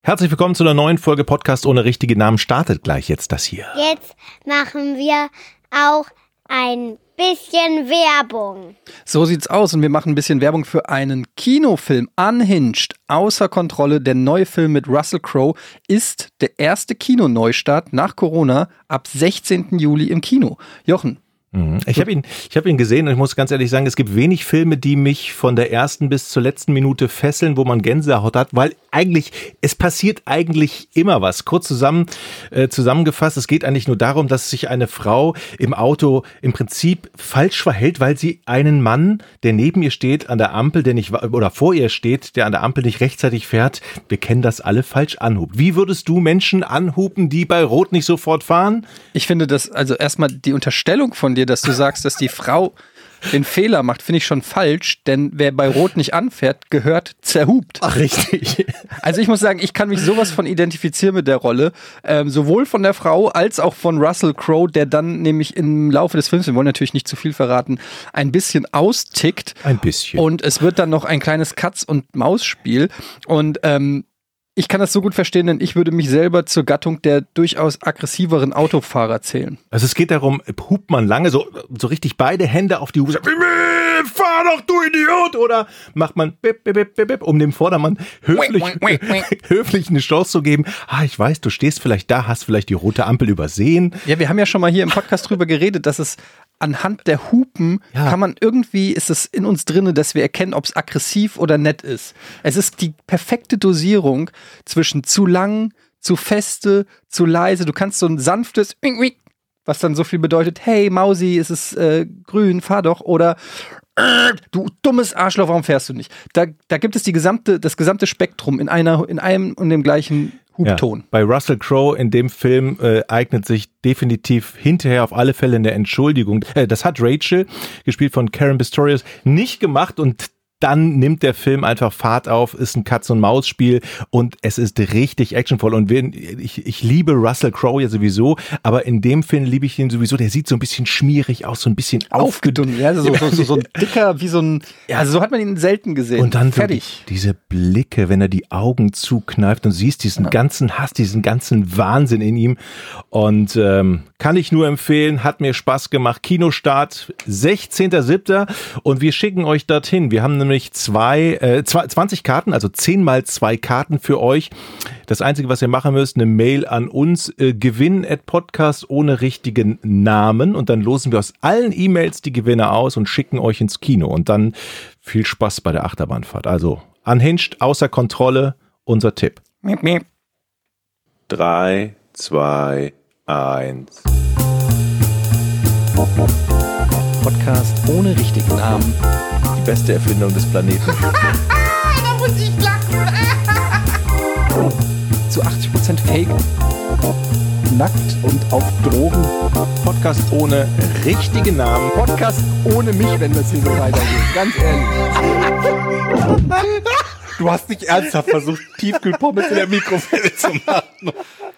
Herzlich willkommen zu einer neuen Folge Podcast ohne richtige Namen. Startet gleich jetzt das hier. Jetzt machen wir auch ein bisschen Werbung. So sieht's aus und wir machen ein bisschen Werbung für einen Kinofilm. Unhinged, außer Kontrolle, der neue Film mit Russell Crowe ist der erste Kinoneustart nach Corona ab 16. Juli im Kino. Jochen. Ich hab ihn gesehen und ich muss ganz ehrlich sagen, es gibt wenig Filme, die mich von der ersten bis zur letzten Minute fesseln, wo man Gänsehaut hat, weil es passiert eigentlich immer was. Kurz zusammengefasst, es geht eigentlich nur darum, dass sich eine Frau im Auto im Prinzip falsch verhält, weil sie einen Mann, der neben ihr steht an der Ampel, oder vor ihr steht, der an der Ampel nicht rechtzeitig fährt, wir kennen das alle, falsch anhupt. Wie würdest du Menschen anhupen, die bei Rot nicht sofort fahren? Ich finde das, also erstmal die Unterstellung von dir, dass du sagst, dass die Frau den Fehler macht, finde ich schon falsch, denn wer bei Rot nicht anfährt, gehört zerhupt. Ach, richtig. Also ich muss sagen, ich kann mich sowas von identifizieren mit der Rolle, sowohl von der Frau als auch von Russell Crowe, der dann nämlich im Laufe des Films, wir wollen natürlich nicht zu viel verraten, ein bisschen austickt. Ein bisschen. Und es wird dann noch ein kleines Katz-und-Maus-Spiel und ich kann das so gut verstehen, denn ich würde mich selber zur Gattung der durchaus aggressiveren Autofahrer zählen. Also es geht darum, hupt man lange so richtig beide Hände auf die Hupe, sagt, fahr doch, du Idiot! Oder macht man bip, bip, bip, bip, um dem Vordermann höflich eine Chance zu geben. Ich weiß, du stehst vielleicht da, hast vielleicht die rote Ampel übersehen. Ja, wir haben ja schon mal hier im Podcast drüber geredet, dass es anhand der Hupen ist es in uns drinne, dass wir erkennen, ob es aggressiv oder nett ist. Es ist die perfekte Dosierung zwischen zu lang, zu feste, zu leise. Du kannst so ein sanftes was dann so viel bedeutet, hey Mausi, es ist grün, fahr doch, oder du dummes Arschloch, warum fährst du nicht? Da gibt es das gesamte Spektrum in einem und dem gleichen Hubton. Ja, bei Russell Crowe in dem Film eignet sich definitiv hinterher auf alle Fälle eine Entschuldigung. Das hat Rachel, gespielt von Karen Pistorius, nicht gemacht und dann nimmt der Film einfach Fahrt auf, ist ein Katz-und-Maus-Spiel und es ist richtig actionvoll. Und ich liebe Russell Crowe ja sowieso, aber in dem Film liebe ich ihn sowieso. Der sieht so ein bisschen schmierig aus, so ein bisschen aufgedunnt. Ja, so ein dicker, wie so ein, also so hat man ihn selten gesehen. Und dann fertig. So diese Blicke, wenn er die Augen zukneift und siehst diesen ganzen Hass, diesen ganzen Wahnsinn in ihm. Und kann ich nur empfehlen, hat mir Spaß gemacht. Kinostart 16.07. und wir schicken euch dorthin. Wir haben nämlich 20 Karten, also 10 mal 2 Karten für euch. Das Einzige, was ihr machen müsst, eine Mail an uns, gewinn@podcast ohne richtigen Namen und dann losen wir aus allen E-Mails die Gewinner aus und schicken euch ins Kino und dann viel Spaß bei der Achterbahnfahrt. Also Unhinged, außer Kontrolle, unser Tipp. 3, 2, 1. Podcast ohne richtigen Namen. Die beste Erfindung des Planeten. Da muss ich lachen. Zu 80% Fake. Nackt und auf Drogen. Podcast ohne richtigen Namen. Podcast ohne mich, wenn das hier so weitergeht. Ganz ehrlich. Du hast nicht ernsthaft versucht, Tiefkühlpommes in der Mikrowelle zu machen.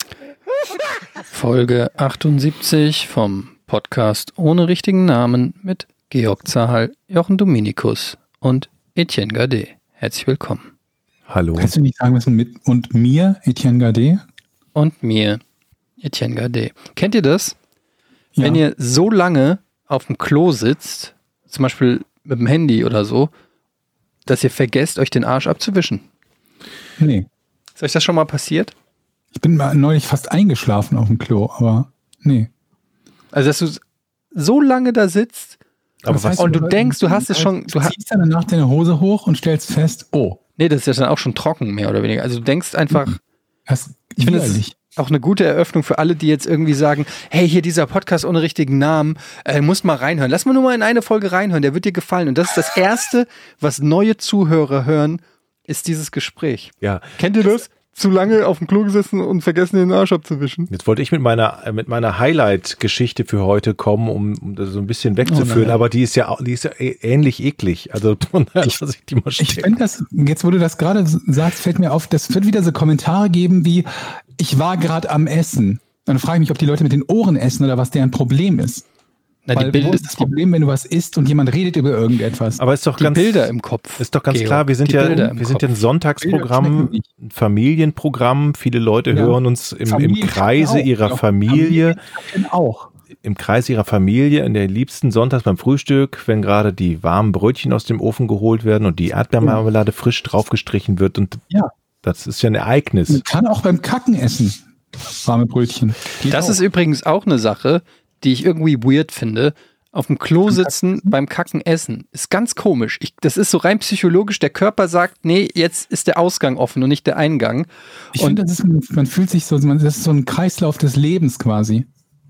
Folge 78 vom Podcast ohne richtigen Namen mit Georg Zahal, Jochen Dominikus und Etienne Gade. Herzlich willkommen. Hallo. Kannst du nicht sagen, was mit und mir, Etienne Gade? Und mir, Etienne Gade. Kennt ihr das? Ja. Wenn ihr so lange auf dem Klo sitzt, zum Beispiel mit dem Handy oder so, dass ihr vergesst, euch den Arsch abzuwischen. Nee. Ist euch das schon mal passiert? Ich bin mal neulich fast eingeschlafen auf dem Klo, aber nee. Also, dass du so lange da sitzt Aber Das heißt, und du denkst, du hast es schon... Du ziehst dann danach deine Hose hoch und stellst fest, oh. Nee, das ist ja dann auch schon trocken, mehr oder weniger. Also du denkst einfach... Das ist Ich finde, es widerlich. ist auch eine gute Eröffnung für alle, die jetzt irgendwie sagen, hey, hier dieser Podcast ohne richtigen Namen, musst mal reinhören. Lass mal nur mal in eine Folge reinhören, der wird dir gefallen. Und das ist das Erste, was neue Zuhörer hören, ist dieses Gespräch. Ja. Kennt ihr das? Zu lange auf dem Klo gesessen und vergessen, den Arsch abzuwischen. Jetzt wollte ich mit meiner Highlight-Geschichte für heute kommen, um das so ein bisschen wegzuführen, aber die ist ja ähnlich eklig. Also, Ich finde das, jetzt wo du das gerade sagst, fällt mir auf, das wird wieder so Kommentare geben wie, ich war gerade am Essen. Dann frage ich mich, ob die Leute mit den Ohren essen oder was deren Problem ist. Na, Weil wo ist das Problem, wenn du was isst und jemand redet über irgendetwas? Aber ist doch Die Bilder im Kopf. Ist doch ganz Georg, klar, wir sind die ja Bilder im ein Kopf. Sonntagsprogramm, ein Familienprogramm. Viele Leute Ja. hören uns im Familie Kreise auch. ihrer Ja, Familie. Auch. Im Kreis ihrer Familie, in der liebsten Sonntags beim Frühstück, wenn gerade die warmen Brötchen aus dem Ofen geholt werden und die Erdbeermarmelade frisch draufgestrichen wird. Und Ja. das ist ja ein Ereignis. Man kann auch beim Kacken essen. Warme Brötchen. Geht Das auch. ist übrigens auch eine Sache, die ich irgendwie weird finde. Auf dem Klo sitzen, beim Kacken essen. Ist ganz komisch. Das ist so rein psychologisch. Der Körper sagt, nee, jetzt ist der Ausgang offen und nicht der Eingang. Ich finde, man fühlt sich so, das ist so ein Kreislauf des Lebens quasi.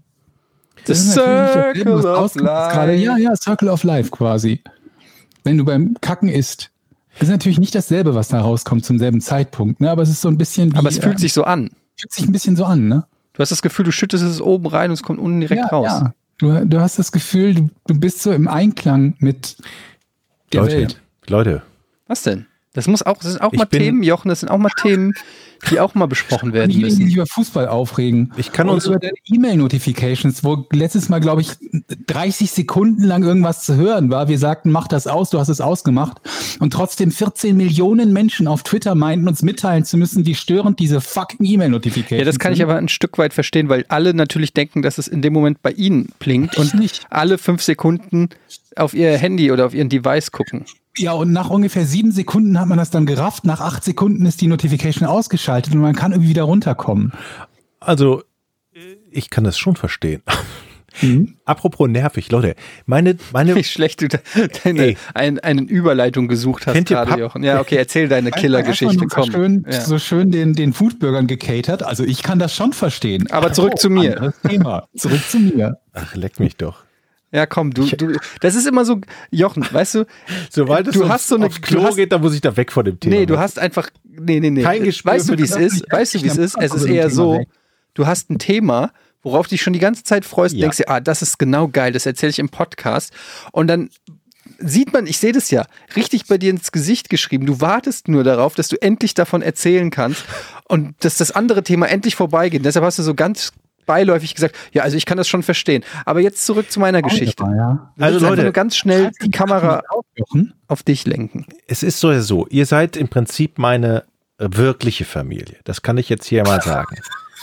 The ist natürlich Circle was of ausgemacht Life. gerade. Ja, Circle of Life quasi. Wenn du beim Kacken isst. Das ist natürlich nicht dasselbe, was da rauskommt zum selben Zeitpunkt, ne? Aber es ist so ein bisschen wie, Aber es fühlt sich so an. fühlt sich ein bisschen so an, ne? Du hast das Gefühl, du schüttest es oben rein und es kommt unten direkt raus. Ja. Du hast das Gefühl, du bist so im Einklang mit der Welt. Leute, Was denn? Das sind auch Ich mal bin- Themen, Jochen, das sind auch mal Themen, die auch mal besprochen werden Diejenigen, die müssen. sich über Fußball aufregen. Ich kann Oder uns- über deine E-Mail-Notifications, wo letztes Mal, glaube ich, 30 Sekunden lang irgendwas zu hören war. Wir sagten, mach das aus, du hast es ausgemacht. Und trotzdem 14 Millionen Menschen auf Twitter meinten, uns mitteilen zu müssen, wie störend diese fucking E-Mail-Notifications Ja, das kann ich sind. aber ein Stück weit verstehen, weil alle natürlich denken, dass es in dem Moment bei ihnen blinkt und nicht. alle 5 Sekunden auf ihr Handy oder auf ihren Device gucken. Ja, und nach ungefähr 7 Sekunden hat man das dann gerafft. Nach 8 Sekunden ist die Notification ausgeschaltet und man kann irgendwie wieder runterkommen. also ich kann das schon verstehen. Mhm. Apropos nervig, Leute, meine Wie schlecht du Ey. eine Überleitung gesucht hast Kennt ihr gerade, Jochen. Ja, okay, erzähl deine Killergeschichte, Erstmal komm. noch schön, Ja. so schön den Foodburgern gecatert. Also ich kann das schon verstehen. Aber zurück zu mir. Anderes Thema. Zurück zu mir. ach, leck mich doch. Ja, komm, du, das ist immer so, Jochen, weißt du, Sobald es du hast so eine, aufs Klo du hast, geht, dann muss ich da weg von dem Thema. nee, du hast einfach, nee. Kein Gespür Weißt du, für wie es das. ist? Weißt du, wie es ist? Es ist Thema eher so, weg. du hast ein Thema, worauf du dich schon die ganze Zeit freust, und Ja. denkst dir, das ist genau geil, das erzähle ich im Podcast. Und dann sieht man, ich sehe das ja, richtig bei dir ins Gesicht geschrieben. Du wartest nur darauf, dass du endlich davon erzählen kannst und dass das andere Thema endlich vorbeigeht. Deshalb hast du so ganz beiläufig gesagt, ja, also ich kann das schon verstehen. Aber jetzt zurück zu meiner Geschichte. Ja. Du Also willst einfach Leute, nur ganz schnell die Kamera Jochen? auf dich lenken. Es ist so, ihr seid im Prinzip meine wirkliche Familie. Das kann ich jetzt hier mal sagen.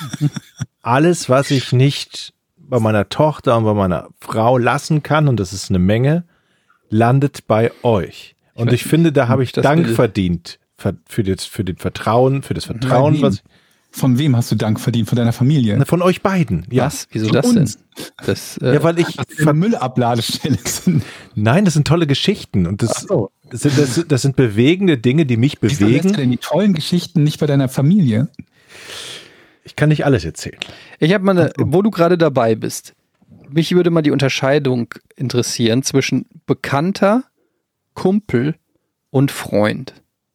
Alles, was ich nicht bei meiner Tochter und bei meiner Frau lassen kann, und das ist eine Menge, landet bei euch. Und ich finde, da habe ich Das Dank will- verdient für das Vertrauen, Wem? was Von wem hast du Dank verdient? Von deiner Familie? von euch beiden. Ja. Was? Wieso Von das denn? uns. Das, Ja, weil ich Dass wir eine Müllabladestelle sind. nein, das sind tolle Geschichten und Ach so. das sind bewegende Dinge, die mich Wieso lässt du bewegen. denn die tollen Geschichten nicht bei deiner Familie? Ich kann nicht alles erzählen. Ich habe mal wo du gerade dabei bist. Mich würde mal die Unterscheidung interessieren zwischen Bekannter, Kumpel und Freund.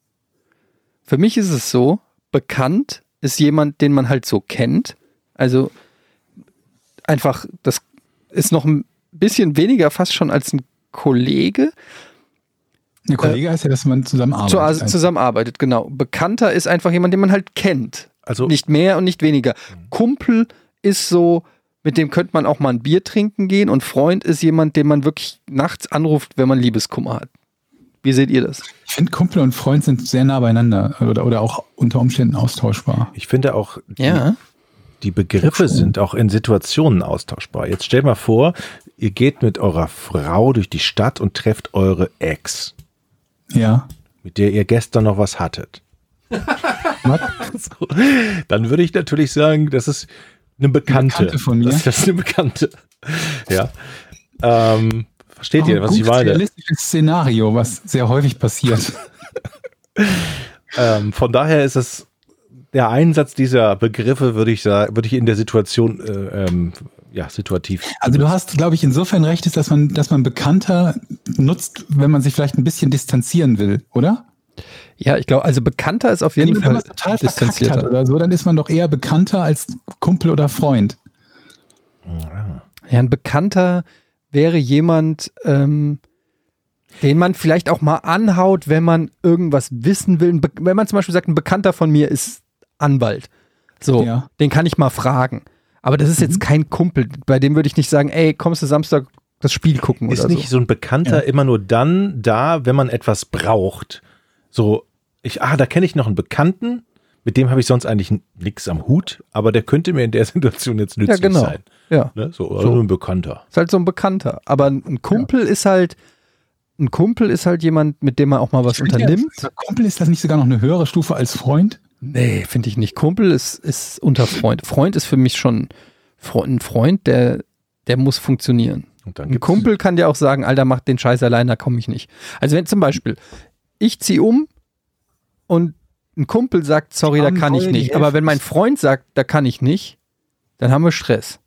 Für mich ist es so, bekannt ist jemand, den man halt so kennt. Also einfach, das ist noch ein bisschen weniger fast schon als ein Kollege. Ein Kollege heißt ja, dass man zusammenarbeitet. Zusammenarbeitet, genau. Bekannter ist einfach jemand, den man halt kennt. Also Nicht mehr und nicht weniger. Kumpel ist so, mit dem könnte man auch mal ein Bier trinken gehen, und Freund ist jemand, den man wirklich nachts anruft, wenn man Liebeskummer hat. Wie seht ihr das? Ich finde, Kumpel und Freund sind sehr nah beieinander oder auch unter Umständen austauschbar. ich finde auch, Ja. die Begriffe sind auch in Situationen austauschbar. Jetzt stellt mal vor, ihr geht mit eurer Frau durch die Stadt und trefft eure Ex, Ja. mit der ihr gestern noch was hattet. Was? So, dann würde ich natürlich sagen, das ist eine Bekannte. Bekannte von mir. Das ist eine Bekannte. Ja. Versteht ihr, Auch ein was ich gutes, meine? realistisches Szenario, was sehr häufig passiert. Von daher ist es der Einsatz dieser Begriffe, würde ich in der Situation situativ. Also du hast, glaube ich, insofern recht, ist, dass man Bekannter nutzt, wenn man sich vielleicht ein bisschen distanzieren will, oder? Ja, ich glaube, also Bekannter ist auf Wenn jeden man Fall irgendwas total verkackt hat distanzierter. oder so, dann ist man doch eher Bekannter als Kumpel oder Freund. Ja, ein Bekannter wäre jemand, den man vielleicht auch mal anhaut, wenn man irgendwas wissen will. Wenn man zum Beispiel sagt, ein Bekannter von mir ist Anwalt. So, Ja. den kann ich mal fragen. Aber das ist jetzt kein Kumpel. Bei dem würde ich nicht sagen, ey, kommst du Samstag das Spiel gucken Ist oder nicht so ein Bekannter immer nur dann da, wenn man etwas braucht? So, da kenne ich noch einen Bekannten, mit dem habe ich sonst eigentlich nichts am Hut, aber der könnte mir in der Situation jetzt nützlich sein. Ja. Ne? So ein Bekannter. Ist halt so ein Bekannter. Aber ein Kumpel ist halt jemand, mit dem man auch mal was unternimmt. Kumpel, ist das nicht sogar noch eine höhere Stufe als Freund? Nee, finde ich nicht. Kumpel ist unter Freund. Freund ist für mich schon ein Freund, der muss funktionieren. Und dann Ein Kumpel kann dir auch sagen, Alter, mach den Scheiß allein, da komme ich nicht. Also wenn zum Beispiel, ich ziehe um und ein Kumpel sagt, sorry, da kann ich nicht. Aber wenn mein Freund sagt, da kann ich nicht, dann haben wir Stress.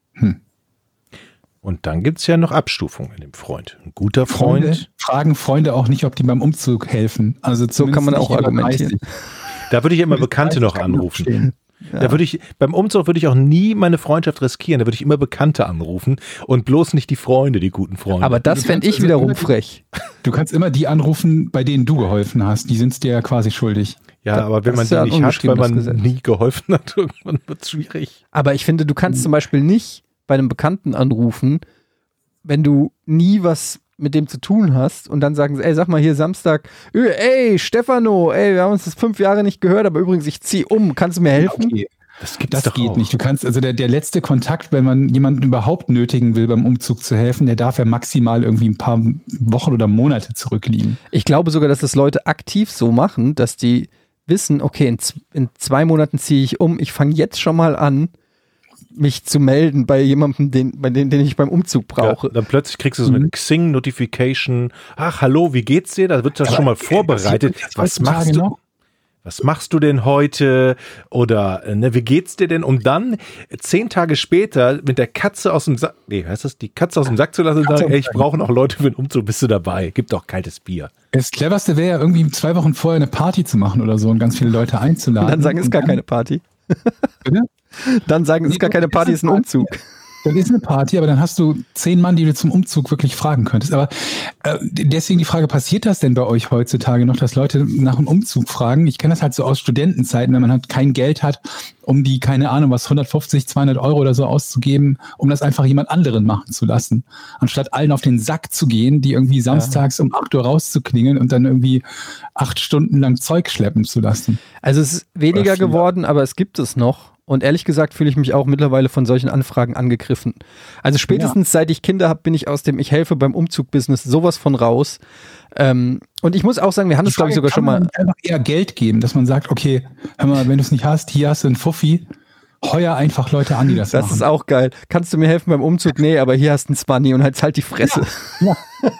Und dann gibt es ja noch Abstufungen in dem Freund. Ein guter Freund. Fragen Freunde auch nicht, ob die beim Umzug helfen. Also so kann man auch argumentieren. Da würde ich immer Bekannte noch anrufen. Ja. Beim Umzug würde ich auch nie meine Freundschaft riskieren. Da würde ich immer Bekannte anrufen und bloß nicht die Freunde, die guten Freunde. Aber das fände ich wiederum frech. Du kannst immer die anrufen, bei denen du geholfen hast. Die sind es dir ja quasi schuldig. Ja, aber wenn man die nicht hat, weil man nie geholfen hat, irgendwann wird es schwierig. Aber ich finde, du kannst zum Beispiel nicht bei einem Bekannten anrufen, wenn du nie was mit dem zu tun hast und dann sagen sie, ey, sag mal hier Samstag, ey, Stefano, ey, wir haben uns das 5 Jahre nicht gehört, aber übrigens, ich ziehe um, kannst du mir helfen? Okay. Das geht nicht. Du kannst, also der letzte Kontakt, wenn man jemanden überhaupt nötigen will, beim Umzug zu helfen, der darf ja maximal irgendwie ein paar Wochen oder Monate zurückliegen. Ich glaube sogar, dass das Leute aktiv so machen, dass die wissen, okay, in 2 Monaten ziehe ich um, ich fange jetzt schon mal an, mich zu melden bei jemandem, den ich beim Umzug brauche. Ja, dann plötzlich kriegst du so eine Xing-Notification. Ach, hallo, wie geht's dir? Da wird das schon mal vorbereitet. Was machst du? Was machst du denn heute? Oder wie geht's dir denn? Um dann 10 Tage später mit der Katze aus dem Sack, die Katze aus dem Sack zu lassen und sagen, ey, ich brauche noch Leute für den Umzug, bist du dabei? Gib doch kaltes Bier. Das Cleverste wäre ja irgendwie 2 Wochen vorher eine Party zu machen oder so und ganz viele Leute einzuladen. Und dann sagen, es ist gar keine Party. Bitte? Dann sagen, es ist gar keine Party, es ist ein Umzug. Dann ist eine Party, aber dann hast du 10 Mann, die du zum Umzug wirklich fragen könntest. Aber deswegen die Frage, passiert das denn bei euch heutzutage noch, dass Leute nach einem Umzug fragen? Ich kenne das halt so aus Studentenzeiten, wenn man halt kein Geld hat, um die, keine Ahnung, was 150, 200 Euro oder so auszugeben, um das einfach jemand anderen machen zu lassen. Anstatt allen auf den Sack zu gehen, die irgendwie samstags um 8 Uhr rauszuklingeln und dann irgendwie 8 Stunden lang Zeug schleppen zu lassen. Also es ist weniger geworden, aber es gibt es noch. Und ehrlich gesagt fühle ich mich auch mittlerweile von solchen Anfragen angegriffen. Also spätestens seit ich Kinder habe, bin ich aus dem Ich helfe beim Umzug-Business sowas von raus. Und ich muss auch sagen, wir haben das, glaube ich, sogar schon mal. Einfach eher Geld geben, dass man sagt, okay, hör mal, wenn du es nicht hast, hier hast du einen Fuffi, heuer einfach Leute an, die das machen. Das ist auch geil. Kannst du mir helfen beim Umzug? Nee, aber hier hast du einen Zwanni und halt die Fresse. Ja.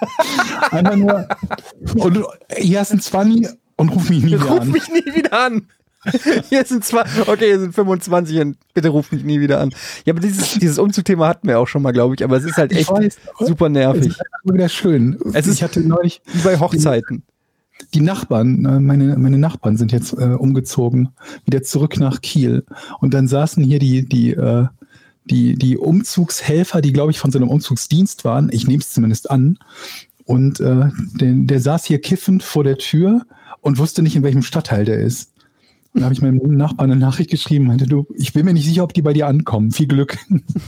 Einfach nur, und hier hast du einen Zwanni und ruf mich nie wieder an. Ruf mich nie wieder an. Hier sind 25 und bitte ruf mich nie wieder an. Ja, aber dieses Umzugthema hatten wir auch schon mal, glaube ich, aber es ist halt echt super nervig. Es ist einfach wieder schön. Ich hatte neulich wie bei Hochzeiten. Die Nachbarn, meine Nachbarn sind jetzt umgezogen, wieder zurück nach Kiel. Und dann saßen hier die Umzugshelfer, die, glaube ich, von so einem Umzugsdienst waren. Ich nehme es zumindest an. Und der saß hier kiffend vor der Tür und wusste nicht, in welchem Stadtteil der ist. Und da habe ich meinem Nachbarn eine Nachricht geschrieben, meinte, du, ich bin mir nicht sicher, ob die bei dir ankommen. Viel Glück.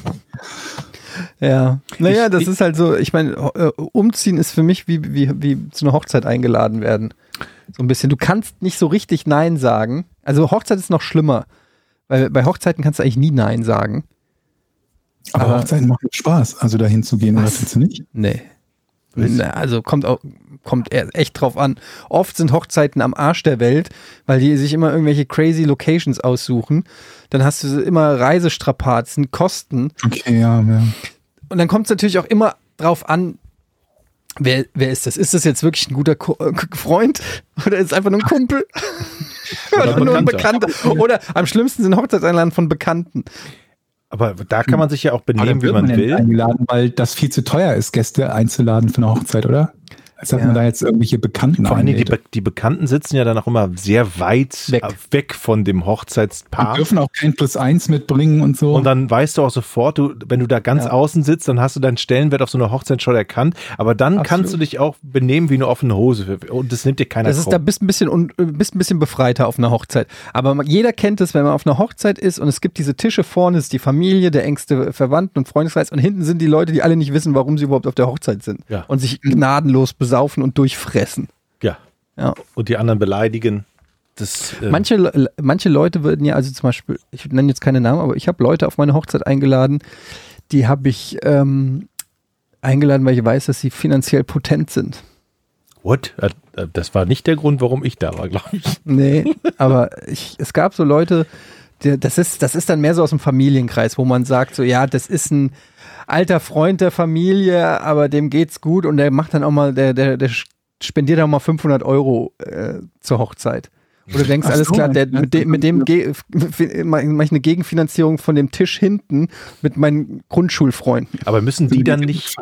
Ja, naja, das ist halt so, ich meine, umziehen ist für mich wie zu einer Hochzeit eingeladen werden. So ein bisschen. Du kannst nicht so richtig Nein sagen. Also Hochzeit ist noch schlimmer, weil bei Hochzeiten kannst du eigentlich nie Nein sagen. Aber Hochzeiten machen Spaß, also dahin zu gehen, oder findest du nicht? Nee. Also kommt echt drauf an. Oft sind Hochzeiten am Arsch der Welt, weil die sich immer irgendwelche crazy Locations aussuchen. Dann hast du immer Reisestrapazen, Kosten. Okay, ja. Und dann kommt es natürlich auch immer drauf an, wer ist das? Ist das jetzt wirklich ein guter Freund? Oder ist es einfach nur ein Kumpel? Oder nur ein Bekannter? Oder am schlimmsten sind Hochzeitseinladungen von Bekannten. Aber da kann man sich ja auch benehmen, wie man will. Eingeladen, weil das viel zu teuer ist, Gäste einzuladen für eine Hochzeit, oder? als dass man da jetzt irgendwelche Bekannten Vor allen Dingen einlädt. die Bekannten sitzen ja dann auch immer sehr weit weg von dem Die Hochzeitspaar. dürfen auch kein +1 mitbringen und so. Und dann weißt du auch sofort, wenn du da ganz außen sitzt, dann hast du deinen Stellenwert auf so einer Hochzeit schon erkannt. Aber dann kannst du dich auch benehmen wie eine offene Hose. Und das nimmt dir keiner Da bist ein bisschen befreiter auf einer Hochzeit. Aber jeder kennt es, wenn man auf einer Hochzeit ist und es gibt diese Tische, vorne ist die Familie, der engste Verwandten und Freundeskreis und hinten sind die Leute, die alle nicht wissen, warum sie überhaupt auf der Hochzeit sind. Ja. Und sich gnadenlos besaufen und durchfressen. Ja. Und die anderen beleidigen. Das, Manche Leute würden ja, also zum Beispiel, ich nenne jetzt keine Namen, aber ich habe Leute auf meine Hochzeit eingeladen, die habe ich eingeladen, weil ich weiß, dass sie finanziell potent sind. What? Das war nicht der Grund, warum ich da war, glaube ich. Nee, aber es gab so Leute, das ist dann mehr so aus dem Familienkreis, wo man sagt so, ja, das ist ein alter Freund der Familie, aber dem geht's gut und der macht dann auch mal, der spendiert auch mal 500 € zur Hochzeit. Wo du denkst, alles klar, mit dem mache ich eine Gegenfinanzierung von dem Tisch hinten mit meinen Grundschulfreunden. Aber müssen die dann nicht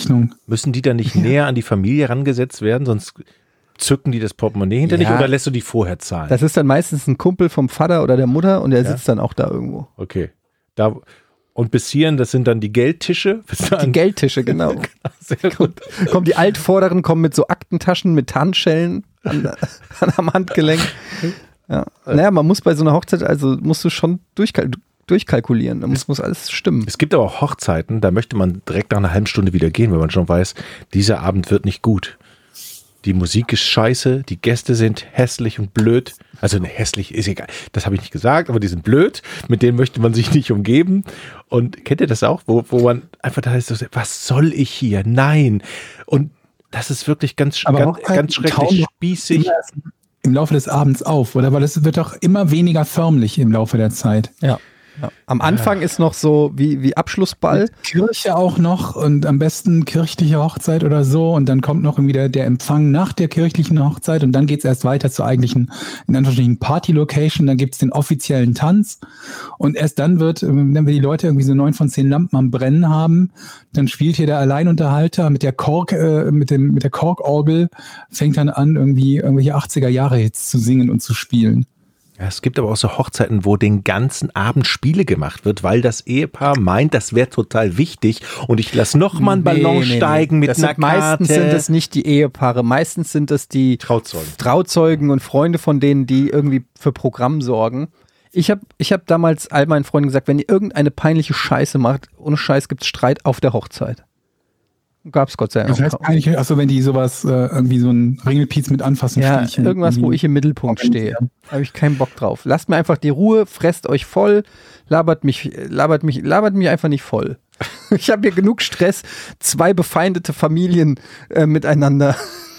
näher an die Familie rangesetzt werden, sonst zücken die das Portemonnaie hinter dich oder lässt du die vorher zahlen? Das ist dann meistens ein Kumpel vom Vater oder der Mutter und der sitzt dann auch da irgendwo. Okay. Und bis hierhin, das sind dann die Geldtische? Die Geldtische, genau. Sehr gut. Kommen die Altvorderen, kommen mit so Aktentaschen, mit Handschellen am Handgelenk. Ja. Naja, man muss bei so einer Hochzeit, also musst du schon durchkalkulieren. Da muss alles stimmen. Es gibt aber auch Hochzeiten, da möchte man direkt nach einer halben Stunde wieder gehen, wenn man schon weiß, dieser Abend wird nicht gut. Die Musik ist scheiße, die Gäste sind hässlich und blöd. Also hässlich ist egal, das habe ich nicht gesagt, aber die sind blöd, mit denen möchte man sich nicht umgeben. Und kennt ihr das auch, wo man einfach da ist, was soll ich hier? Nein. Und das ist wirklich ganz schrecklich spießig. Im Laufe des Abends auf, oder? Weil es wird doch immer weniger förmlich im Laufe der Zeit. Ja. Am Anfang ist noch so wie Abschlussball. Mit Kirche auch noch und am besten kirchliche Hochzeit oder so und dann kommt noch irgendwie der Empfang nach der kirchlichen Hochzeit und dann geht es erst weiter zur eigentlichen, in Anführungsstrichen, Party-Location, dann gibt es den offiziellen Tanz und erst dann wenn wir die Leute irgendwie so 9 von 10 Lampen am Brennen haben, dann spielt hier der Alleinunterhalter mit der Korkorgel, fängt dann an, irgendwie irgendwelche 80er-Jahre-Hits zu singen und zu spielen. Ja, es gibt aber auch so Hochzeiten, wo den ganzen Abend Spiele gemacht wird, weil das Ehepaar meint, das wäre total wichtig und ich lasse noch mal einen Ballon steigen mit einer Karte. Meistens sind es nicht die Ehepaare, meistens sind es die Trauzeugen und Freunde von denen, die irgendwie für Programm sorgen. Ich hab damals all meinen Freunden gesagt, wenn ihr irgendeine peinliche Scheiße macht, ohne Scheiß gibt's Streit auf der Hochzeit. Gab's Gott sei Dank. Das heißt eigentlich, also wenn die sowas, irgendwie so ein Ringelpiez mit anfassen, irgendwas, wo ich im Mittelpunkt stehe. Habe ich keinen Bock drauf. Lasst mir einfach die Ruhe, fresst euch voll, labert mich einfach nicht voll. Ich habe hier genug Stress, 2 befeindete Familien miteinander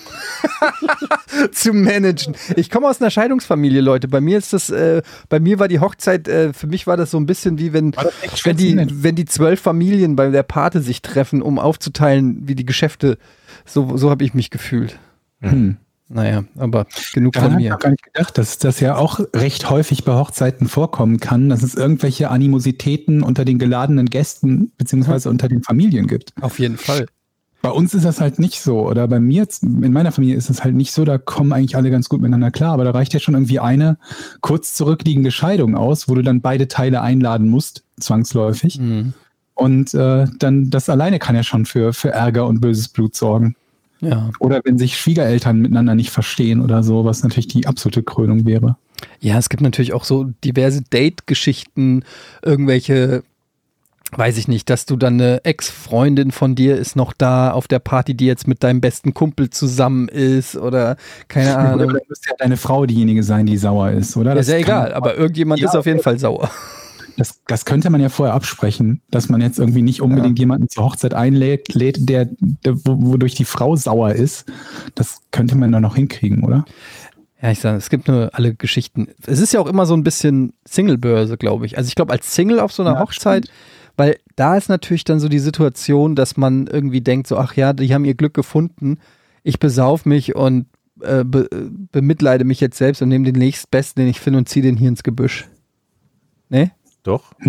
zu managen. Ich komme aus einer Scheidungsfamilie, Leute. Bei mir war die Hochzeit, für mich war das so ein bisschen wie wenn die 12 Familien bei der Pate sich treffen, um aufzuteilen, wie die Geschäfte, so habe ich mich gefühlt. Naja, aber genug von mir. Ich habe gar nicht gedacht, dass das ja auch recht häufig bei Hochzeiten vorkommen kann, dass es irgendwelche Animositäten unter den geladenen Gästen beziehungsweise unter den Familien gibt. Auf jeden Fall. Bei uns ist das halt nicht so. Oder bei mir, in meiner Familie ist es halt nicht so, da kommen eigentlich alle ganz gut miteinander klar. Aber da reicht ja schon irgendwie eine kurz zurückliegende Scheidung aus, wo du dann beide Teile einladen musst, zwangsläufig. Mhm. Und dann das alleine kann ja schon für Ärger und böses Blut sorgen. Ja. Oder wenn sich Schwiegereltern miteinander nicht verstehen oder so, was natürlich die absolute Krönung wäre. Ja, es gibt natürlich auch so diverse Date-Geschichten, irgendwelche, weiß ich nicht, dass du dann eine Ex-Freundin von dir ist noch da auf der Party, die jetzt mit deinem besten Kumpel zusammen ist oder keine Ahnung. Oder müsste ja deine Frau diejenige sein, die sauer ist, oder? Das ist ja egal, aber irgendjemand ist auf jeden Fall sauer. Das könnte man ja vorher absprechen, dass man jetzt irgendwie nicht unbedingt jemanden zur Hochzeit einlädt, wodurch die Frau sauer ist. Das könnte man dann noch hinkriegen, oder? Ja, ich sage, es gibt nur alle Geschichten. Es ist ja auch immer so ein bisschen Single-Börse, glaube ich. Also ich glaube, als Single auf so einer Hochzeit, weil da ist natürlich dann so die Situation, dass man irgendwie denkt so, ach ja, die haben ihr Glück gefunden, ich besauf mich und bemitleide mich jetzt selbst und nehme den nächstbesten, den ich finde und ziehe den hier ins Gebüsch. Ne? Doch.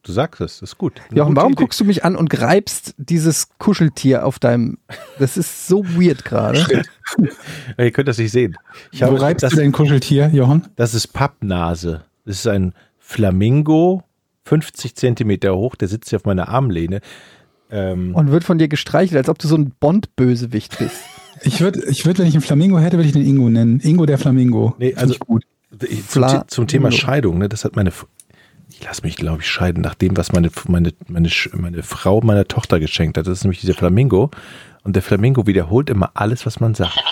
Du sagst es, ist gut. Jochen, warum guckst du mich an und greibst dieses Kuscheltier auf deinem... Das ist so weird gerade. Ihr könnt das nicht sehen. Wo reibst du dein Kuscheltier, Jochen? Das ist Pappnase. Das ist ein Flamingo, 50 Zentimeter hoch, der sitzt hier auf meiner Armlehne. Und wird von dir gestreichelt, als ob du so ein Bond-Bösewicht bist. Ich würd, wenn ich einen Flamingo hätte, würde ich den Ingo nennen. Ingo der Flamingo. Nee, also gut. Zum Thema Scheidung, ne, das hat ich lasse mich, glaube ich, scheiden, nach dem, was meine Frau meiner Tochter geschenkt hat. Das ist nämlich dieser Flamingo. Und der Flamingo wiederholt immer alles, was man sagt.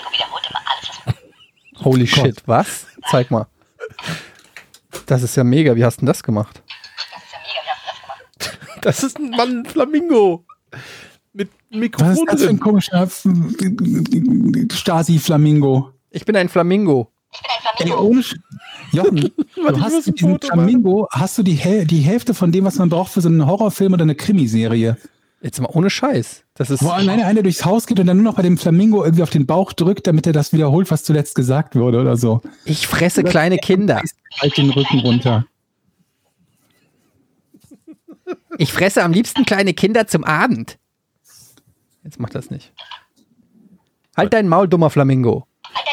Holy shit, was? Zeig mal. Das ist ja mega. Wie hast du denn das gemacht? Das ist ein Flamingo. Mit Mikrofon. Was ist das für ein komischer Stasi-Flamingo? Ich bin ein Flamingo. Ey, Jochen, du hast mit diesem Flamingo, hast du die Hälfte von dem, was man braucht für so einen Horrorfilm oder eine Krimiserie. Jetzt mal ohne Scheiß. Das ist wo alleine einer durchs Haus geht und dann nur noch bei dem Flamingo irgendwie auf den Bauch drückt, damit er das wiederholt, was zuletzt gesagt wurde oder so. Ich fresse kleine Kinder. Halt den Rücken runter. Ich fresse am liebsten kleine Kinder zum Abend. Jetzt mach das nicht. Halt dein Maul, dummer Flamingo.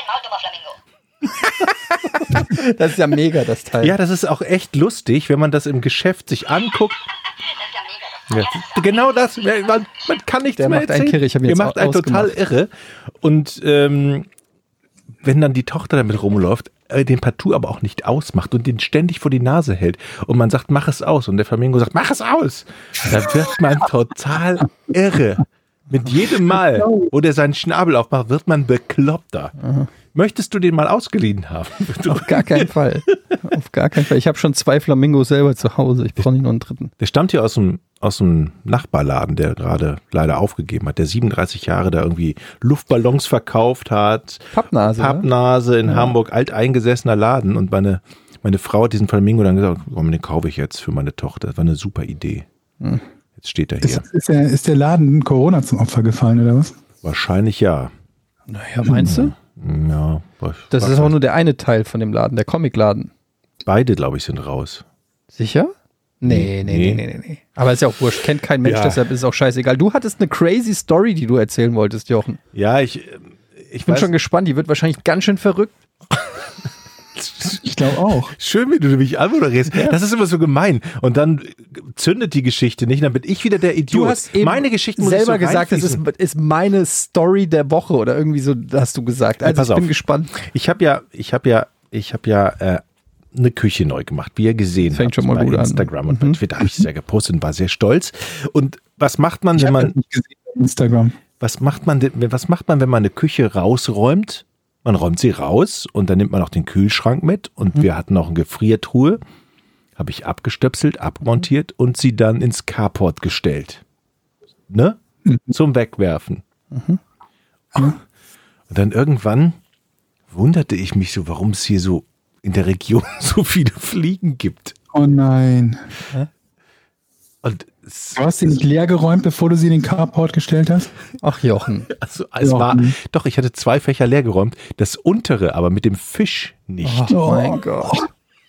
Das ist ja mega, das Teil. Ja, das ist auch echt lustig, wenn man das im Geschäft sich anguckt. Ja, genau das. Man kann nichts Der mehr macht erzählen. einen Kirch, ich hab ihn Der jetzt macht einen total irre. Und wenn dann die Tochter damit rumläuft, den partout aber auch nicht ausmacht und den ständig vor die Nase hält und man sagt, mach es aus. Und der Flamingo sagt, mach es aus. Da wird man total irre. Mit jedem Mal, wo der seinen Schnabel aufmacht, wird man bekloppter. Aha. Möchtest du den mal ausgeliehen haben? Auf gar keinen Fall. Auf gar keinen Fall. Ich habe schon 2 Flamingos selber zu Hause. Ich brauche nicht noch einen dritten. Der stammt hier aus dem Nachbarladen, der gerade leider aufgegeben hat. Der 37 Jahre da irgendwie Luftballons verkauft hat. Pappnase in Hamburg, alteingesessener Laden. Und meine Frau hat diesen Flamingo dann gesagt, komm, den kaufe ich jetzt für meine Tochter. Das war eine super Idee. Jetzt steht er hier. Ist der Laden Corona zum Opfer gefallen, oder was? Wahrscheinlich ja. Naja, meinst du? Ja. Das ist auch nur der eine Teil von dem Laden, der Comicladen. Beide, glaube ich, sind raus. Sicher? Nee. Aber ist ja auch wurscht. Kennt kein Mensch, deshalb ist es auch scheißegal. Du hattest eine crazy Story, die du erzählen wolltest, Jochen. Ja, ich bin schon gespannt. Die wird wahrscheinlich ganz schön verrückt. Ich glaube auch. Schön, wie du mich anmoderierst. Ja. Das ist immer so gemein. Und dann zündet die Geschichte nicht. Dann bin ich wieder der Idiot. Du hast eben meine Geschichte muss selber so gesagt, das ist meine Story der Woche oder irgendwie so, hast du gesagt. Also ich bin gespannt. Ich habe ja eine Küche neu gemacht, wie ihr gesehen habt. Fängt schon mal gut an. Instagram und bei Twitter habe ich sehr gepostet und war sehr stolz. Und was macht man, wenn man Instagram? Was macht man, wenn man eine Küche rausräumt? Man räumt sie raus und dann nimmt man auch den Kühlschrank mit und wir hatten auch eine Gefriertruhe. Habe ich abgestöpselt, abmontiert und sie dann ins Carport gestellt. Ne? Zum Wegwerfen. Und dann irgendwann wunderte ich mich so, warum es hier so in der Region so viele Fliegen gibt. Oh nein. Und du hast sie nicht leer geräumt, bevor du sie in den Carport gestellt hast? Ach Jochen. Also es war, doch, ich hatte 2 Fächer leer geräumt, das untere aber mit dem Fisch nicht. Oh mein Gott.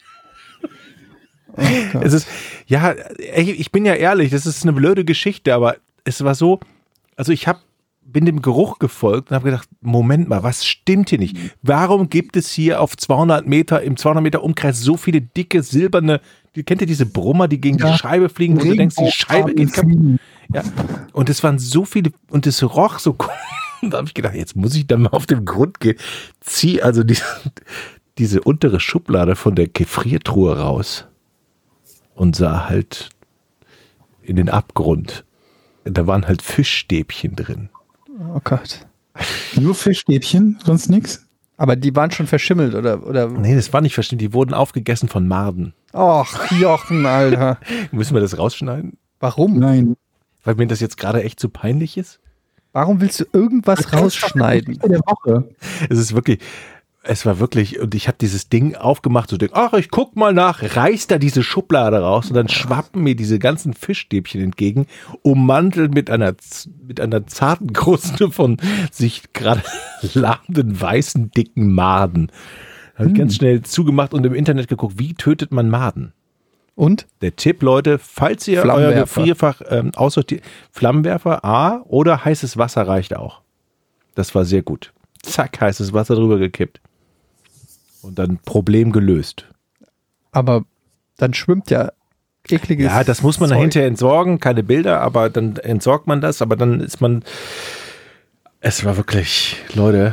Es ist, ja, ich bin ja ehrlich, das ist eine blöde Geschichte, aber es war so, also bin dem Geruch gefolgt und habe gedacht, Moment mal, was stimmt hier nicht? Warum gibt es hier im 200 Meter Umkreis so viele dicke, silberne, kennt ihr diese Brummer, die gegen die Scheibe fliegen, wo du denkst, die Scheibe geht kaputt? Ja, und es waren so viele, und es roch so cool. Und da habe ich gedacht, jetzt muss ich dann mal auf den Grund gehen. Zieh also diese untere Schublade von der Gefriertruhe raus und sah halt in den Abgrund. Da waren halt Fischstäbchen drin. Oh Gott. Nur Fischstäbchen, sonst nichts? Aber die waren schon verschimmelt, oder? Nee, das war nicht verschimmelt. Die wurden aufgegessen von Maden. Och, Jochen, Alter. Müssen wir das rausschneiden? Warum? Nein. Weil mir das jetzt gerade echt zu peinlich ist? Warum willst du irgendwas rausschneiden? Der Woche. Es war wirklich, und ich habe dieses Ding aufgemacht, so ach, ich guck mal nach, reiß da diese Schublade raus und dann schwappen mir diese ganzen Fischstäbchen entgegen, ummantelt mit einer zarten Kruste von sich gerade lahmenden, weißen, dicken Maden. Habe ich ganz schnell zugemacht und im Internet geguckt, wie tötet man Maden? Und? Der Tipp, Leute, falls ihr euer Gefrierfach aussortiert, Flammenwerfer, oder heißes Wasser reicht auch. Das war sehr gut. Zack, heißes Wasser drüber gekippt. Und dann Problem gelöst. Aber dann schwimmt ja ekliges Ja, das muss man hinterher entsorgen, keine Bilder, aber dann entsorgt man das, aber dann ist man, es war wirklich, Leute,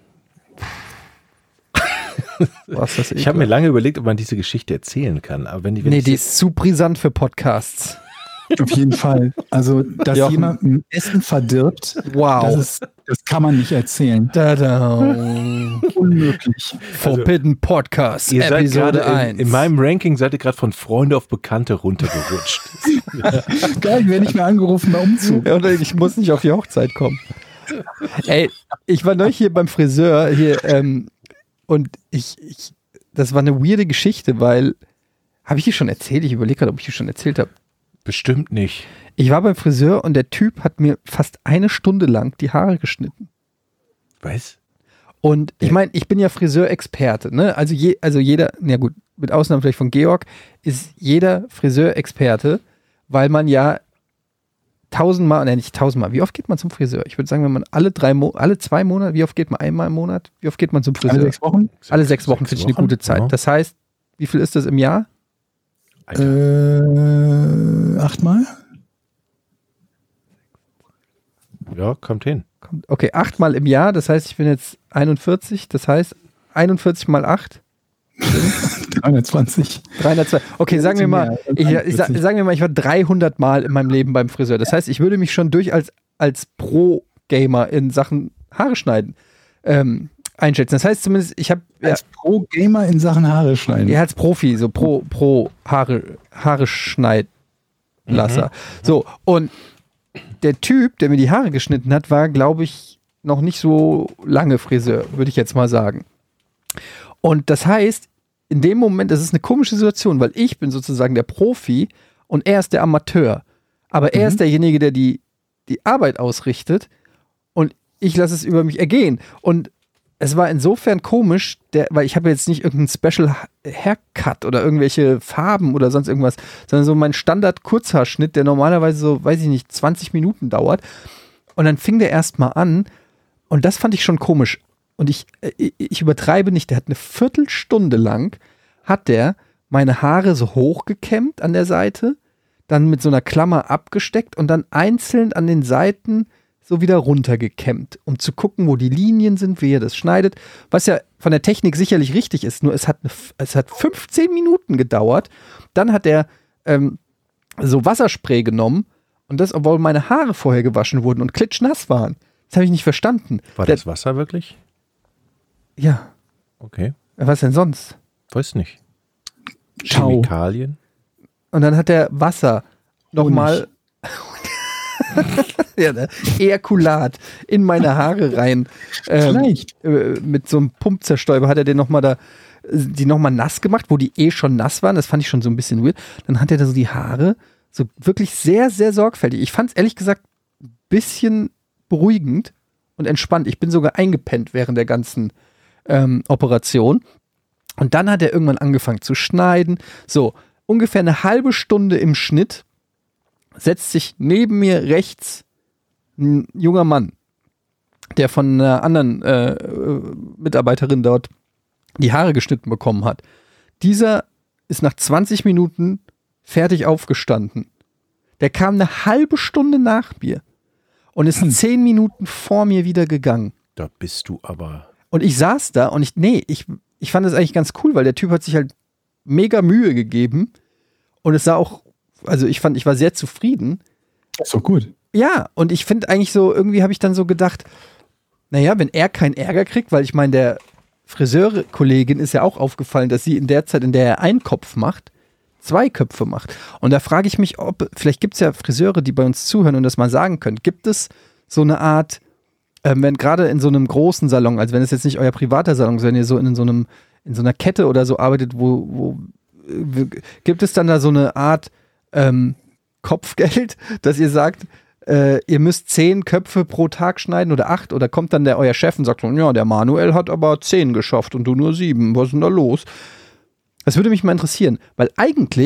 ich habe mir lange überlegt, ob man diese Geschichte erzählen kann. Aber wenn die ist zu brisant für Podcasts. Auf jeden Fall. Also, dass jemand ein Essen verdirbt, das kann man nicht erzählen. Unmöglich. Forbidden Podcast, Episode 1. In meinem Ranking seid ihr gerade von Freunde auf Bekannte runtergerutscht. Geil, ich werde nicht mehr angerufen bei Umzug. Ja, ich muss nicht auf die Hochzeit kommen. Ey, ich war neulich hier beim Friseur und das war eine weirde Geschichte, weil, habe ich die schon erzählt? Ich überlege gerade, ob ich die schon erzählt habe. Bestimmt nicht. Ich war beim Friseur und der Typ hat mir fast 1 Stunde lang die Haare geschnitten. Was? Und ich meine, ich bin ja Friseurexperte, ne? Also jeder, na gut, mit Ausnahme vielleicht von Georg, ist jeder Friseurexperte, weil man ja 1000-mal, nicht 1000-mal, wie oft geht man zum Friseur? Ich würde sagen, wenn man alle 2 Monate, wie oft geht man einmal im Monat? Wie oft geht man zum Friseur? Alle 6 Wochen? Alle 6 Wochen finde ich eine gute Zeit. Ja. Das heißt, wie viel ist das im Jahr? 8-mal? Ja, kommt hin. Okay, 8-mal im Jahr, das heißt, ich bin jetzt 41, das heißt 41 mal 8. 320. 302. Okay, sagen wir mal, ich war 300 Mal in meinem Leben beim Friseur. Das heißt, ich würde mich schon als Pro-Gamer in Sachen Haare schneiden einschätzen. Das heißt zumindest, ich habe als Pro-Gamer in Sachen Haare schneiden. Ja, als Profi, so Pro Haare Schneidlasser. So, und der Typ, der mir die Haare geschnitten hat, war, glaube ich, noch nicht so lange Friseur, würde ich jetzt mal sagen. Und das heißt, in dem Moment, das ist eine komische Situation, weil ich bin sozusagen der Profi und er ist der Amateur. Aber er ist derjenige, der die Arbeit ausrichtet und ich lasse es über mich ergehen. Und es war insofern komisch, weil ich habe jetzt nicht irgendeinen Special Haircut oder irgendwelche Farben oder sonst irgendwas, sondern so mein Standard-Kurzhaarschnitt, der normalerweise so, weiß ich nicht, 20 Minuten dauert. Und dann fing der erstmal an und das fand ich schon komisch. Und ich übertreibe nicht, der hat eine Viertelstunde lang, hat der meine Haare so hochgekämmt an der Seite, dann mit so einer Klammer abgesteckt und dann einzeln an den Seiten so wieder runtergekämmt, um zu gucken, wo die Linien sind, wie er das schneidet, was ja von der Technik sicherlich richtig ist, nur es hat 15 Minuten gedauert, dann hat er so Wasserspray genommen und das, obwohl meine Haare vorher gewaschen wurden und klitschnass waren. Das habe ich nicht verstanden. War das Wasser wirklich? Ja. Okay. Was denn sonst? Weiß nicht. Ciao. Chemikalien? Und dann hat der Wasser nochmal ja, Ejakulat in meine Haare rein. Mit so einem Pumpzerstäuber hat er den die nochmal nass gemacht, wo die schon nass waren. Das fand ich schon so ein bisschen weird. Dann hat er da so die Haare so wirklich sehr, sehr sorgfältig. Ich fand es ehrlich gesagt ein bisschen beruhigend und entspannt. Ich bin sogar eingepennt während der ganzen Operation. Und dann hat er irgendwann angefangen zu schneiden. So, ungefähr eine halbe Stunde im Schnitt setzt sich neben mir rechts ein junger Mann, der von einer anderen Mitarbeiterin dort die Haare geschnitten bekommen hat. Dieser ist nach 20 Minuten fertig aufgestanden. Der kam eine halbe Stunde nach mir und ist 10 Minuten vor mir wieder gegangen. Da bist du aber... Und ich saß da und ich fand das eigentlich ganz cool, weil der Typ hat sich halt mega Mühe gegeben und es sah auch, also ich war sehr zufrieden. Das ist doch gut. Ja, und ich finde eigentlich so, irgendwie habe ich dann so gedacht, naja, wenn er keinen Ärger kriegt, weil ich meine, der Friseurkollegin ist ja auch aufgefallen, dass sie in der Zeit, in der er einen Kopf macht, 2 Köpfe macht. Und da frage ich mich, vielleicht gibt es ja Friseure, die bei uns zuhören und das mal sagen können. Gibt es so eine Art, wenn gerade in so einem großen Salon, also wenn es jetzt nicht euer privater Salon ist, wenn ihr so in so einer Kette oder so arbeitet, wo gibt es dann da so eine Art Kopfgeld, dass ihr sagt, ihr müsst 10 Köpfe pro Tag schneiden oder 8 oder kommt dann euer Chef und sagt so, ja, der Manuel hat aber 10 geschafft und du nur 7, was ist denn da los? Das würde mich mal interessieren, weil eigentlich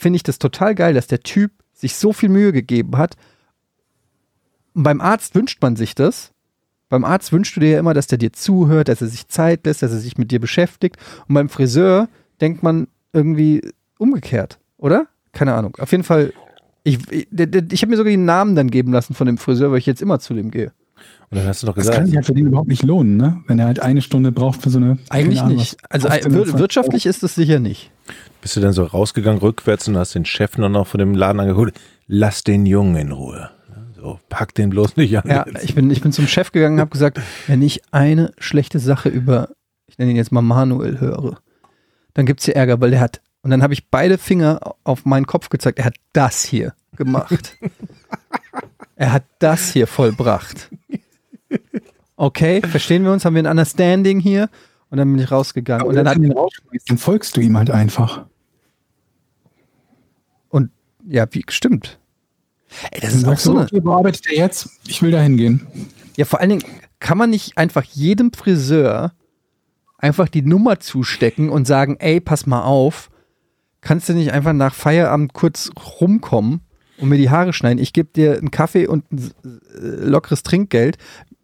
finde ich das total geil, dass der Typ sich so viel Mühe gegeben hat. Und beim Arzt wünscht man sich das. Beim Arzt wünschst du dir ja immer, dass der dir zuhört, dass er sich Zeit lässt, dass er sich mit dir beschäftigt. Und beim Friseur denkt man irgendwie umgekehrt, oder? Keine Ahnung. Auf jeden Fall, ich habe mir sogar den Namen dann geben lassen von dem Friseur, weil ich jetzt immer zu dem gehe. Und dann hast du doch Das gesagt, kann sich halt für den überhaupt nicht lohnen, ne? Wenn er halt eine Stunde braucht für so eine... Eigentlich keine Ahnung, nicht. was- Also wirtschaftlich ist es sicher nicht. bist du dann so rausgegangen rückwärts und hast den Chef noch von dem Laden angeholt. Lass den Jungen in Ruhe. So, pack den bloß nicht an. Ja, ich bin zum Chef gegangen und habe gesagt, wenn ich eine schlechte Sache über, ich nenne ihn jetzt mal Manuel, höre, dann gibt's hier Ärger, weil der hat, und dann habe ich beide Finger auf meinen Kopf gezeigt, er hat das hier gemacht. Er hat das hier vollbracht. Okay, verstehen wir uns? Haben wir ein Understanding hier? Und dann bin ich rausgegangen. Und dann hat, dann folgst du ihm halt einfach. und ja, wie, stimmt. Ey, das Dann ist auch sagst so du, eine, okay, wo arbeitet er jetzt? Ich will da hingehen. ja, vor allen Dingen kann man nicht einfach jedem Friseur einfach die Nummer zustecken und sagen, ey, pass mal auf, kannst du nicht einfach nach Feierabend kurz rumkommen und mir die Haare schneiden? Ich gebe dir einen Kaffee und ein lockeres Trinkgeld.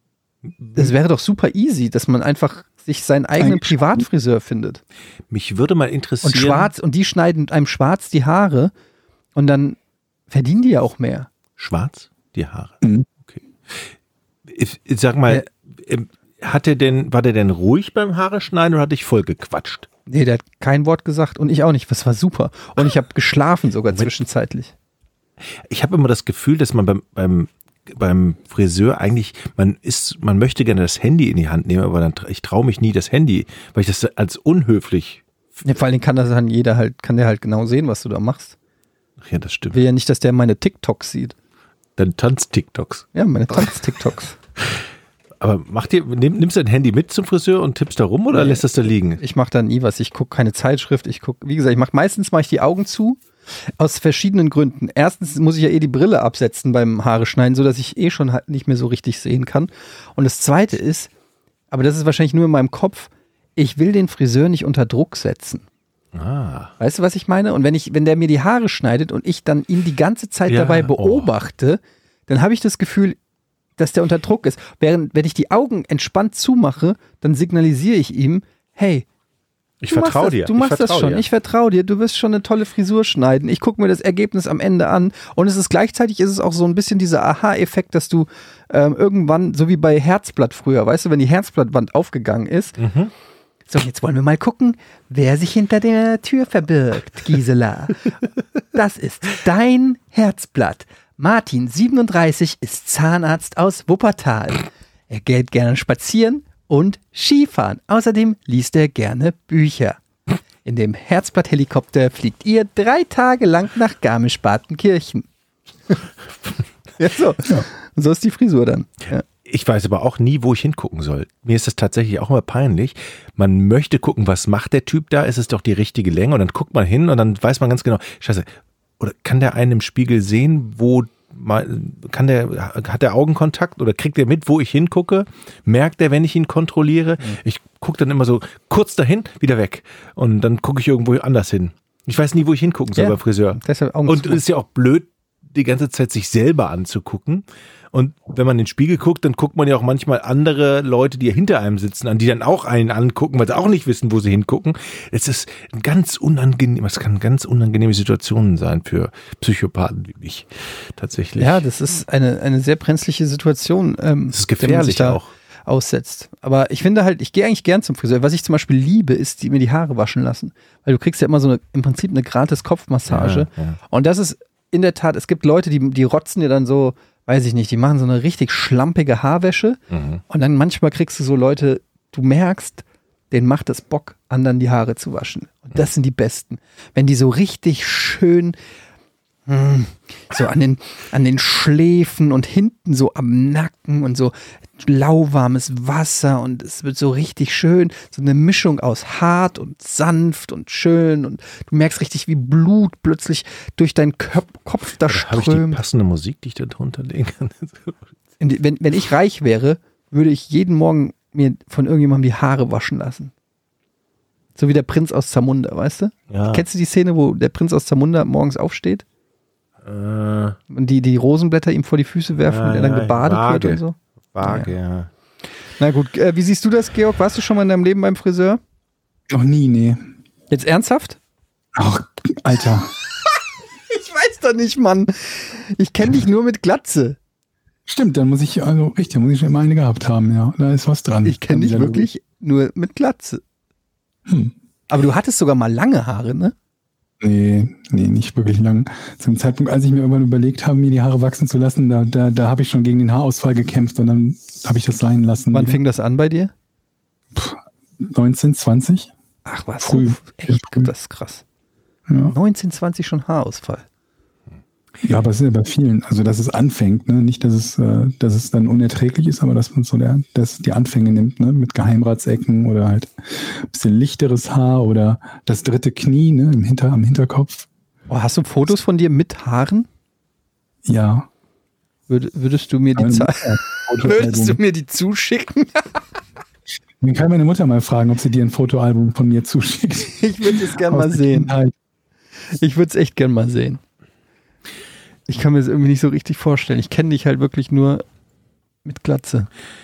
Das wäre doch super easy, dass man einfach sich seinen eigenen Eigentlich Privatfriseur findet. Mich würde mal interessieren. Und schwarz, und die schneiden einem schwarz die Haare und dann verdienen die ja auch mehr. Schwarz? Die Haare. Mhm. Okay. Ich sag mal, war der denn ruhig beim Haare schneiden oder hat dich voll gequatscht? Nee, der hat kein Wort gesagt und ich auch nicht. Das war super. Und ich habe geschlafen sogar zwischenzeitlich. Ich habe immer das Gefühl, dass man beim Friseur eigentlich, man möchte gerne das Handy in die Hand nehmen, aber ich traue mich nie das Handy, weil ich das als unhöflich. Ja, vor allen Dingen kann das dann kann der halt genau sehen, was du da machst. Ach ja, das stimmt. Ich will ja nicht, dass der meine TikToks sieht. Dann Tanz-TikToks. Ja, meine Tanz-TikToks. Aber nimmst du dein Handy mit zum Friseur und tippst da rum oder lässt das da liegen? Ich mache da nie was. Ich gucke keine Zeitschrift. Wie gesagt, meistens mache ich die Augen zu. Aus verschiedenen Gründen. Erstens muss ich ja die Brille absetzen beim Haare schneiden, sodass ich schon halt nicht mehr so richtig sehen kann. Und das Zweite ist, aber das ist wahrscheinlich nur in meinem Kopf, ich will den Friseur nicht unter Druck setzen. Ah. Weißt du, was ich meine? Und wenn der mir die Haare schneidet und ich dann ihn die ganze Zeit dabei beobachte, dann habe ich das Gefühl, dass der unter Druck ist. Wenn ich die Augen entspannt zumache, dann signalisiere ich ihm, hey, Ich vertraue dir. Du machst das schon. Ich vertraue dir. Du wirst schon eine tolle Frisur schneiden. Ich gucke mir das Ergebnis am Ende an. Und gleichzeitig ist es auch so ein bisschen dieser Aha-Effekt, dass du irgendwann, so wie bei Herzblatt früher, weißt du, wenn die Herzblattwand aufgegangen ist. So, jetzt wollen wir mal gucken, wer sich hinter der Tür verbirgt, Gisela. Das ist dein Herzblatt. Martin, 37, ist Zahnarzt aus Wuppertal. Er geht gerne spazieren und Skifahren. Außerdem liest er gerne Bücher. In dem Herzblatt-Helikopter fliegt ihr 3 Tage lang nach Garmisch-Partenkirchen. Ja, so. Und so ist die Frisur dann. Ja. Ich weiß aber auch nie, wo ich hingucken soll. Mir ist das tatsächlich auch immer peinlich. Man möchte gucken, was macht der Typ da? Ist es doch die richtige Länge? Und dann guckt man hin und dann weiß man ganz genau, scheiße, oder kann der einen im Spiegel sehen, hat der Augenkontakt oder kriegt der mit, wo ich hingucke? Merkt der, wenn ich ihn kontrolliere? Ich gucke dann immer so kurz dahin, wieder weg. Und dann gucke ich irgendwo anders hin. Ich weiß nie, wo ich hingucken soll beim Friseur. Deshalb Und es ist ja auch blöd, die ganze Zeit sich selber anzugucken. Und wenn man in den Spiegel guckt, dann guckt man ja auch manchmal andere Leute, die hinter einem sitzen, an die dann auch einen angucken, weil sie auch nicht wissen, wo sie hingucken. Es kann ganz unangenehme Situationen sein für Psychopathen wie mich. Tatsächlich. Ja, das ist eine sehr brenzliche Situation. Das ist gefährlich da auch. Aussetzt. Aber ich finde halt, ich gehe eigentlich gern zum Friseur. Was ich zum Beispiel liebe, ist, mir die Haare waschen lassen. Weil du kriegst ja immer im Prinzip eine gratis Kopfmassage. Ja. Und das ist in der Tat, es gibt Leute, die rotzen dir dann so, weiß ich nicht, die machen so eine richtig schlampige Haarwäsche. Und dann manchmal kriegst du so Leute, du merkst, denen macht es Bock, anderen die Haare zu waschen. Und das sind die Besten. Wenn die so richtig schön so an den Schläfen und hinten so am Nacken und so lauwarmes Wasser und es wird so richtig schön, so eine Mischung aus hart und sanft und schön und du merkst richtig, wie Blut plötzlich durch deinen Kopf da Habe ich die strömt. passende Musik, die ich da drunter legen kann? Wenn ich reich wäre, würde ich jeden Morgen mir von irgendjemandem die Haare waschen lassen. So wie der Prinz aus Zamunda, weißt du? Ja. Kennst du die Szene, wo der Prinz aus Zamunda morgens aufsteht? Und die Rosenblätter ihm vor die Füße werfen und er dann gebadet wird und so? Vage, ja. Na gut, wie siehst du das, Georg? Warst du schon mal in deinem Leben beim Friseur? Noch nie, nee. Jetzt ernsthaft? Ach, Alter. Ich weiß doch nicht, Mann. Ich kenne dich nur mit Glatze. Stimmt, dann muss ich schon immer eine gehabt haben, ja. Da ist was dran. Ich kenne dich wirklich nur mit Glatze. Aber du hattest sogar mal lange Haare, ne? Nee, nicht wirklich lang. Zum Zeitpunkt, als ich mir irgendwann überlegt habe, mir die Haare wachsen zu lassen, da habe ich schon gegen den Haarausfall gekämpft und dann habe ich das sein lassen. Wann fing das an bei dir? 19, 20. Ach was, Früh. echt, das ist krass. Ja. 19, 20 schon Haarausfall. Ja, aber es ist ja bei vielen, also dass es anfängt, ne? Nicht, dass es dann unerträglich ist, aber dass man so die Anfänge nimmt, ne? Mit Geheimratsecken oder halt ein bisschen lichteres Haar oder das dritte Knie, ne? Am Hinterkopf. Oh, hast du Fotos von dir mit Haaren? Ja. Würdest du mir die Würdest du mir die zuschicken? Dann kann meine Mutter mal fragen, ob sie dir ein Fotoalbum von mir zuschickt. Ich würde es gerne mal sehen. Ich würde es echt gerne mal sehen. Ich kann mir das irgendwie nicht so richtig vorstellen. Ich kenne dich halt wirklich nur mit Glatze.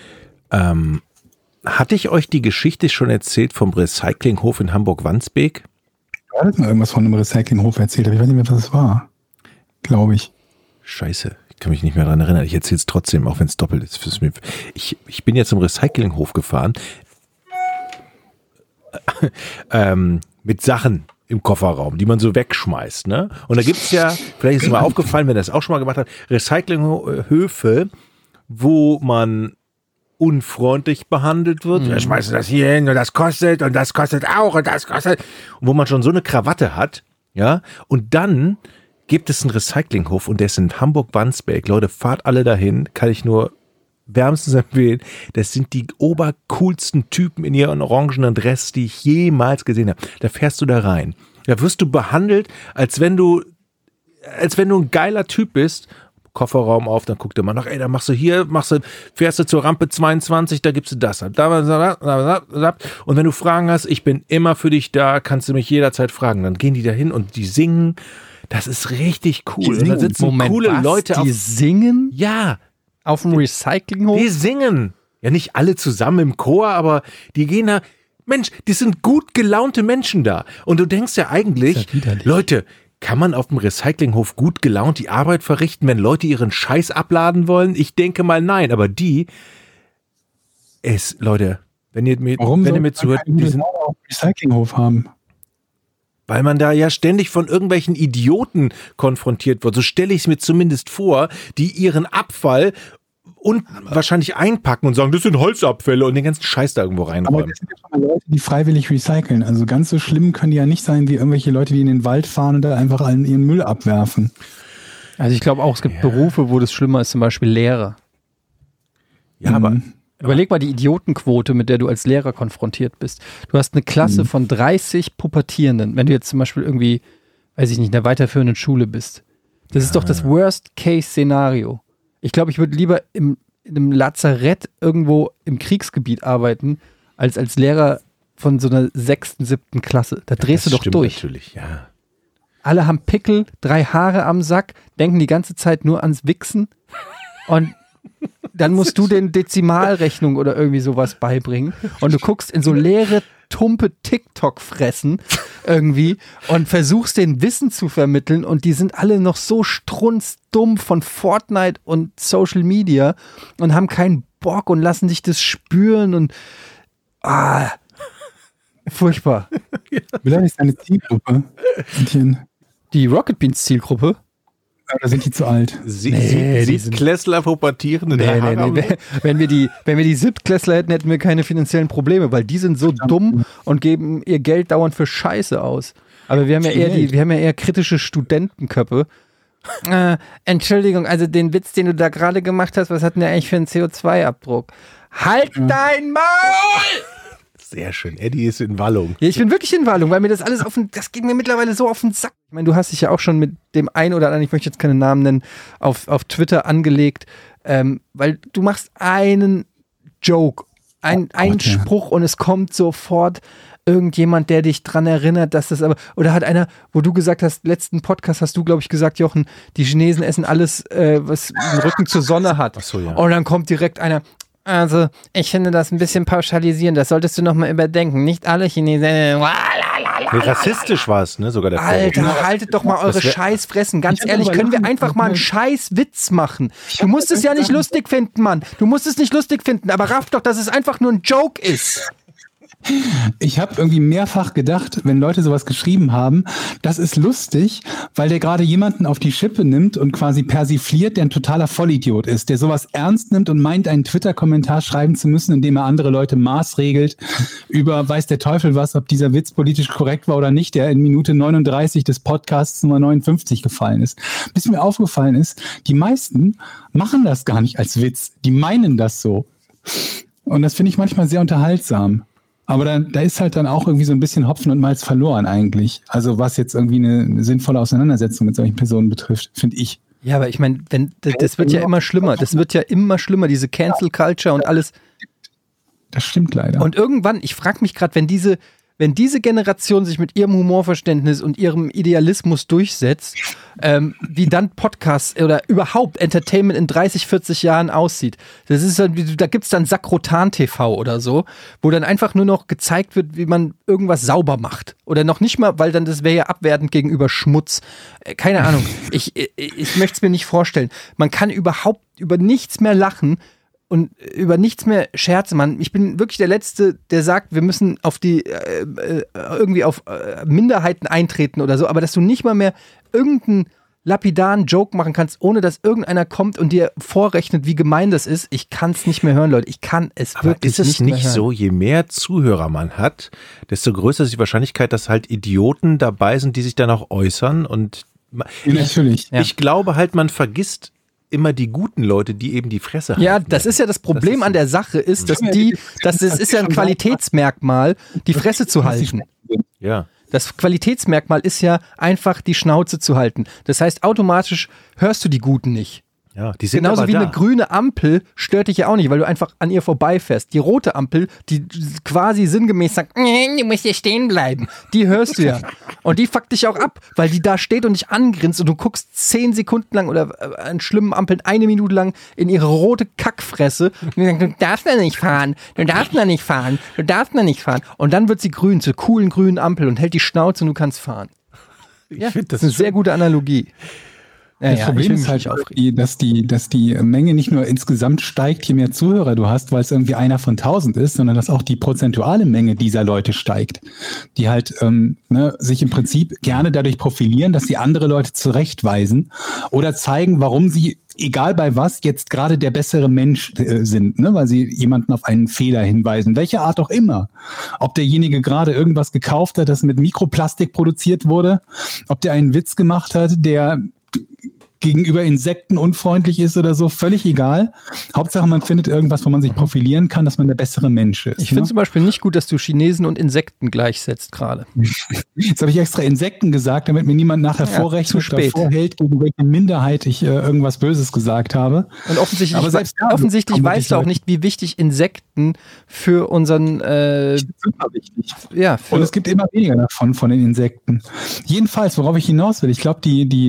Hatte ich euch die Geschichte schon erzählt vom Recyclinghof in Hamburg-Wandsbek? Du hattest mal irgendwas von einem Recyclinghof erzählt, aber ich weiß nicht mehr, was es war. Glaube ich. Scheiße, ich kann mich nicht mehr daran erinnern. Ich erzähle es trotzdem, auch wenn es doppelt ist. Ich bin jetzt zum Recyclinghof gefahren mit Sachen im Kofferraum, die man so wegschmeißt, ne? Und da gibt's ja, vielleicht ist es mal aufgefallen, wenn ihr das auch schon mal gemacht habt, Recyclinghöfe, wo man unfreundlich behandelt wird. Ja, schmeißt das hier hin und das kostet auch und das kostet. Und wo man schon so eine Krawatte hat, ja? Und dann gibt es einen Recyclinghof und der ist in Hamburg-Wandsbek. Leute, fahrt alle dahin, kann ich nur wärmstens empfehlen. Das sind die obercoolsten Typen in ihren orangenen Dress, die ich jemals gesehen habe. Da fährst du da rein. Da wirst du behandelt, als wenn du ein geiler Typ bist. Kofferraum auf, dann guckt er mal nach, ey, dann fährst du zur Rampe 22, da gibst du das ab. Und wenn du Fragen hast, ich bin immer für dich da, kannst du mich jederzeit fragen. Dann gehen die da hin und die singen. Das ist richtig cool. Und da sitzen coole Leute die singen? Ja. Auf dem Recyclinghof? Die singen. Ja, nicht alle zusammen im Chor, aber die gehen da. Mensch, die sind gut gelaunte Menschen da. Und du denkst ja eigentlich, Leute, kann man auf dem Recyclinghof gut gelaunt die Arbeit verrichten, wenn Leute ihren Scheiß abladen wollen? Ich denke mal nein, aber Leute, wenn ihr mir zuhört, die sind auch Recyclinghof haben. Weil man da ja ständig von irgendwelchen Idioten konfrontiert wird. So stelle ich es mir zumindest vor, die ihren Abfall und wahrscheinlich einpacken und sagen, das sind Holzabfälle und den ganzen Scheiß da irgendwo reinräumen. Aber das sind ja schon mal Leute, die freiwillig recyceln. Also ganz so schlimm können die ja nicht sein, wie irgendwelche Leute, die in den Wald fahren und da einfach allen ihren Müll abwerfen. Also ich glaube auch, es gibt Berufe, wo das schlimmer ist, zum Beispiel Lehrer. Ja, aber überleg mal die Idiotenquote, mit der du als Lehrer konfrontiert bist. Du hast eine Klasse von 30 Pubertierenden, wenn du jetzt zum Beispiel irgendwie, weiß ich nicht, in der weiterführenden Schule bist. Das ist doch das Worst-Case-Szenario. Ich glaube, ich würde lieber in einem Lazarett irgendwo im Kriegsgebiet arbeiten, als Lehrer von so einer 6., 7. Klasse. Da drehst du doch durch. Natürlich, ja. Alle haben Pickel, 3 Haare am Sack, denken die ganze Zeit nur ans Wichsen und dann musst du den Dezimalrechnung oder irgendwie sowas beibringen und du guckst in so leere, tumpe TikTok-Fressen irgendwie und versuchst den Wissen zu vermitteln und die sind alle noch so strunzdumm von Fortnite und Social Media und haben keinen Bock und lassen sich das spüren und furchtbar. Wie lange ist deine Zielgruppe? Die Rocket Beans Zielgruppe? Oder sind die zu alt? Siebtklässler pubertierende Haare. Nee. Wenn wir die Siebtklässler hätten, hätten wir keine finanziellen Probleme, weil die sind so dumm und geben ihr Geld dauernd für Scheiße aus. Aber wir haben ja eher kritische Studentenköpfe. Entschuldigung, also den Witz, den du da gerade gemacht hast, was hat denn der eigentlich für einen CO2-Abdruck? Halt dein Maul! Sehr schön. Eddie ist in Wallung. Ja, ich bin wirklich in Wallung, weil mir das alles das geht mir mittlerweile so auf den Sack. Ich meine, du hast dich ja auch schon mit dem einen oder anderen, ich möchte jetzt keine Namen nennen, auf Twitter angelegt, weil du machst einen Joke, einen Spruch und es kommt sofort irgendjemand, der dich dran erinnert, dass das aber, oder hat einer, wo du gesagt hast, letzten Podcast hast du, glaube ich, gesagt, Jochen, die Chinesen essen alles, was den Rücken zur Sonne hat. Ach so, ja. Und dann kommt direkt einer, also ich finde das ein bisschen pauschalisieren, das solltest du nochmal überdenken. Nicht alle Chinesen. Rassistisch war es, ne? Sogar der Alter, haltet doch mal eure Scheißfressen. Ganz ehrlich, können wir einfach mal einen Scheißwitz machen? Du musst es ja nicht lustig finden, Mann. Du musst es nicht lustig finden, aber raff doch, dass es einfach nur ein Joke ist. Ich habe irgendwie mehrfach gedacht, wenn Leute sowas geschrieben haben, das ist lustig, weil der gerade jemanden auf die Schippe nimmt und quasi persifliert, der ein totaler Vollidiot ist, der sowas ernst nimmt und meint, einen Twitter-Kommentar schreiben zu müssen, indem er andere Leute maßregelt über weiß der Teufel was, ob dieser Witz politisch korrekt war oder nicht, der in Minute 39 des Podcasts Nummer 59 gefallen ist. Bis mir aufgefallen ist, die meisten machen das gar nicht als Witz, die meinen das so. Und das finde ich manchmal sehr unterhaltsam. Aber da ist halt dann auch irgendwie so ein bisschen Hopfen und Malz verloren eigentlich. Also was jetzt irgendwie eine sinnvolle Auseinandersetzung mit solchen Personen betrifft, finde ich. Ja, aber ich meine, das wird ja immer schlimmer. Das wird ja immer schlimmer, diese Cancel Culture und alles. Das stimmt leider. Und irgendwann, ich frage mich gerade, wenn diese Generation sich mit ihrem Humorverständnis und ihrem Idealismus durchsetzt, wie dann Podcasts oder überhaupt Entertainment in 30, 40 Jahren aussieht. Das ist dann, da gibt's dann Sakrotan TV oder so, wo dann einfach nur noch gezeigt wird, wie man irgendwas sauber macht. Oder noch nicht mal, weil dann das wäre ja abwertend gegenüber Schmutz. Keine Ahnung. Ich möchte es mir nicht vorstellen. Man kann überhaupt über nichts mehr lachen und über nichts mehr scherzen, Mann. Ich bin wirklich der Letzte, der sagt, wir müssen auf die irgendwie auf Minderheiten eintreten oder so, aber dass du nicht mal mehr irgendeinen lapidaren Joke machen kannst, ohne dass irgendeiner kommt und dir vorrechnet, wie gemein das ist. Ich kann es nicht mehr hören, Leute. Ich kann es aber wirklich ist es nicht mehr hören. so, je mehr Zuhörer man hat, desto größer ist die Wahrscheinlichkeit, dass halt Idioten dabei sind, die sich dann auch äußern und natürlich. Ich glaube halt, man vergisst immer die guten Leute, die eben die Fresse haben. Ja, das ist ja das Problem an der Sache, ist, das ist ja ein Qualitätsmerkmal, die Fresse zu halten. Ja. Das Qualitätsmerkmal ist ja einfach die Schnauze zu halten. Das heißt, automatisch hörst du die Guten nicht. Ja, die sind genauso aber wie da. eine grüne Ampel stört dich ja auch nicht, weil du einfach an ihr vorbeifährst. Die rote Ampel, die quasi sinngemäß sagt, du musst hier stehen bleiben, die hörst du ja. Und die fuckt dich auch ab, weil die da steht und dich angrinst und du guckst 10 Sekunden lang oder an schlimmen Ampeln 1 Minute lang in ihre rote Kackfresse und die sagt, du darfst da nicht fahren, du darfst da nicht fahren, du darfst da nicht fahren. Und dann wird sie grün, zur coolen grünen Ampel und hält die Schnauze und du kannst fahren. Ja, das ist eine sehr gute Analogie. Das Problem ist halt auch, dass die Menge nicht nur insgesamt steigt, je mehr Zuhörer du hast, weil es irgendwie einer von 1000 ist, sondern dass auch die prozentuale Menge dieser Leute steigt, die halt sich im Prinzip gerne dadurch profilieren, dass sie andere Leute zurechtweisen oder zeigen, warum sie, egal bei was, jetzt gerade der bessere Mensch sind, ne? Weil sie jemanden auf einen Fehler hinweisen, welche Art auch immer. Ob derjenige gerade irgendwas gekauft hat, das mit Mikroplastik produziert wurde, ob der einen Witz gemacht hat, der gegenüber Insekten unfreundlich ist oder so, völlig egal. Hauptsache, man findet irgendwas, wo man sich profilieren kann, dass man der bessere Mensch ist. Ich finde zum Beispiel nicht gut, dass du Chinesen und Insekten gleichsetzt gerade. Jetzt habe ich extra Insekten gesagt, damit mir niemand nachher vorrechnet oder vorhält, gegen welche Minderheit ich irgendwas Böses gesagt habe. Und offensichtlich weißt du auch nicht, wie wichtig Insekten für unseren super wichtig. Ja, und es gibt immer weniger davon, von den Insekten. Jedenfalls, worauf ich hinaus will, ich glaube,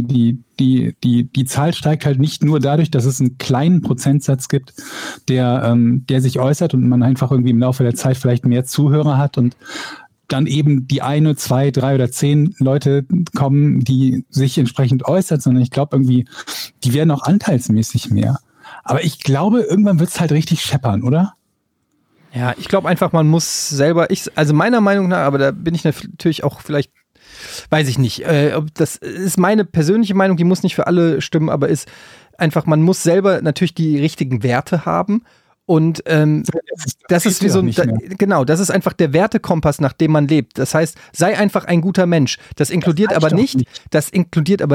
die Zahl steigt halt nicht nur dadurch, dass es einen kleinen Prozentsatz gibt, der sich äußert und man einfach irgendwie im Laufe der Zeit vielleicht mehr Zuhörer hat und dann eben die 1, 2, 3 oder 10 Leute kommen, die sich entsprechend äußern, sondern ich glaube irgendwie, die werden auch anteilsmäßig mehr. Aber ich glaube, irgendwann wird es halt richtig scheppern, oder? Ja, ich glaube einfach, man muss selber, also meiner Meinung nach, aber da bin ich natürlich auch vielleicht, weiß ich nicht, das ist meine persönliche Meinung, die muss nicht für alle stimmen, aber ist einfach, man muss selber natürlich die richtigen Werte haben und das ist wie so ein, genau, das ist einfach der Wertekompass, nach dem man lebt. Das heißt, sei einfach ein guter Mensch. Das inkludiert aber nicht,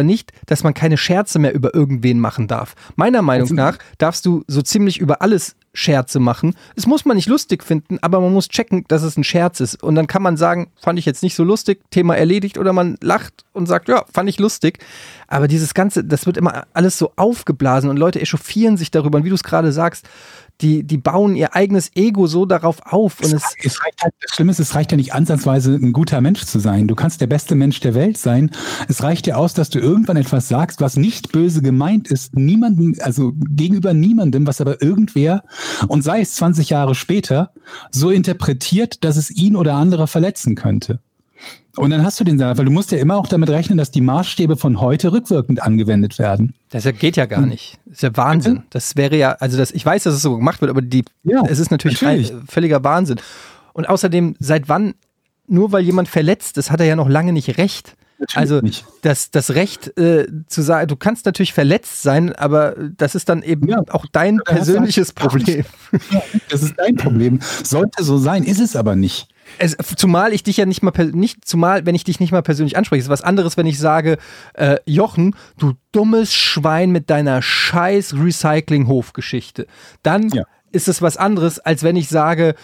dass man keine Scherze mehr über irgendwen machen darf. Meiner Meinung nach darfst du so ziemlich über alles Scherze machen. Es muss man nicht lustig finden, aber man muss checken, dass es ein Scherz ist. Und dann kann man sagen, fand ich jetzt nicht so lustig, Thema erledigt, oder man lacht und sagt, ja, fand ich lustig. Aber dieses Ganze, das wird immer alles so aufgeblasen und Leute echauffieren sich darüber. Und wie du es gerade sagst, die bauen ihr eigenes Ego so darauf auf. Und es reicht halt, das Schlimme ist, es reicht ja nicht ansatzweise, ein guter Mensch zu sein. Du kannst der beste Mensch der Welt sein. Es reicht ja aus, dass du irgendwann etwas sagst, was nicht böse gemeint ist, niemandem, also gegenüber niemandem, was aber irgendwer, und sei es 20 Jahre später, so interpretiert, dass es ihn oder andere verletzen könnte. Und dann hast du den Salat, weil du musst ja immer auch damit rechnen, dass die Maßstäbe von heute rückwirkend angewendet werden. Das geht ja gar nicht. Das ist ja Wahnsinn. Bitte? Das wäre ja, also ich weiß, dass es so gemacht wird, aber es ist natürlich völliger Wahnsinn. Und außerdem, seit wann, nur weil jemand verletzt ist, hat er ja noch lange nicht Recht. Natürlich also nicht. Das Recht zu sagen, du kannst natürlich verletzt sein, aber das ist dann eben auch dein persönliches Problem. Ja, das ist dein Problem. Sollte so sein, ist es aber nicht. Zumal ich dich ja nicht mal wenn ich dich nicht mal persönlich anspreche. Es ist was anderes, wenn ich sage, Jochen, du dummes Schwein mit deiner scheiß Recycling-Hof-Geschichte. Dann ist es was anderes, als wenn ich sage,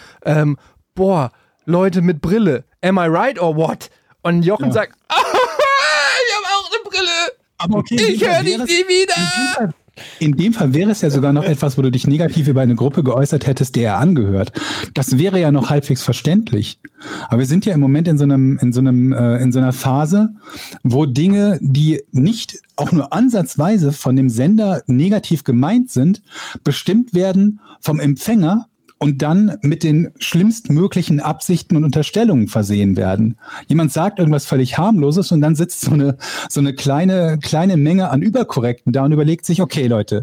boah, Leute mit Brille, am I right or what? Und Jochen sagt, ich habe auch eine Brille. Aber okay, ich höre dich nie wieder. In dem Fall wäre es ja sogar noch etwas, wo du dich negativ über eine Gruppe geäußert hättest, der er angehört. Das wäre ja noch halbwegs verständlich. Aber wir sind ja im Moment in so einer Phase, wo Dinge, die nicht auch nur ansatzweise von dem Sender negativ gemeint sind, bestimmt werden vom Empfänger und dann mit den schlimmstmöglichen Absichten und Unterstellungen versehen werden. Jemand sagt irgendwas völlig harmloses und dann sitzt so eine kleine Menge an Überkorrekten da und überlegt sich, okay Leute,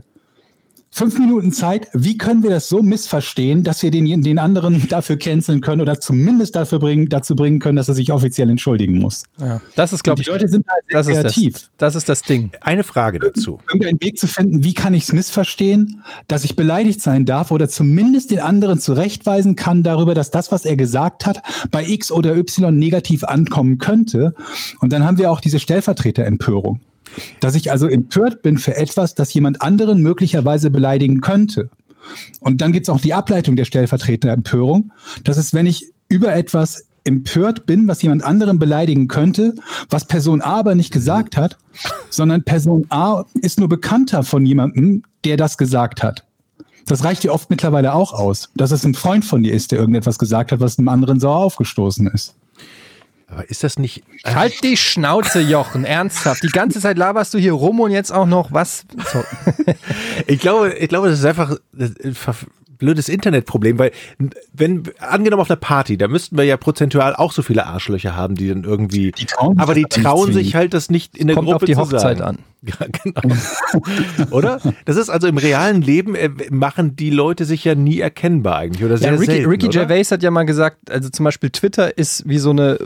5 Minuten Zeit, wie können wir das so missverstehen, dass wir den anderen dafür canceln können oder zumindest dazu bringen können, dass er sich offiziell entschuldigen muss. Ja, das ist, glaube ich, die Leute sind halt sehr kreativ. Das ist das Ding. Eine Frage dazu. Irgendeinen Weg zu finden, wie kann ich es missverstehen, dass ich beleidigt sein darf oder zumindest den anderen zurechtweisen kann darüber, dass das, was er gesagt hat, bei X oder Y negativ ankommen könnte. Und dann haben wir auch diese Stellvertreterempörung. Dass ich also empört bin für etwas, das jemand anderen möglicherweise beleidigen könnte. Und dann gibt es auch die Ableitung der Stellvertreterempörung. Das ist, wenn ich über etwas empört bin, was jemand anderen beleidigen könnte, was Person A aber nicht gesagt hat, sondern Person A ist nur bekannter von jemandem, der das gesagt hat. Das reicht dir oft mittlerweile auch aus, dass es ein Freund von dir ist, der irgendetwas gesagt hat, was einem anderen sauer aufgestoßen ist. Aber ist das nicht... Halt die Schnauze, Jochen, ernsthaft. Die ganze Zeit laberst du hier rum und jetzt auch noch was? So. Ich glaube, das ist einfach ein blödes Internetproblem, weil angenommen auf einer Party, da müssten wir ja prozentual auch so viele Arschlöcher haben, die dann irgendwie... Die trauen sich halt das nicht in der Gruppe zu sagen. Kommt auf die Hochzeit an. Ja, genau. Oder? Das ist also im realen Leben, machen die Leute sich ja nie erkennbar eigentlich. Oder sehr selten, Ricky Gervais hat ja mal gesagt, also zum Beispiel Twitter ist wie so eine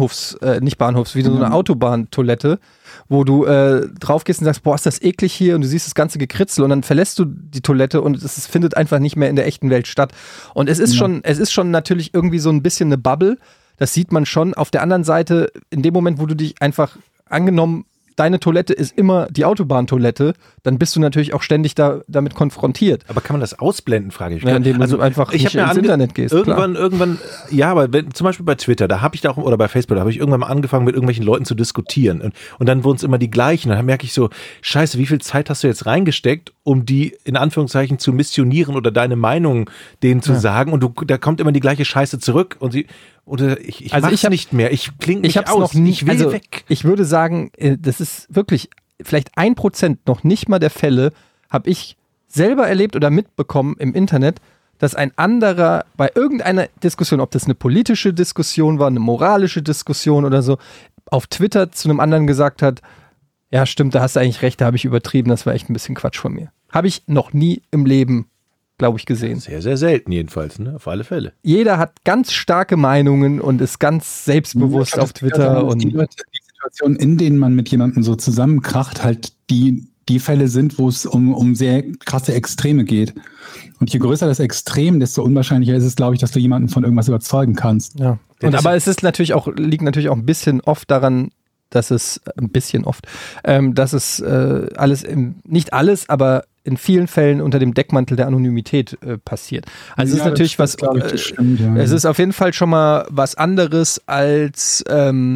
wie so eine Autobahntoilette, wo du drauf gehst und sagst, boah, ist das eklig hier, und du siehst das ganze Gekritzel und dann verlässt du die Toilette und es findet einfach nicht mehr in der echten Welt statt. Und es ist schon natürlich irgendwie so ein bisschen eine Bubble, das sieht man schon. Auf der anderen Seite, in dem Moment, wo du dich einfach angenommen, deine Toilette ist immer die Autobahntoilette, dann bist du natürlich auch ständig damit konfrontiert. Aber kann man das ausblenden, frage ich mich. Ja, indem du einfach nicht ins Internet gehst. Irgendwann, ja, aber zum Beispiel bei Twitter, da habe ich da auch, oder bei Facebook, da habe ich irgendwann mal angefangen, mit irgendwelchen Leuten zu diskutieren. Und dann wurden es immer die gleichen. Und dann merke ich so, scheiße, wie viel Zeit hast du jetzt reingesteckt, um die in Anführungszeichen zu missionieren oder deine Meinung denen zu sagen? Und da kommt immer die gleiche Scheiße zurück und ich mach's nicht mehr. Ich klinge nicht aus. Noch nie, ich will weg. Ich würde sagen, das ist wirklich vielleicht 1% noch nicht mal der Fälle, habe ich selber erlebt oder mitbekommen im Internet, dass ein anderer bei irgendeiner Diskussion, ob das eine politische Diskussion war, eine moralische Diskussion oder so, auf Twitter zu einem anderen gesagt hat, ja stimmt, da hast du eigentlich recht, da habe ich übertrieben, das war echt ein bisschen Quatsch von mir. Habe ich noch nie im Leben, glaube ich, gesehen. Sehr, sehr selten jedenfalls, ne? Auf alle Fälle. Jeder hat ganz starke Meinungen und ist ganz selbstbewusst auf Twitter. Und die Situationen, in denen man mit jemandem so zusammenkracht, halt die Fälle sind, wo es um sehr krasse Extreme geht. Und je größer das Extrem, desto unwahrscheinlicher ist es, glaube ich, dass du jemanden von irgendwas überzeugen kannst. Ja. Aber es ist liegt natürlich auch ein bisschen oft daran, dass es alles nicht alles, aber in vielen Fällen unter dem Deckmantel der Anonymität passiert. Also es ist natürlich was, es ist auf jeden Fall schon mal was anderes als,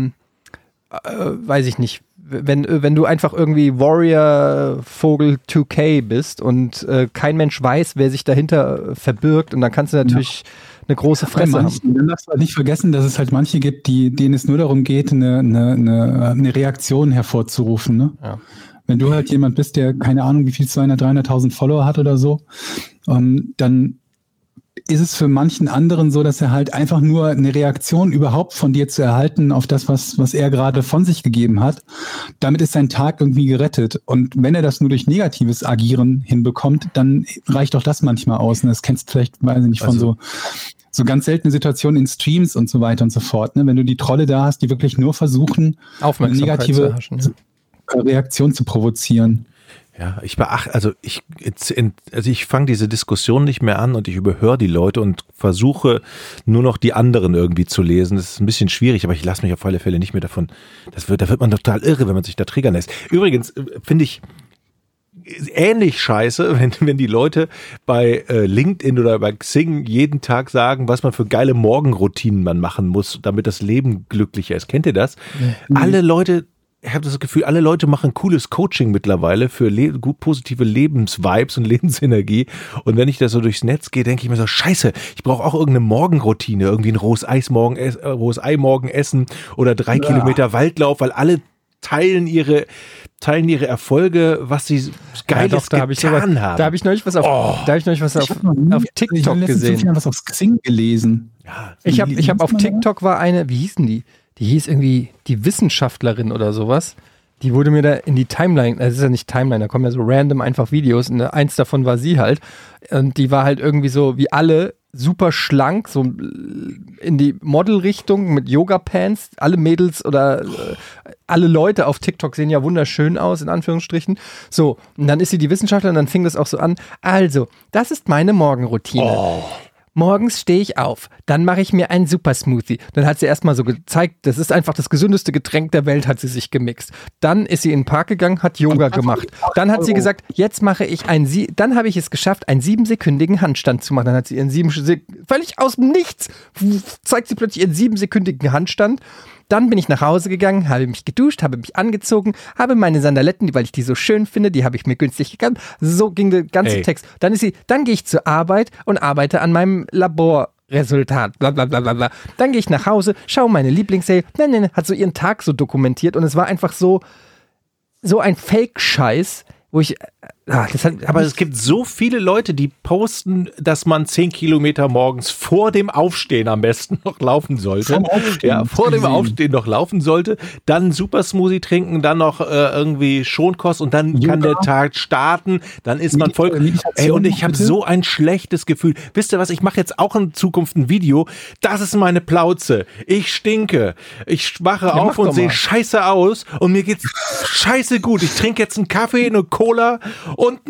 weiß ich nicht, wenn du einfach irgendwie Warrior Vogel 2K bist und kein Mensch weiß, wer sich dahinter verbirgt, und dann kannst du natürlich eine große Fresse haben. Dann darfst du halt nicht vergessen, dass es halt manche gibt, denen es nur darum geht, eine Reaktion hervorzurufen. Ne? Ja. Wenn du halt jemand bist, der keine Ahnung, wie viel 200.000, 300.000 Follower hat oder so, dann ist es für manchen anderen so, dass er halt einfach nur eine Reaktion überhaupt von dir zu erhalten auf das, was er gerade von sich gegeben hat. Damit ist sein Tag irgendwie gerettet. Und wenn er das nur durch negatives Agieren hinbekommt, dann reicht auch das manchmal aus. Und das kennst du vielleicht, weiß ich nicht, von so ganz seltene Situationen in Streams und so weiter und so fort. Ne? Wenn du die Trolle da hast, die wirklich nur versuchen, eine negative Reaktion zu provozieren. Ja, ich fange diese Diskussion nicht mehr an und ich überhöre die Leute und versuche nur noch die anderen irgendwie zu lesen. Das ist ein bisschen schwierig, aber ich lasse mich auf alle Fälle nicht mehr davon. Da wird man total irre, wenn man sich da triggern lässt. Übrigens finde ich ähnlich scheiße, wenn die Leute bei LinkedIn oder bei Xing jeden Tag sagen, was man für geile Morgenroutinen man machen muss, damit das Leben glücklicher ist. Kennt ihr das? Mhm. Ich habe das Gefühl, alle Leute machen cooles Coaching mittlerweile für gut positive Lebensvibes und Lebensenergie. Und wenn ich da so durchs Netz gehe, denke ich mir so, scheiße, ich brauche auch irgendeine Morgenroutine, irgendwie ein rohes Ei morgen essen oder 3 Kilometer Waldlauf, weil alle teilen ihre Erfolge, was sie Geiles getan haben. Da habe ich neulich was auf TikTok gesehen. Ich habe was auf Xing gelesen. Ja, ich habe auf TikTok war eine, wie hießen die? Die hieß irgendwie die Wissenschaftlerin oder sowas. Die wurde mir da in die Timeline, das ist ja nicht Timeline, da kommen ja so random einfach Videos. Und eins davon war sie halt. Und die war halt irgendwie so wie alle super schlank, so in die Model-Richtung mit Yoga-Pants. Alle Mädels oder alle Leute auf TikTok sehen ja wunderschön aus, in Anführungsstrichen. So, und dann ist sie die Wissenschaftlerin, dann fing das auch so an. Also, das ist meine Morgenroutine. Oh. Morgens stehe ich auf, dann mache ich mir einen Super-Smoothie. Dann hat sie erstmal so gezeigt, das ist einfach das gesündeste Getränk der Welt, hat sie sich gemixt. Dann ist sie in den Park gegangen, hat Yoga gemacht. Dann hat sie gesagt, jetzt mache ich dann habe ich es geschafft, einen 7-sekündigen Handstand zu machen. Dann hat sie ihren völlig aus dem Nichts, zeigt sie plötzlich ihren 7-sekündigen Handstand. Dann bin ich nach Hause gegangen, habe mich geduscht, habe mich angezogen, habe meine Sandaletten, weil ich die so schön finde, die habe ich mir günstig gekauft. So ging der ganze Text. Dann gehe ich zur Arbeit und arbeite an meinem Laborresultat. Blablabla. Dann gehe ich nach Hause, schaue meine Lieblingsserie. Hat so ihren Tag so dokumentiert und es war einfach so ein Fake-Scheiß, wo ich aber es gibt so viele Leute, die posten, dass man 10 Kilometer morgens vor dem Aufstehen am besten noch laufen sollte. Vor dem Aufstehen noch laufen sollte, dann Super Smoothie trinken, dann noch irgendwie Schonkost und dann kann der Tag starten, dann ist man voll. Und ich habe so ein schlechtes Gefühl. Wisst ihr was, ich mache jetzt auch in Zukunft ein Video, das ist meine Plauze, ich stinke, ich wache auf und sehe scheiße aus und mir geht's scheiße gut. Ich trinke jetzt einen Kaffee, eine Cola und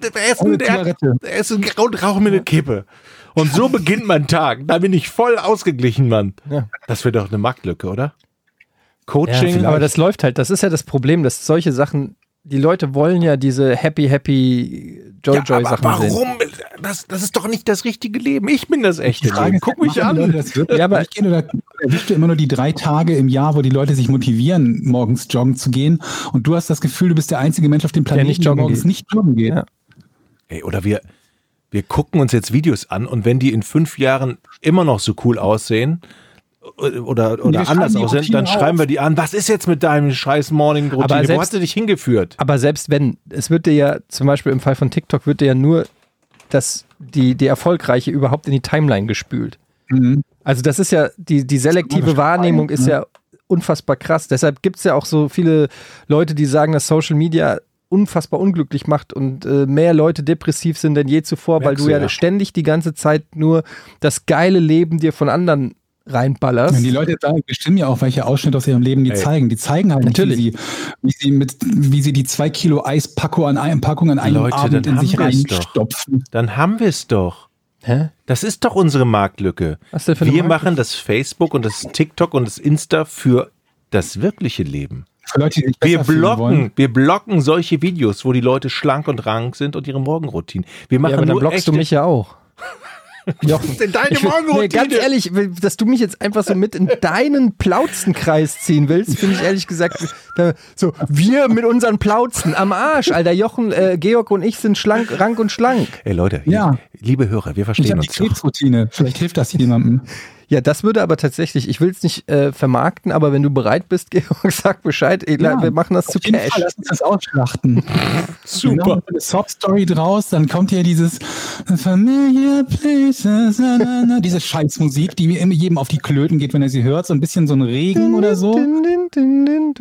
essen und rauche mir eine Kippe. Und so beginnt mein Tag. Da bin ich voll ausgeglichen, Mann. Ja. Das wäre doch eine Marktlücke, oder? Coaching. Ja, aber das läuft halt. Das ist ja das Problem, dass solche Sachen, die Leute wollen ja diese happy Joy-Sachen sehen. Warum? Das ist doch nicht das richtige Leben. Ich bin das echte Leben. Guck mich an. Aber erwischt du immer nur die 3 Tage im Jahr, wo die Leute sich motivieren, morgens joggen zu gehen. Und du hast das Gefühl, du bist der einzige Mensch auf dem Planeten, der morgens nicht joggen geht. Ja. Ey, oder wir gucken uns jetzt Videos an und wenn die in 5 Jahren immer noch so cool aussehen oder anders aussehen, dann schreiben wir die an. Was ist jetzt mit deinem scheiß Morning-Routine? Wo hast du dich hingeführt? Aber selbst wenn, es wird dir ja, zum Beispiel im Fall von TikTok, wird dir ja nur die Erfolgreiche überhaupt in die Timeline gespült. Mhm. Also das ist ja, die selektive Wahrnehmung ist ja unfassbar krass. Deshalb gibt es ja auch so viele Leute, die sagen, dass Social Media unfassbar unglücklich macht und mehr Leute depressiv sind denn je zuvor, weil du ja ständig die ganze Zeit nur das geile Leben dir von anderen reinballerst. Ja, die Leute bestimmen ja auch, welche Ausschnitte aus ihrem Leben die zeigen. Die zeigen halt natürlich, wie sie die 2 Kilo Eispackung an einem Leute, Abend in sich reinstopfen. Dann haben wir es doch. Hä? Das ist doch unsere Marktlücke. Was denn für eine Wir machen das Facebook und das TikTok und das Insta für das wirkliche Leben. Für Leute, die sich besser fühlen wollen. Wir blocken solche Videos, wo die Leute schlank und rank sind und ihre Morgenroutinen. Wir machen aber dann nur blockst du mich ja auch. Was ist denn deine Morgenroutine? Nee, ganz ehrlich, dass du mich jetzt einfach so mit in deinen Plauzenkreis ziehen willst, finde ich ehrlich gesagt, so, wir mit unseren Plauzen am Arsch, Alter. Jochen, Georg und ich sind rank und schlank. Ey Leute, Ja. liebe Hörer, wir Ich verstehen habe uns die doch. Krebsroutine. Vielleicht hilft das jemandem. Ja, das würde aber tatsächlich, ich will es nicht vermarkten, aber wenn du bereit bist, Georg, sag Bescheid. Wir machen das zu auf jeden Cash. Fall, lass uns das ausschlachten. Super. Eine Sob-Story draus, dann kommt hier dieses Familiar Places, diese Scheißmusik, die mir immer jedem auf die Klöten geht, wenn er sie hört. So ein bisschen so ein Regen oder so. Und dann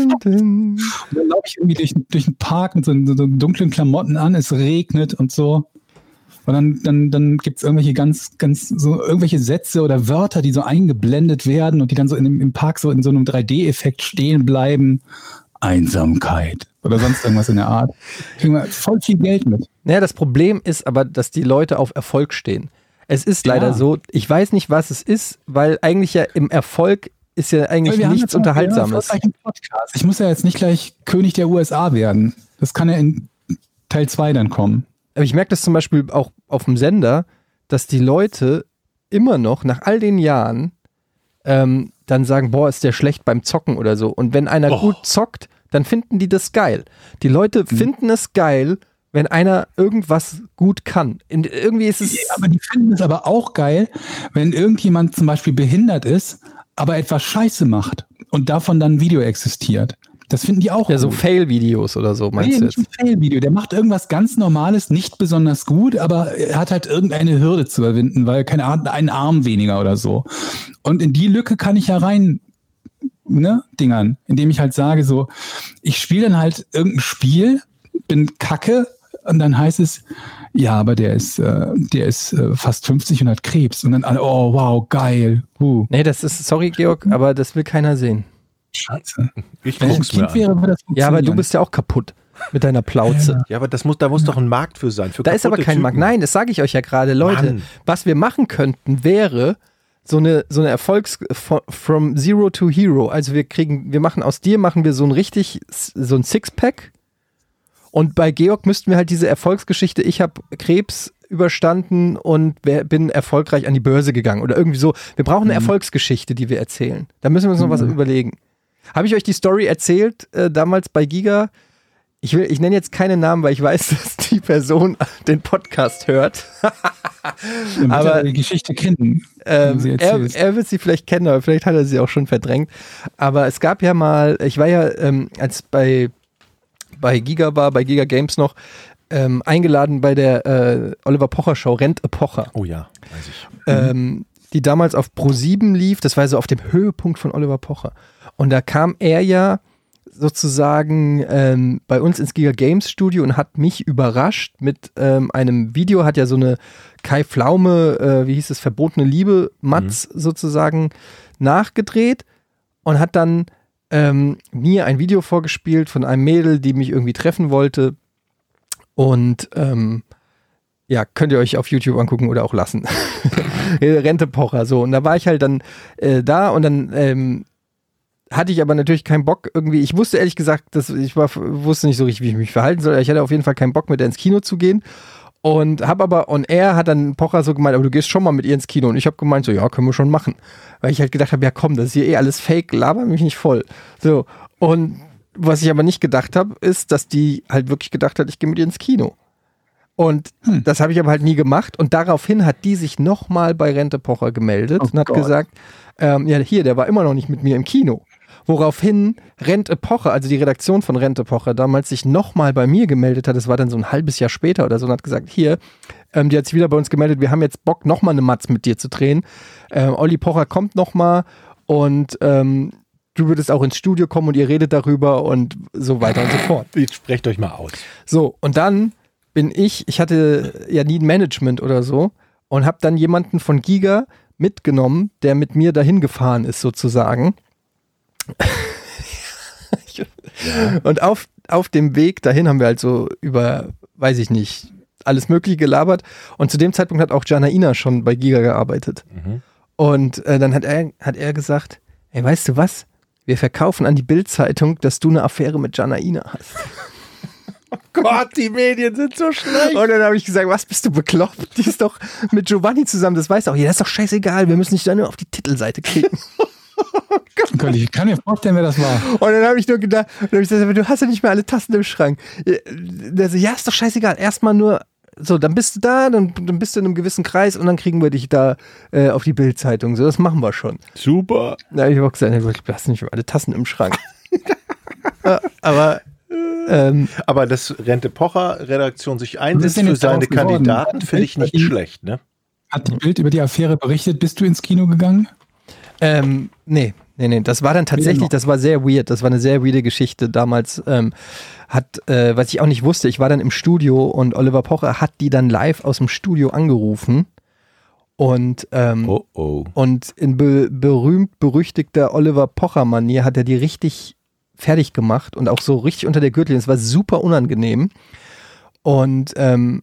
laufe ich irgendwie durch den Park mit so dunklen Klamotten an, es regnet und so. Und dann gibt es irgendwelche irgendwelche Sätze oder Wörter, die so eingeblendet werden und die dann so im Park so in so einem 3D-Effekt stehen bleiben. Einsamkeit oder sonst irgendwas in der Art. Kriegen wir voll viel Geld mit. Naja, das Problem ist aber, dass die Leute auf Erfolg stehen. Es ist leider so, ich weiß nicht, was es ist, weil eigentlich ja im Erfolg ist ja eigentlich nichts Unterhaltsames. Ich muss ja jetzt nicht gleich König der USA werden. Das kann ja in Teil 2 dann kommen. Aber ich merke das zum Beispiel auch auf dem Sender, dass die Leute immer noch nach all den Jahren dann sagen, boah, ist der schlecht beim Zocken oder so. Und wenn einer gut zockt, dann finden die das geil. Die Leute finden es geil, wenn einer irgendwas gut kann. Irgendwie ist es... Ja, aber die finden es aber auch geil, wenn irgendjemand zum Beispiel behindert ist, aber etwas Scheiße macht und davon dann ein Video existiert. Das finden die auch Ja, so gut. Fail-Videos oder so, meinst du Nicht jetzt? ein Fail-Video. Der macht irgendwas ganz Normales, nicht besonders gut, aber er hat halt irgendeine Hürde zu überwinden, weil, keine Ahnung, einen Arm weniger oder so. Und in die Lücke kann ich ja rein, dingern, indem ich halt sage so, ich spiele dann halt irgendein Spiel, bin kacke und dann heißt es, ja, aber der ist fast 50 und hat Krebs. Und dann alle, oh, wow, geil. Nee, das ist, sorry Georg, aber das will keiner sehen. Scheiße. Ich Wenn ich ein guck's mir Kind an. wäre, würde das Ja, aber du funktionieren. bist ja auch kaputt mit deiner Plauze. Ja, aber da muss doch ein Markt für sein. Für Da ist aber kaputte kein Markt. Typen. Nein, das sage ich euch ja gerade. Leute, Mann. was wir machen könnten, wäre so eine from Zero to Hero. Also machen aus dir so ein Sixpack. Und bei Georg müssten wir halt diese Erfolgsgeschichte, ich habe Krebs überstanden und bin erfolgreich an die Börse gegangen oder irgendwie so. Wir brauchen eine Erfolgsgeschichte, die wir erzählen. Da müssen wir uns noch was überlegen. Habe ich euch die Story erzählt, damals bei Giga? Ich nenne jetzt keine Namen, weil ich weiß, dass die Person den Podcast hört. Aber er die Geschichte kennen. Er wird sie vielleicht kennen, aber vielleicht hat er sie auch schon verdrängt. Aber es gab ja mal, ich war ja, als bei Giga war, bei Giga Games noch, eingeladen bei der Oliver Pocher Show, Rente Pocher. Oh ja, weiß ich. Die damals auf Pro7 lief, das war so auf dem Höhepunkt von Oliver Pocher. Und da kam er ja sozusagen bei uns ins Giga Games Studio und hat mich überrascht mit einem Video, hat ja so eine Kai Pflaume, wie hieß es, verbotene Liebe, Matz sozusagen nachgedreht und hat dann mir ein Video vorgespielt von einem Mädel, die mich irgendwie treffen wollte. Und ja, könnt ihr euch auf YouTube angucken oder auch lassen. Rente Pocher, so. Und da war ich halt dann da und dann hatte ich aber natürlich keinen Bock irgendwie. Ich wusste ehrlich gesagt, wusste nicht so richtig, wie ich mich verhalten soll. Ich hatte auf jeden Fall keinen Bock, mit ihr ins Kino zu gehen. Und habe aber on air hat dann Pocher so gemeint, aber du gehst schon mal mit ihr ins Kino. Und ich habe gemeint, so ja, können wir schon machen. Weil ich halt gedacht habe, ja komm, das ist hier alles fake, laber mich nicht voll. So. Und was ich aber nicht gedacht habe, ist, dass die halt wirklich gedacht hat, ich gehe mit ihr ins Kino. Und das habe ich aber halt nie gemacht. Und daraufhin hat die sich nochmal bei Rente Pocher gemeldet und hat gesagt, ja hier, der war immer noch nicht mit mir im Kino. Woraufhin Rente Pocher, also die Redaktion von Rente Pocher damals sich nochmal bei mir gemeldet hat, das war dann so ein halbes Jahr später oder so, und hat gesagt, hier, die hat sich wieder bei uns gemeldet, wir haben jetzt Bock, nochmal eine Matz mit dir zu drehen. Olli Pocher kommt nochmal und du würdest auch ins Studio kommen und ihr redet darüber und so weiter und so fort. Jetzt sprecht euch mal aus. So, und dann ich hatte ja nie ein Management oder so und habe dann jemanden von Giga mitgenommen, der mit mir dahin gefahren ist sozusagen. Und auf dem Weg dahin haben wir halt so über, weiß ich nicht, alles Mögliche gelabert. Und zu dem Zeitpunkt hat auch Janaina schon bei Giga gearbeitet. Und dann hat er gesagt, ey, weißt du was? wir verkaufen an die Bild-Zeitung, dass du eine Affäre mit Janaina hast. Oh Gott, die Medien sind so schlecht. Und dann habe ich gesagt, was, bist du bekloppt? Die ist doch mit Giovanni zusammen, das weiß auch jeder. Das ist doch scheißegal, wir müssen dich da nur auf die Titelseite klicken. Ich kann mir vorstellen, wer das war. Und dann habe ich nur gedacht, du hast ja nicht mehr alle Tassen im Schrank. Der so, ja, ist doch scheißegal, erstmal nur, so, dann bist du da, dann bist du in einem gewissen Kreis und dann kriegen wir dich da auf die Bild-Zeitung. So, das machen wir schon. Super. Da habe ich auch gesagt, du hast nicht mehr alle Tassen im Schrank. Aber dass Rente-Pocher-Redaktion sich einsetzt denn für jetzt seine daraus geworden? Kandidaten, finde ich nicht schlecht, ne? Hat die Bild über die Affäre berichtet? Bist du ins Kino gegangen? Nee. Das war dann tatsächlich, das war sehr weird. Das war eine sehr weirde Geschichte. Damals was ich auch nicht wusste, ich war dann im Studio und Oliver Pocher hat die dann live aus dem Studio angerufen. Und, und in berühmt-berüchtigter Oliver Pocher-Manier hat er die richtig fertig gemacht und auch so richtig unter der Gürtellinie. Es war super unangenehm. Und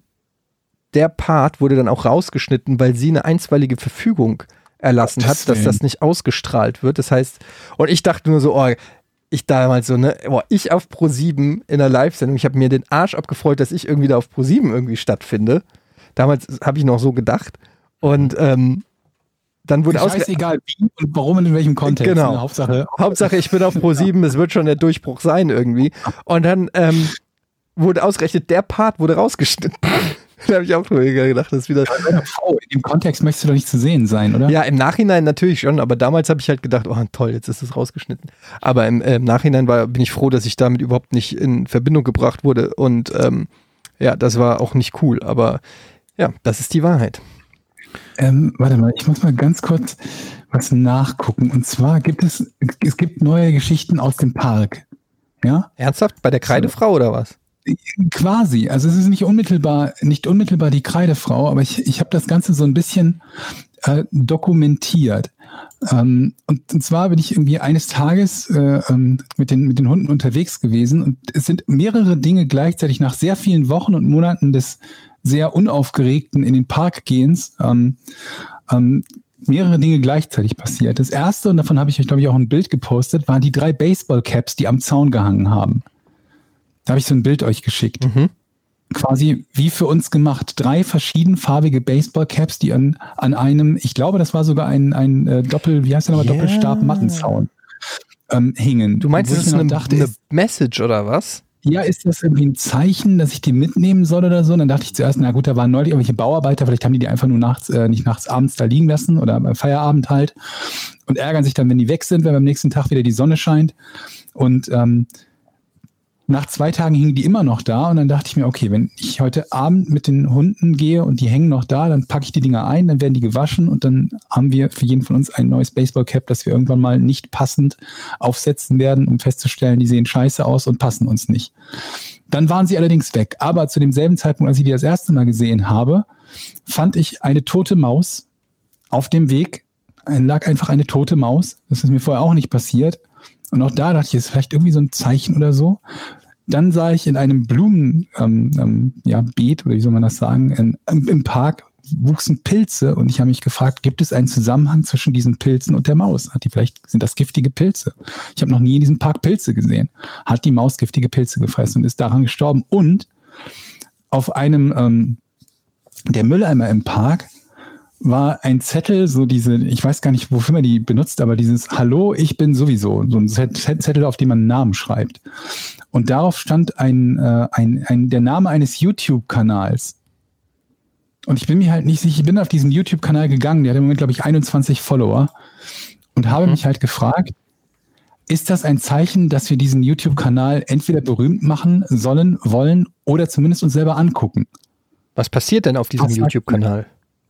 der Part wurde dann auch rausgeschnitten, weil sie eine einstweilige Verfügung erlassen hat, dass das nicht ausgestrahlt wird. Das heißt, und ich dachte nur so, ich damals so, ich auf Pro7 in der Live-Sendung, ich habe mir den Arsch abgefreut, dass ich irgendwie da auf Pro7 irgendwie stattfinde. Damals habe ich noch so gedacht. Und dann wurde scheißegal wie und warum und in welchem Kontext. Genau. Ne? Hauptsache, ich bin auf Pro7, es wird schon der Durchbruch sein irgendwie. Und dann wurde ausgerechnet, der Part wurde rausgeschnitten. Da habe ich auch drüber gedacht, das ist wieder. In dem Kontext möchtest du doch nicht zu sehen sein, oder? Ja, im Nachhinein natürlich schon, aber damals habe ich halt gedacht, oh toll, jetzt ist es rausgeschnitten. Aber im Nachhinein bin ich froh, dass ich damit überhaupt nicht in Verbindung gebracht wurde und das war auch nicht cool, aber ja, das ist die Wahrheit. Warte mal, ich muss mal ganz kurz was nachgucken. Und zwar gibt es neue Geschichten aus dem Park. Ja? Ernsthaft? Bei der Kreidefrau oder was? Quasi. Also es ist nicht unmittelbar die Kreidefrau, aber ich habe das Ganze so ein bisschen dokumentiert. Und zwar bin ich irgendwie eines Tages mit den Hunden unterwegs gewesen und es sind mehrere Dinge gleichzeitig nach sehr vielen Wochen und Monaten des sehr unaufgeregten in den Park gehens mehrere Dinge gleichzeitig passiert. Das erste, und davon habe ich euch, glaube ich, auch ein Bild gepostet, waren die 3 Baseball-Caps, die am Zaun gehangen haben. Da habe ich so ein Bild euch geschickt. Mhm. Quasi wie für uns gemacht. 3 verschiedenfarbige Baseball-Caps, die an einem, ich glaube, das war sogar ein Doppelstab-Mattenzaun hingen. Du meinst, das ist eine Message oder was? Ja, ist das irgendwie ein Zeichen, dass ich die mitnehmen soll oder so? Und dann dachte ich zuerst, na gut, da waren neulich irgendwelche Bauarbeiter, vielleicht haben die einfach nur abends da liegen lassen oder beim Feierabend halt und ärgern sich dann, wenn die weg sind, wenn beim nächsten Tag wieder die Sonne scheint. Und nach 2 Tagen hingen die immer noch da und dann dachte ich mir, okay, wenn ich heute Abend mit den Hunden gehe und die hängen noch da, dann packe ich die Dinger ein, dann werden die gewaschen und dann haben wir für jeden von uns ein neues Baseballcap, das wir irgendwann mal nicht passend aufsetzen werden, um festzustellen, die sehen scheiße aus und passen uns nicht. Dann waren sie allerdings weg. Aber zu demselben Zeitpunkt, als ich die das erste Mal gesehen habe, fand ich eine tote Maus auf dem Weg. Lag einfach eine tote Maus. Das ist mir vorher auch nicht passiert. Und auch da dachte ich, ist vielleicht irgendwie so ein Zeichen oder so. Dann sah ich in einem Blumenbeet, oder wie soll man das sagen, im Park wuchsen Pilze und ich habe mich gefragt, gibt es einen Zusammenhang zwischen diesen Pilzen und der Maus? Sind das giftige Pilze? Ich habe noch nie in diesem Park Pilze gesehen. Hat die Maus giftige Pilze gefressen und ist daran gestorben? Und auf einem der Mülleimer im Park war ein Zettel, so ich weiß gar nicht, wofür man die benutzt, aber dieses Hallo, ich bin sowieso, so ein Zettel, auf dem man einen Namen schreibt. Und darauf stand der Name eines YouTube-Kanals. Und ich bin mir halt nicht sicher, ich bin auf diesen YouTube-Kanal gegangen, der hat im Moment, glaube ich, 21 Follower und habe mich halt gefragt, ist das ein Zeichen, dass wir diesen YouTube-Kanal entweder berühmt machen sollen, wollen oder zumindest uns selber angucken? Was passiert denn auf diesem YouTube-Kanal?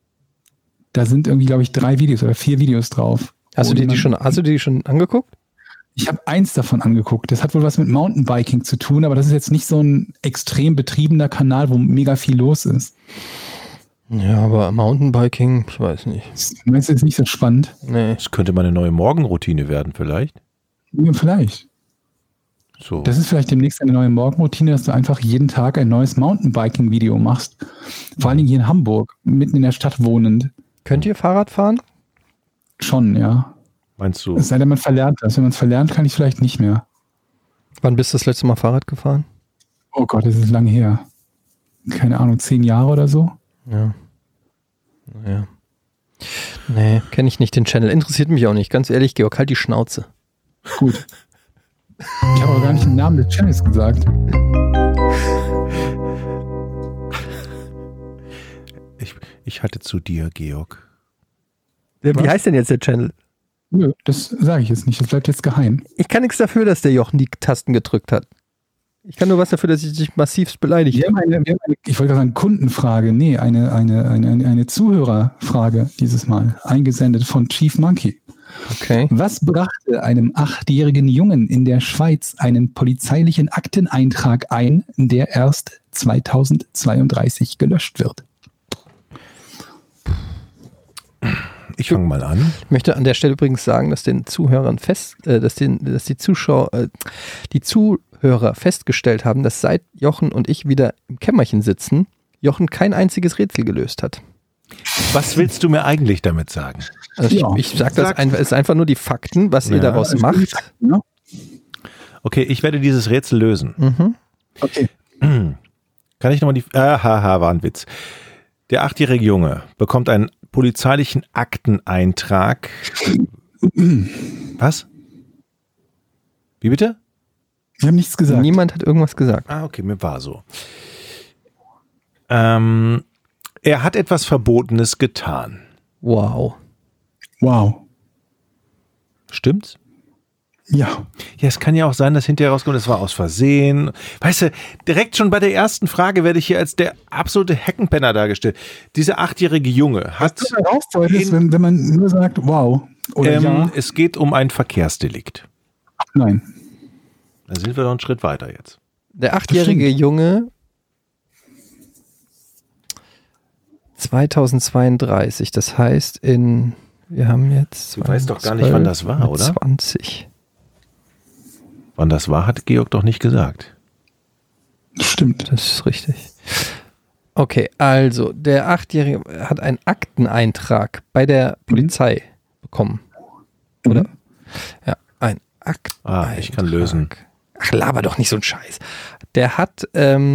Da sind irgendwie, glaube ich, 3 Videos oder 4 Videos drauf. Hast du die schon angeguckt? Ich habe eins davon angeguckt. Das hat wohl was mit Mountainbiking zu tun, aber das ist jetzt nicht so ein extrem betriebener Kanal, wo mega viel los ist. Ja, aber Mountainbiking, ich weiß nicht. Meinst du jetzt nicht so spannend? Nee. Das könnte mal eine neue Morgenroutine werden vielleicht. Ja, vielleicht. So. Das ist vielleicht demnächst eine neue Morgenroutine, dass du einfach jeden Tag ein neues Mountainbiking-Video machst. Vor allen Dingen hier in Hamburg, mitten in der Stadt wohnend. Könnt ihr Fahrrad fahren? Schon, ja. Meinst du? Es sei denn, man verlernt das. Wenn man es verlernt, kann ich es vielleicht nicht mehr. Wann bist du das letzte Mal Fahrrad gefahren? Oh Gott, das ist lange her. Keine Ahnung, 10 Jahre oder so? Ja. Naja. Nee, kenne ich nicht den Channel. Interessiert mich auch nicht. Ganz ehrlich, Georg, halt die Schnauze. Gut. Ich habe aber gar nicht den Namen des Channels gesagt. Ich hatte zu dir, Georg. Wie heißt denn jetzt der Channel? Nö, das sage ich jetzt nicht. Das bleibt jetzt geheim. Ich kann nichts dafür, dass der Jochen die Tasten gedrückt hat. Ich kann nur was dafür, dass ich dich massivst beleidigt Wir haben eine, ich wollte gerade sagen, Kundenfrage. Nee, eine Zuhörerfrage dieses Mal. Eingesendet von Chief Monkey. Okay. Was brachte einem 8-jährigen Jungen in der Schweiz einen polizeilichen Akteneintrag ein, der erst 2032 gelöscht wird? Ich fange mal an. Ich möchte an der Stelle übrigens sagen, dass den Zuhörern dass die Zuhörer festgestellt haben, dass seit Jochen und ich wieder im Kämmerchen sitzen, Jochen kein einziges Rätsel gelöst hat. Was willst du mir eigentlich damit sagen? Also Ja. ich sage das einfach, es ist einfach nur die Fakten, was ihr daraus macht. Ja? Okay, ich werde dieses Rätsel lösen. Mhm. Okay. Kann ich nochmal war ein Witz. Der 8-jährige Junge bekommt einen polizeilichen Akteneintrag. Was? Wie bitte? Wir haben nichts gesagt. Niemand hat irgendwas gesagt. Ah, okay, mir war so. Er hat etwas Verbotenes getan. Wow. Wow. Stimmt's? Ja. Ja, es kann ja auch sein, dass hinterher rauskommt, das war aus Versehen. Weißt du, direkt schon bei der ersten Frage werde ich hier als der absolute Heckenpenner dargestellt. Dieser 8-jährige Junge hat... Was du da raus wolltest, wenn man nur sagt, wow. Oder ja. Es geht um ein Verkehrsdelikt. Nein. Da sind wir doch einen Schritt weiter jetzt. Der 8-jährige Junge 2032, das heißt wir haben jetzt... Du weißt doch gar nicht, wann das war, oder? 20. Wann das war, hat Georg doch nicht gesagt. Stimmt. Das ist richtig. Okay, also der 8-Jährige hat einen Akteneintrag bei der Polizei bekommen. Oder? Ja, ein Akteneintrag. Ich kann lösen. Ach, laber doch nicht so einen Scheiß. Der hat,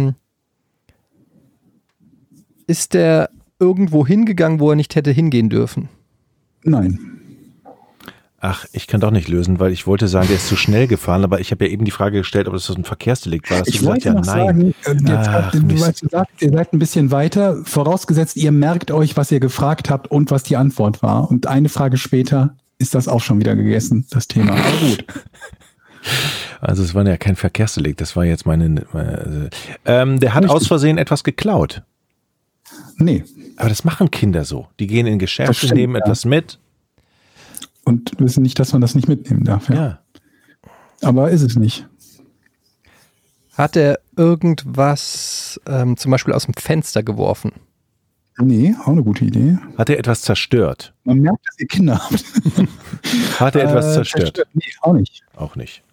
ist der irgendwo hingegangen, wo er nicht hätte hingehen dürfen? Nein. Ach, ich kann doch nicht lösen, weil ich wollte sagen, der ist zu schnell gefahren, aber ich habe ja eben die Frage gestellt, ob das ein Verkehrsdelikt war. Ich wollte noch sagen, ihr seid ein bisschen weiter, vorausgesetzt, ihr merkt euch, was ihr gefragt habt und was die Antwort war. Und eine Frage später ist das auch schon wieder gegessen, das Thema. Aber gut. Also es war ja kein Verkehrsdelikt, das war jetzt der hat aus Versehen etwas geklaut. Nee. Aber das machen Kinder so. Die gehen in Geschäfte, nehmen etwas mit. Und wissen nicht, dass man das nicht mitnehmen darf. Ja. Aber ist es nicht. Hat er irgendwas zum Beispiel aus dem Fenster geworfen? Nee, auch eine gute Idee. Hat er etwas zerstört? Man merkt, dass ihr Kinder habt. Hat er etwas zerstört? Nee, auch nicht. Auch nicht.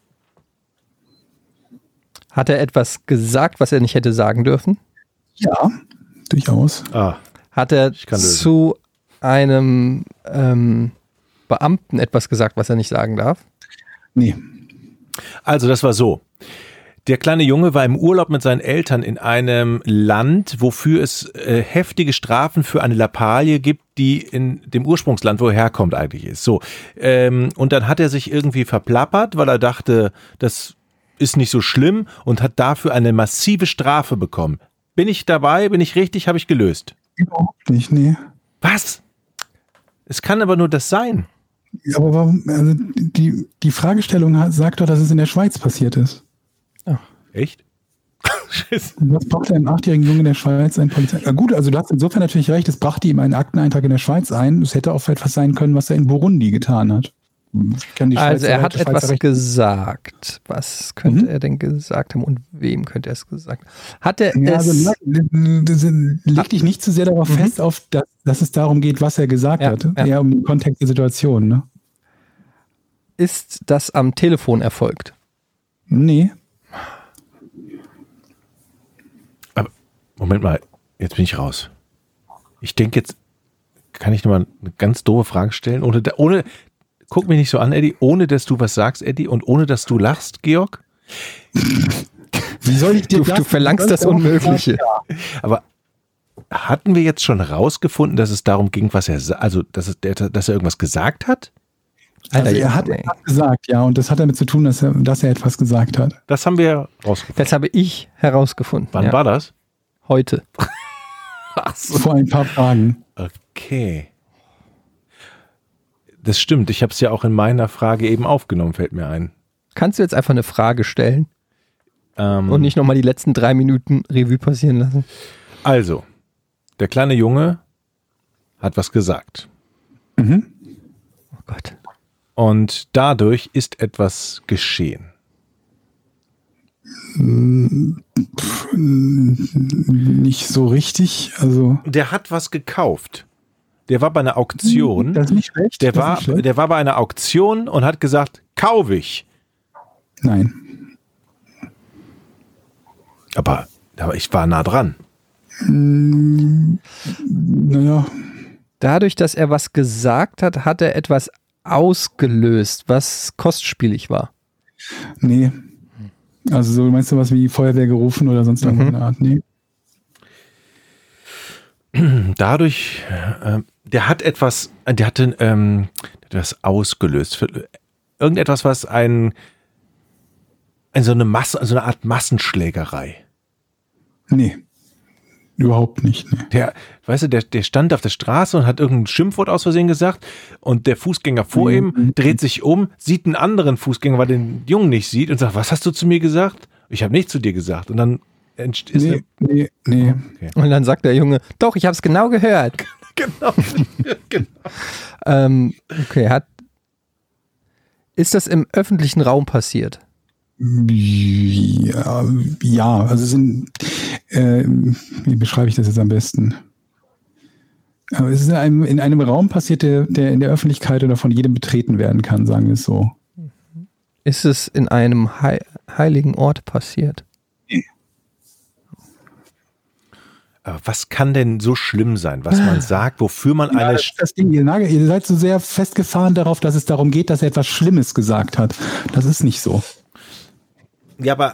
Hat er etwas gesagt, was er nicht hätte sagen dürfen? Ja, durchaus. Hat er zu einem Beamten etwas gesagt, was er nicht sagen darf? Nee. Also das war so. Der kleine Junge war im Urlaub mit seinen Eltern in einem Land, wofür es heftige Strafen für eine Lappalie gibt, die in dem Ursprungsland, wo er herkommt, eigentlich ist. So. Und dann hat er sich irgendwie verplappert, weil er dachte, das ist nicht so schlimm und hat dafür eine massive Strafe bekommen. Bin ich dabei? Bin ich richtig? Habe ich gelöst? Überhaupt nicht, nee. Was? Es kann aber nur das sein. Aber warum? Also die Fragestellung sagt doch, dass es in der Schweiz passiert ist. Echt? Was braucht einem 8-jährigen Jungen in der Schweiz ein Polizei? Na gut, also du hast insofern natürlich recht, es brachte ihm einen Akteneintrag in der Schweiz ein. Es hätte auch etwas sein können, was er in Burundi getan hat. Also er hat etwas gesagt. Was könnte er denn gesagt haben und wem könnte er es gesagt haben? Hat er also leg dich nicht zu sehr darauf fest, dass es darum geht, was er gesagt hat. Eher um den Kontext der Situation. Ne? Ist das am Telefon erfolgt? Nee. Aber Moment mal, jetzt bin ich raus. Ich denke jetzt, kann ich nochmal eine ganz doofe Frage stellen, ohne guck mich nicht so an, Eddie, ohne dass du was sagst, Eddie, und ohne dass du lachst, Georg. Wie soll ich dir Du verlangst das Unmögliche. Aber hatten wir jetzt schon rausgefunden, dass es darum ging, was er, also dass er irgendwas gesagt hat? Also er hat etwas gesagt, ja, und das hat damit zu tun, dass er etwas gesagt hat. Das haben wir rausgefunden. Das habe ich herausgefunden. Wann war das? Heute. Ach so. Vor ein paar Tagen. Okay. Das stimmt, ich habe es ja auch in meiner Frage eben aufgenommen, fällt mir ein. Kannst du jetzt einfach eine Frage stellen und nicht nochmal die letzten 3 Minuten Revue passieren lassen? Also, der kleine Junge hat was gesagt. Oh Gott. Und dadurch ist etwas geschehen. Nicht so richtig, also. Der hat was gekauft. Der war bei einer Auktion. Das ist nicht schlecht. Der war bei einer Auktion und hat gesagt, kaufe ich. Nein. Aber ich war nah dran. Naja. Dadurch, dass er was gesagt hat, hat er etwas ausgelöst, was kostspielig war. Nee. Also so meinst du was wie Feuerwehr gerufen oder sonst irgendeine Art? Nee. Dadurch, der hatte etwas ausgelöst. Irgendetwas, was so eine Art Massenschlägerei. Nee. Überhaupt nicht. Nee. Der stand auf der Straße und hat irgendein Schimpfwort aus Versehen gesagt und der Fußgänger vor ihm dreht sich um, sieht einen anderen Fußgänger, weil den Jungen nicht sieht und sagt, was hast du zu mir gesagt? Ich habe nichts zu dir gesagt. Und dann Nee. Okay. Und dann sagt der Junge, doch, ich habe es genau gehört. Genau. Okay, ist das im öffentlichen Raum passiert? Ja, also wie beschreibe ich das jetzt am besten? Aber es ist in einem Raum passiert, der in der Öffentlichkeit oder von jedem betreten werden kann, sagen wir es so. Ist es in einem heiligen Ort passiert? Aber was kann denn so schlimm sein, was man sagt, wofür man eine... Das ist das Ding, ihr seid so sehr festgefahren darauf, dass es darum geht, dass er etwas Schlimmes gesagt hat. Das ist nicht so. Ja, aber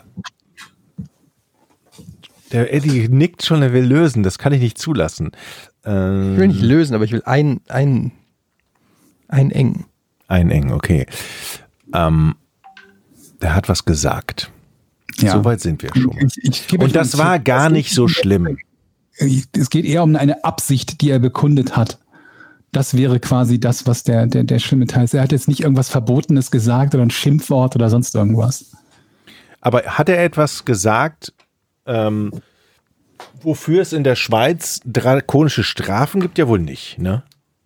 der Eddie nickt schon, er will lösen. Das kann ich nicht zulassen. Ich will nicht lösen, aber ich will einengen. Einengen, okay. Der hat was gesagt. Ja. Soweit sind wir schon. Und das war gar nicht so schlimm. Es geht eher um eine Absicht, die er bekundet hat. Das wäre quasi das, was der schlimme Teil ist. Er hat jetzt nicht irgendwas Verbotenes gesagt oder ein Schimpfwort oder sonst irgendwas. Aber hat er etwas gesagt, wofür es in der Schweiz drakonische Strafen gibt? Ja wohl nicht, ne?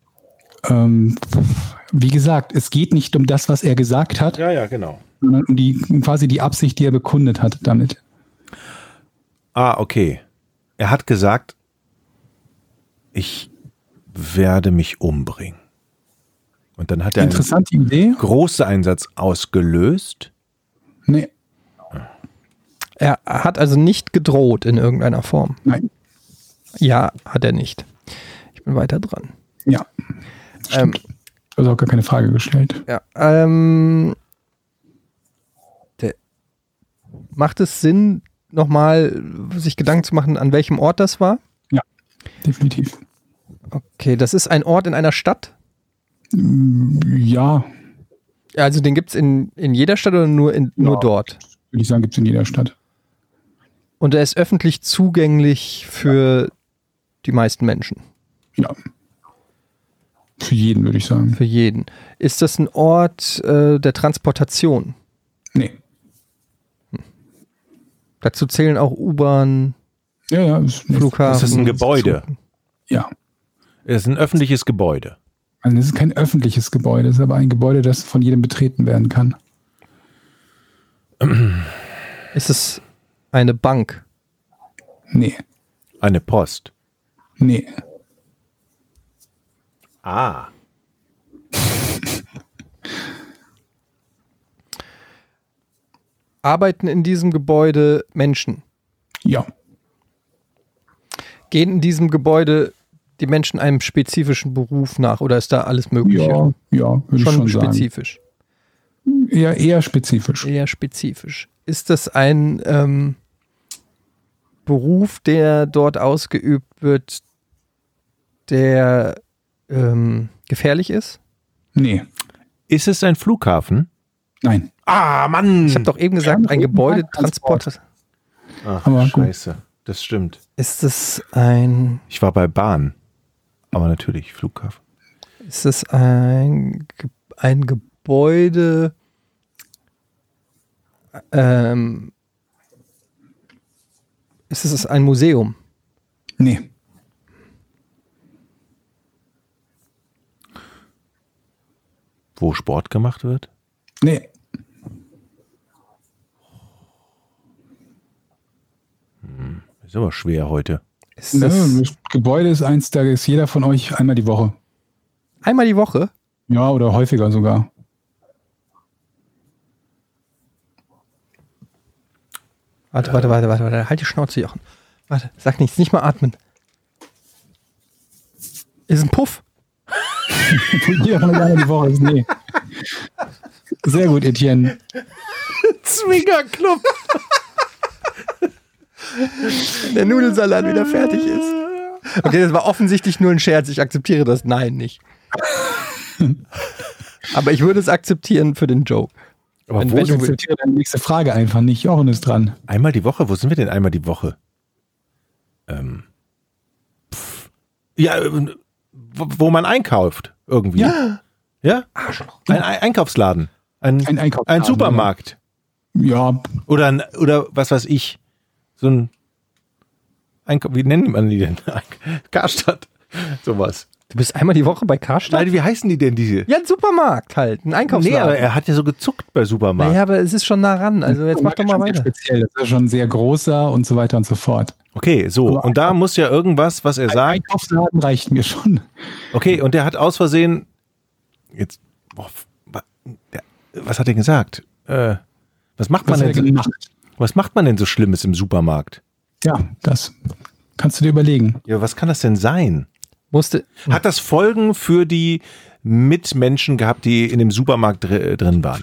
Wie gesagt, es geht nicht um das, was er gesagt hat. Ja, genau. Sondern um quasi die Absicht, die er bekundet hat damit. Ah, okay. Er hat gesagt, ich werde mich umbringen. Und dann hat er Interessante Idee. Großen Einsatz ausgelöst. Nee. Er hat also nicht gedroht in irgendeiner Form. Nein. Ja, hat er nicht. Ich bin weiter dran. Ja. Also auch gar keine Frage gestellt. Ja. Macht es Sinn, nochmal sich Gedanken zu machen, an welchem Ort das war? Ja, definitiv. Okay, das ist ein Ort in einer Stadt? Ja. Also den gibt es in jeder Stadt oder nur dort? Würde ich sagen, gibt es in jeder Stadt. Und er ist öffentlich zugänglich für die meisten Menschen? Ja. Für jeden, würde ich sagen. Für jeden. Ist das ein Ort der Transportation? Nee. Dazu zählen auch U-Bahn, Ja, Flughafen. Das ist ein Gebäude. Ja. Es ist ein öffentliches Gebäude. Also es ist kein öffentliches Gebäude, es ist aber ein Gebäude, das von jedem betreten werden kann. Ist es eine Bank? Nee. Eine Post. Nee. Ah. Arbeiten in diesem Gebäude Menschen? Ja. Gehen in diesem Gebäude die Menschen einem spezifischen Beruf nach oder ist da alles Mögliche? Ja, würde ich schon spezifisch. Sagen. Ja, eher spezifisch. Eher spezifisch. Ist das ein Beruf, der dort ausgeübt wird, der gefährlich ist? Nee. Ist es ein Flughafen? Nein. Ah, Mann! Ich habe doch eben gesagt, ein Gebäudetransport. Ach, Aber scheiße. Das stimmt. Ist es ein... Ich war bei Bahn. Aber natürlich, Flughafen. Ist es ein Gebäude... ist es ein Museum? Nee. Wo Sport gemacht wird? Nee. Ist aber schwer heute. Ist das Das Gebäude ist eins, da ist jeder von euch einmal die Woche. einmal die Woche? Ja, oder häufiger sogar. Warte. Halt die Schnauze, Jochen. Warte, sag nichts, nicht mal atmen. Ist ein Puff. Jeder von euch einmal die Woche ist nee. Sehr gut, Etienne. Zwingerclub. Der Nudelsalat wieder fertig ist. Okay, das war offensichtlich nur ein Scherz. Ich akzeptiere das Nein nicht. Aber ich würde es akzeptieren für den Joke. Aber Wenn wo Ich akzeptiere deine nächste Frage einfach nicht. Jochen ist dran. einmal die Woche? Wo sind wir denn einmal die Woche? Ja, wo man einkauft irgendwie. Ja? Ein Einkaufsladen. Ein Einkaufsladen, Ein Supermarkt. Ja, Oder was weiß ich. So ein Einkauf, wie nennt man die denn? Karstadt. Sowas. Du bist einmal die Woche bei Karstadt? Nein, wie heißen die denn diese? Ja, ein Supermarkt halt. Ein Nee, Einkaufsladen. aber er hat ja so gezuckt bei Supermarkt. Naja, aber es ist schon nah ran. Also jetzt mach doch mal schon sehr weiter. speziell. Das ist schon sehr großer und so weiter und so fort. Okay, so. Aber Und da muss ja irgendwas, was er Ein sagt. Einkaufsladen reicht mir schon. Okay, und der hat aus Versehen. Jetzt. Was hat er gesagt? Was macht man Was hat er denn? gemacht? Was macht man denn so Schlimmes im Supermarkt? Ja, das kannst du dir überlegen. Ja, was kann das denn sein? Musste. Hat das Folgen für die Mitmenschen gehabt, die in dem Supermarkt drin waren?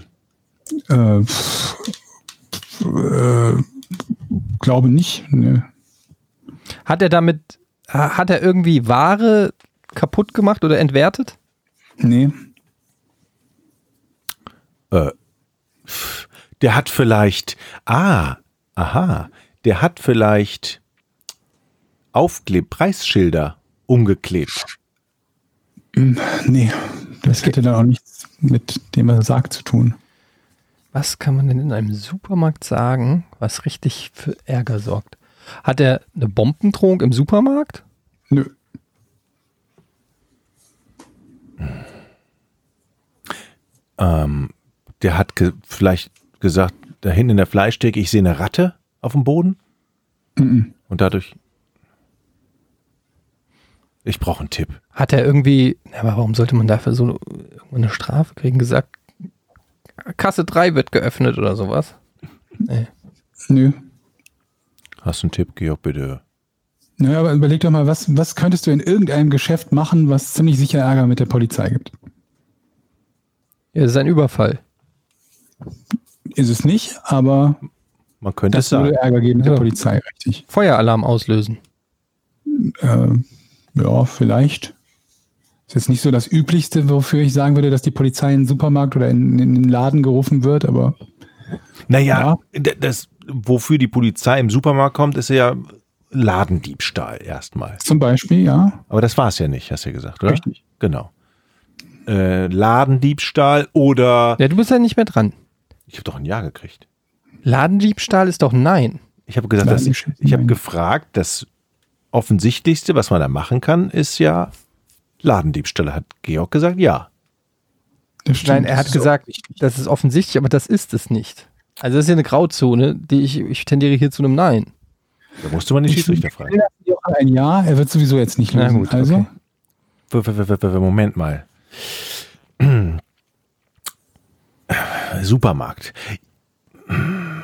Glaube nicht. Nee. Hat er irgendwie Ware kaputt gemacht oder entwertet? Nee. Der hat vielleicht. Der hat vielleicht Preisschilder umgeklebt. Nee. Das hätte dann auch nichts mit dem, was er sagt, zu tun. Was kann man denn in einem Supermarkt sagen, was richtig für Ärger sorgt? Hat er eine Bombendrohung im Supermarkt? Nö. Der hat vielleicht gesagt, da hinten in der Fleischtheke, ich sehe eine Ratte auf dem Boden. Und dadurch. Ich brauche einen Tipp. Hat er irgendwie, aber warum sollte man dafür so eine Strafe kriegen? Gesagt, Kasse 3 wird geöffnet oder sowas? Nee. Nö. Hast du einen Tipp, Georg, bitte? Naja, aber überleg doch mal, was könntest du in irgendeinem Geschäft machen, was ziemlich sicher Ärger mit der Polizei gibt? Ja, das ist ein Überfall. Ist es nicht, aber Man könnte es das sagen. würde Ärger geben mit Ja. der Polizei, richtig. Feueralarm auslösen. Ja, vielleicht. Ist jetzt nicht so das Üblichste, wofür ich sagen würde, dass die Polizei in den Supermarkt oder in den Laden gerufen wird, aber Naja, das, wofür die Polizei im Supermarkt kommt, ist ja Ladendiebstahl erstmal. zum Beispiel, ja. Aber das war es ja nicht, hast du ja gesagt, oder? Richtig. Genau. Ladendiebstahl oder. Ja, du bist ja nicht mehr dran. Ich habe doch ein Ja gekriegt. Ladendiebstahl ist doch nein. Ich habe gesagt, Ladendiebstahl, ich habe nein. gefragt, das Offensichtlichste, was man da machen kann, ist ja Ladendiebstahl. Hat Georg gesagt, ja. Das stimmt. Nein, er Das hat ist gesagt, auch wichtig. das ist offensichtlich, aber das ist es nicht. Also das ist ja eine Grauzone, die ich tendiere hier zu einem Nein. Da musste man den Schiedsrichter fragen. Ein Ja, er wird sowieso jetzt nicht Na lösen. gut, also, okay. Moment mal. Supermarkt.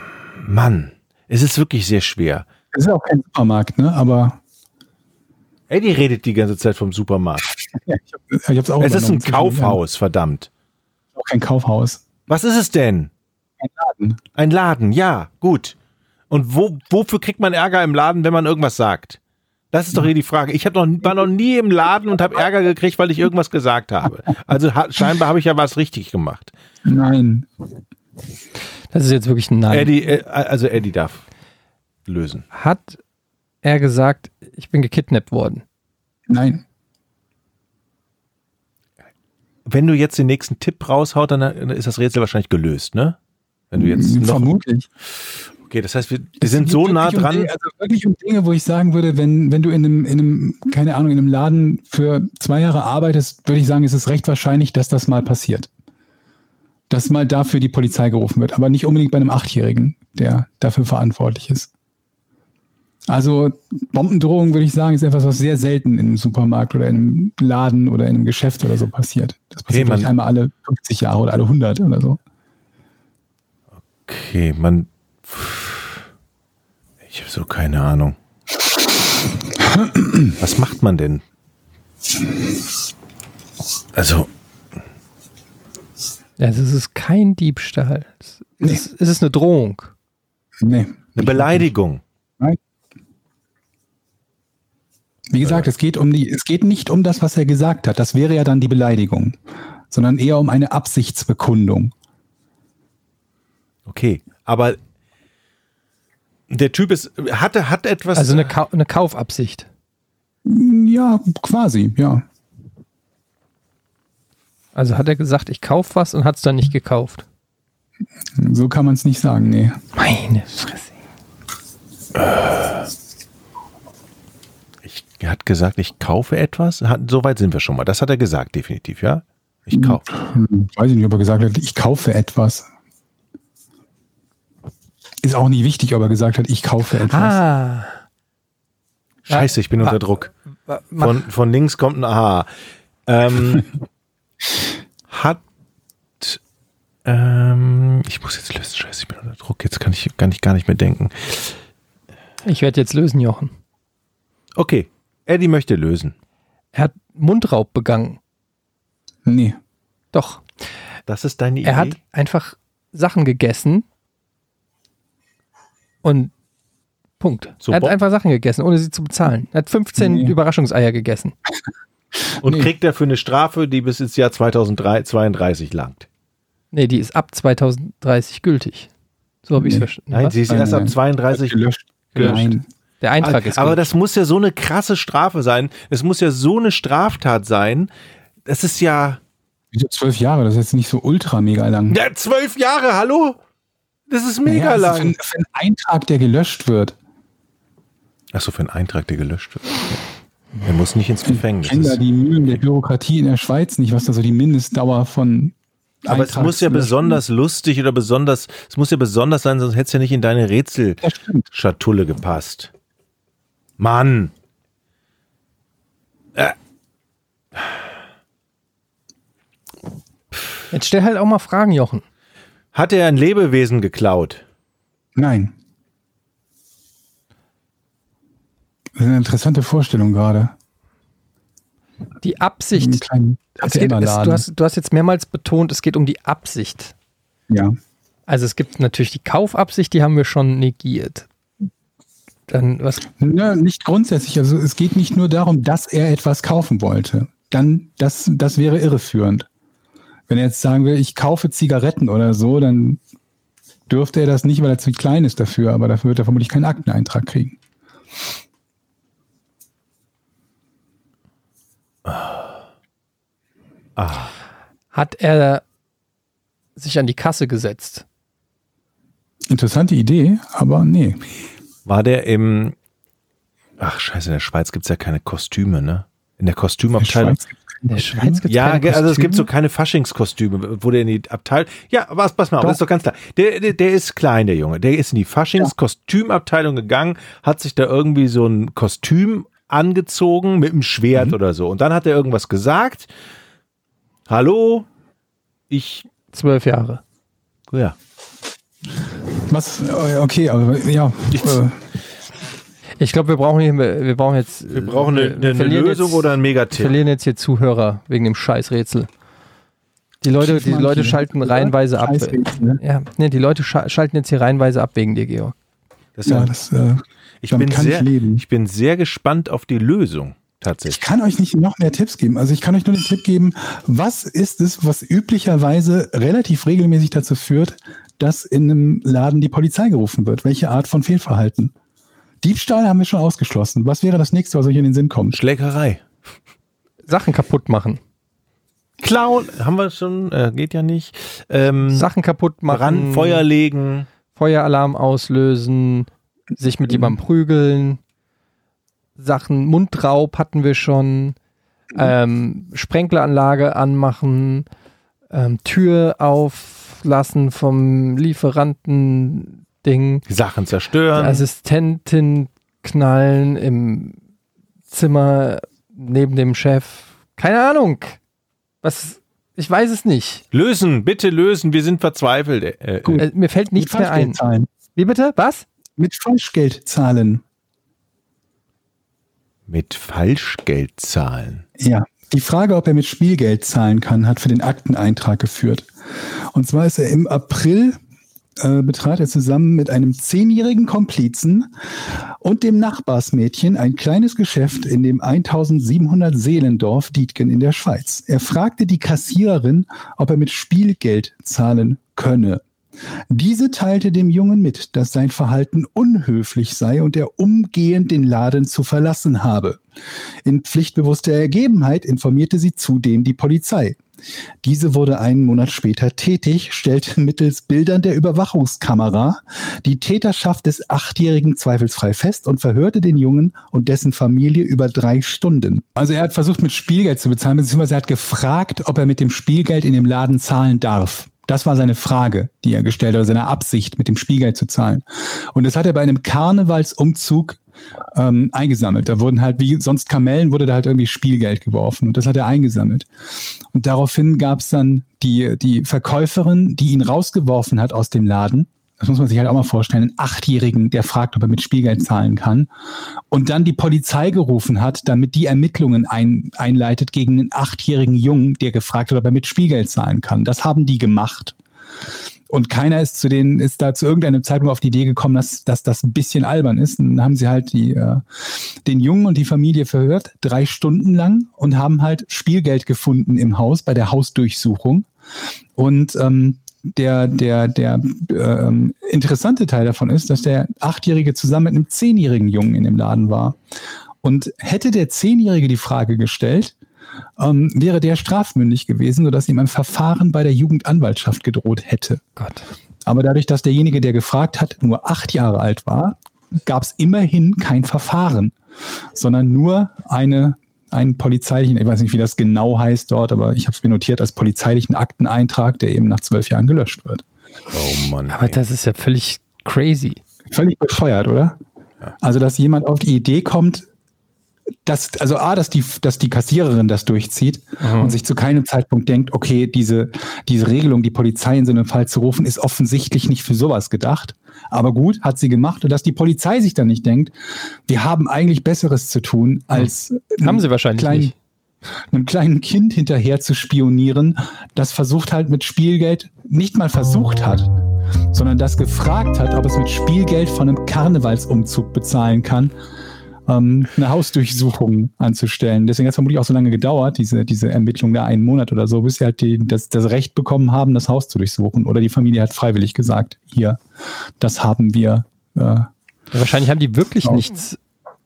Mann, es ist wirklich sehr schwer. es ist auch kein Supermarkt, ne? Aber Eddie redet die ganze Zeit vom Supermarkt. Ja, ich hab's auch Es ist ein übernommen. Kaufhaus, verdammt. Auch kein Kaufhaus. Was ist es denn? Ein Laden. Ein Laden, ja, gut. Und wofür kriegt man Ärger im Laden, wenn man irgendwas sagt? Das ist doch hier die Frage. Ich war noch nie im Laden und habe Ärger gekriegt, weil ich irgendwas gesagt habe. Also scheinbar habe ich ja was richtig gemacht. Nein. Das ist jetzt wirklich ein Nein. Eddie darf lösen. Hat er gesagt, ich bin gekidnappt worden? Nein. Wenn du jetzt den nächsten Tipp raushaut, dann ist das Rätsel wahrscheinlich gelöst, ne? Wenn du jetzt noch, Vermutlich. okay, das heißt, wir sind so nah dran. Also wirklich um Dinge, wo ich sagen würde, wenn du in einem, keine Ahnung, in einem Laden für 2 Jahre arbeitest, würde ich sagen, ist es recht wahrscheinlich, dass das mal passiert. Dass mal dafür die Polizei gerufen wird, aber nicht unbedingt bei einem 8-Jährigen, der dafür verantwortlich ist. Also Bombendrohung, würde ich sagen, ist etwas, was sehr selten in einem Supermarkt oder in einem Laden oder in einem Geschäft oder so passiert. Das passiert vielleicht einmal alle 50 Jahre oder alle 100 oder so. Okay, ich habe so keine Ahnung. Was macht man denn? Also. Ja, es ist kein Diebstahl. Es ist eine Drohung. Nee. Eine Beleidigung. Nein. Wie gesagt, es geht nicht um das, was er gesagt hat. Das wäre ja dann die Beleidigung, sondern eher um eine Absichtsbekundung. Okay, aber der Typ hat etwas. Also eine Kaufabsicht. Ja, quasi, ja. Also hat er gesagt, ich kaufe was und hat es dann nicht gekauft. So kann man es nicht sagen, nee. Meine Fresse. Er hat gesagt, ich kaufe etwas. So weit sind wir schon mal. Das hat er gesagt, definitiv, ja? Ich kaufe. Weiß ich nicht, ob er gesagt hat, ich kaufe etwas. Ist auch nicht wichtig, ob er gesagt hat, ich kaufe etwas. Ah. Scheiße, ich bin unter Druck. Von links kommt ein Aha. Ich muss jetzt lösen. Scheiße, ich bin unter Druck. Jetzt kann ich gar nicht mehr denken. Ich werde jetzt lösen, Jochen. Okay, Eddie möchte lösen. Er hat Mundraub begangen. Nee. Doch. Das ist deine Idee? Er hat einfach Sachen gegessen und Punkt. So er hat einfach Sachen gegessen, ohne sie zu bezahlen. Er hat 15 Überraschungseier gegessen. Und kriegt er für eine Strafe, die bis ins Jahr 2032 langt? Nee, die ist ab 2030 gültig. So habe ich es verstanden. Nein, Was? sie ist erst ab 32 gelöscht. Nein. Der Eintrag ist aber gültig. das muss ja so eine krasse Strafe sein. Es muss ja so eine Straftat sein. Das ist ja... Wieso 12 Jahre? Das ist jetzt nicht so ultra mega lang. Ja, 12 Jahre, hallo? Das ist mega lang. Also für einen Eintrag, der gelöscht wird. Achso, für einen Eintrag, der gelöscht wird. Er muss nicht ins Gefängnis. Ich kenne da die Mühlen der Bürokratie in der Schweiz nicht, was da so die Mindestdauer von Aber es muss ja besonders lustig oder es muss ja besonders sein, sonst hätte es ja nicht in deine Rätselschatulle gepasst. Mann! Jetzt stell halt auch mal Fragen, Jochen. Hat er ein Lebewesen geklaut? Nein. Das ist eine interessante Vorstellung gerade. Die Absicht. Einen kleinen Du hast jetzt mehrmals betont, es geht um die Absicht. Ja. Also es gibt natürlich die Kaufabsicht, die haben wir schon negiert. Dann was? Ja, nicht grundsätzlich. Also es geht nicht nur darum, dass er etwas kaufen wollte. Dann, das wäre irreführend. Wenn er jetzt sagen will, ich kaufe Zigaretten oder so, dann dürfte er das nicht, weil er zu klein ist dafür, aber dafür wird er vermutlich keinen Akteneintrag kriegen. Hat er sich an die Kasse gesetzt? Interessante Idee, aber nee. War der im... Ach scheiße, in der Schweiz gibt es ja keine Kostüme, ne? In der Kostümabteilung... In der Schweiz gibt es ja, keine also es gibt so Kostüme? keine Faschingskostüme, wo der in die Abteilung... Ja, aber pass mal auf, das ist doch ganz klar. Der ist klein, der Junge. Der ist in die Faschingskostümabteilung gegangen, hat sich da irgendwie so ein Kostüm angezogen mit einem Schwert oder so. Und dann hat er irgendwas gesagt. Hallo? 12 Jahre. Ja. Was? Okay, aber ja. Ich glaube, wir brauchen jetzt eine Lösung oder einen Wir Megatipp. verlieren jetzt hier Zuhörer wegen dem Scheißrätsel. Die Leute schalten reihenweise ab. Scheißrätsel, ne? Ja, die Leute schalten jetzt hier reihenweise ab wegen dir, Georg. Ich leben. bin sehr gespannt auf die Lösung, tatsächlich. Ich kann euch nicht noch mehr Tipps geben. Also ich kann euch nur den Tipp geben, was ist es, was üblicherweise relativ regelmäßig dazu führt, dass in einem Laden die Polizei gerufen wird? Welche Art von Fehlverhalten? Diebstahl haben wir schon ausgeschlossen. Was wäre das nächste, was euch in den Sinn kommt? Schlägerei. Sachen kaputt machen. Klauen, haben wir schon, geht ja nicht. Sachen kaputt machen. Feuer legen. Feueralarm auslösen. Sich mit jemandem prügeln. Sachen, Mundraub hatten wir schon. Sprenkleranlage anmachen. Tür auflassen vom Lieferanten-Ding. Sachen zerstören. Assistentin knallen im Zimmer neben dem Chef. Keine Ahnung. Ich weiß es nicht. Lösen, bitte lösen, wir sind verzweifelt. Mir fällt nichts mehr ein. Zahlen. Wie bitte? Was? Mit Falschgeld zahlen. Mit Falschgeld zahlen. Ja. Die Frage, ob er mit Spielgeld zahlen kann, hat für den Akteneintrag geführt. Und zwar ist er im April betrat er zusammen mit einem 10-jährigen Komplizen und dem Nachbarsmädchen ein kleines Geschäft in dem 1700 Seelendorf Dietgen in der Schweiz. Er fragte die Kassiererin, ob er mit Spielgeld zahlen könne. Diese teilte dem Jungen mit, dass sein Verhalten unhöflich sei und er umgehend den Laden zu verlassen habe. In pflichtbewusster Ergebenheit informierte sie zudem die Polizei. Diese wurde einen Monat später tätig, stellte mittels Bildern der Überwachungskamera die Täterschaft des 8-Jährigen zweifelsfrei fest und verhörte den Jungen und dessen Familie über 3 Stunden. Also er hat versucht, mit Spielgeld zu bezahlen, beziehungsweise er hat gefragt, ob er mit dem Spielgeld in dem Laden zahlen darf. Das war seine Frage, die er gestellt hat, oder seine Absicht, mit dem Spielgeld zu zahlen. Und das hat er bei einem Karnevalsumzug eingesammelt. Da wurden halt, wie sonst Kamellen, wurde da halt irgendwie Spielgeld geworfen. Und das hat er eingesammelt. Und daraufhin gab es dann die Verkäuferin, die ihn rausgeworfen hat aus dem Laden. Das muss man sich halt auch mal vorstellen. Einen 8-Jährigen, der fragt, ob er mit Spielgeld zahlen kann. Und dann die Polizei gerufen hat, damit die Ermittlungen einleitet gegen einen 8-jährigen Jungen, der gefragt hat, ob er mit Spielgeld zahlen kann. Das haben die gemacht. Und keiner ist da zu irgendeinem Zeitpunkt auf die Idee gekommen, dass das ein bisschen albern ist. Und dann haben sie halt den Jungen und die Familie verhört, 3 Stunden lang, und haben halt Spielgeld gefunden im Haus bei der Hausdurchsuchung. Und der interessante Teil davon ist, dass der 8-Jährige zusammen mit einem 10-jährigen Jungen in dem Laden war. Und hätte der 10-Jährige die Frage gestellt, wäre der strafmündig gewesen, sodass ihm ein Verfahren bei der Jugendanwaltschaft gedroht hätte. Gott. Aber dadurch, dass derjenige, der gefragt hat, nur 8 Jahre alt war, gab es immerhin kein Verfahren, sondern nur einen polizeilichen, ich weiß nicht, wie das genau heißt dort, aber ich habe es mir notiert als polizeilichen Akteneintrag, der eben nach 12 Jahren gelöscht wird. Oh Mann. Aber das ist ja völlig crazy. Völlig bescheuert, oder? Ja. Also, dass jemand auf die Idee kommt, dass die Kassiererin das durchzieht und sich zu keinem Zeitpunkt denkt, okay, diese Regelung, die Polizei in so einem Fall zu rufen, ist offensichtlich nicht für sowas gedacht. Aber gut, hat sie gemacht. Und dass die Polizei sich dann nicht denkt, wir haben eigentlich Besseres zu tun, als haben sie wahrscheinlich nicht. Einem kleinen Kind hinterher zu spionieren, das versucht halt mit Spielgeld, nicht mal versucht hat, sondern das gefragt hat, ob es mit Spielgeld von einem Karnevalsumzug bezahlen kann, eine Hausdurchsuchung anzustellen. Deswegen hat es vermutlich auch so lange gedauert, diese Ermittlung da 1 Monat oder so, bis sie halt das Recht bekommen haben, das Haus zu durchsuchen. Oder die Familie hat freiwillig gesagt, hier, das haben wir. Wahrscheinlich haben die wirklich nichts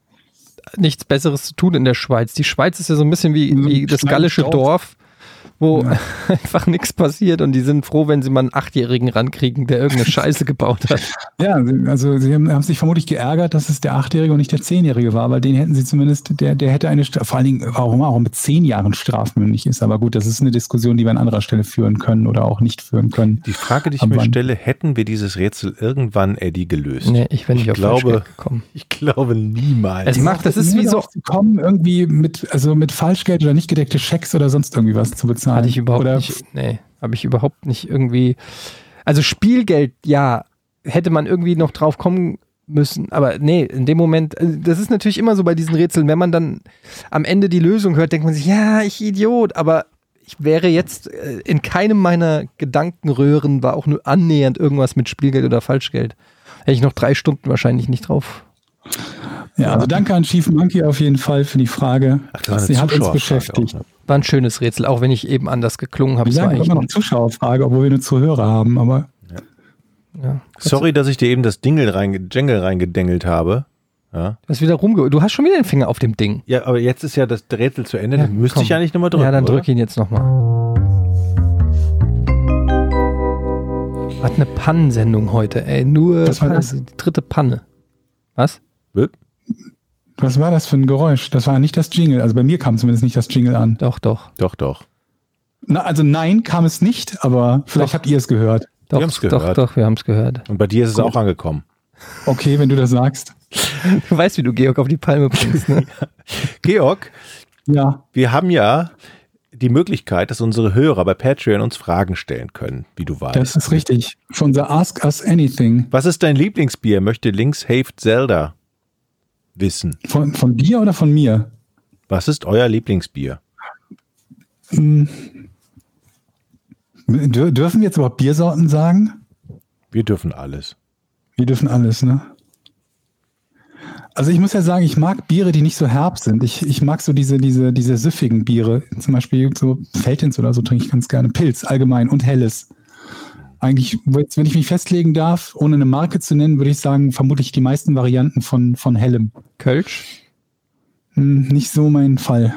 Besseres zu tun in der Schweiz. Die Schweiz ist ja so ein bisschen wie das gallische Dorf, wo einfach nichts passiert und die sind froh, wenn sie mal einen 8-Jährigen rankriegen, der irgendeine Scheiße gebaut hat. Ja, also sie haben sich vermutlich geärgert, dass es der 8-Jährige und nicht der 10-Jährige war, weil den hätten sie zumindest, der hätte eine, vor allen Dingen, warum auch mit 10 Jahren strafmündig ist. Aber gut, das ist eine Diskussion, die wir an anderer Stelle führen können oder auch nicht führen können. Die Frage, die ich mir stelle, hätten wir dieses Rätsel irgendwann, Eddie, gelöst? Nee, ich bin nicht auf Falschgeld gekommen. Ich glaube niemals. Das ist wie so, kommen irgendwie mit Falschgeld oder nicht gedeckte Schecks oder sonst irgendwie was zu bezahlen. Hatte ich überhaupt nicht. Nee, habe ich überhaupt nicht irgendwie. Also Spielgeld, ja, hätte man irgendwie noch drauf kommen müssen. Aber nee, in dem Moment, das ist natürlich immer so bei diesen Rätseln, wenn man dann am Ende die Lösung hört, denkt man sich, ja, ich Idiot, aber ich wäre jetzt in keinem meiner Gedankenröhren war auch nur annähernd irgendwas mit Spielgeld oder Falschgeld. Hätte ich noch 3 Stunden wahrscheinlich nicht drauf. Ja, also danke an Chief Monkey auf jeden Fall für die Frage. Sie hat uns beschäftigt. Auch, ne? War ein schönes Rätsel, auch wenn ich eben anders geklungen habe. Wir sagen immer noch Zuschauerfrage, obwohl wir eine Zuhörer haben, aber ja. Sorry, dass ich dir eben das Jingle reingedengelt habe. Ja. Du hast schon wieder den Finger auf dem Ding. Ja, aber jetzt ist ja das Rätsel zu Ende, dann müsste ich ja nicht nochmal drücken. Ja, dann drück ihn jetzt nochmal. Was eine Pannensendung heute, ey. Nur die 3. Panne. Was? Was war das für ein Geräusch? Das war nicht das Jingle. Also bei mir kam zumindest nicht das Jingle an. Doch. Na, also nein, kam es nicht, aber vielleicht habt ihr es gehört. Doch, wir haben es gehört. Und bei dir ist es auch angekommen. Okay, wenn du das sagst. Du weißt, wie du Georg auf die Palme bringst, ne? Georg, ja. Wir haben ja die Möglichkeit, dass unsere Hörer bei Patreon uns Fragen stellen können, wie du weißt. Das ist richtig. Für unser Ask Us Anything. Was ist dein Lieblingsbier? Möchte Links Haved Zelda wissen. Von dir oder von mir? Was ist euer Lieblingsbier? Dürfen wir jetzt überhaupt Biersorten sagen? Wir dürfen alles. Wir dürfen alles, ne? Also ich muss ja sagen, ich mag Biere, die nicht so herb sind. Ich mag so diese süffigen Biere. Zum Beispiel so Veltins oder so trinke ich ganz gerne. Pilz allgemein und Helles. Eigentlich, wenn ich mich festlegen darf, ohne eine Marke zu nennen, würde ich sagen, vermutlich die meisten Varianten von Hellem. Kölsch? Nicht so mein Fall.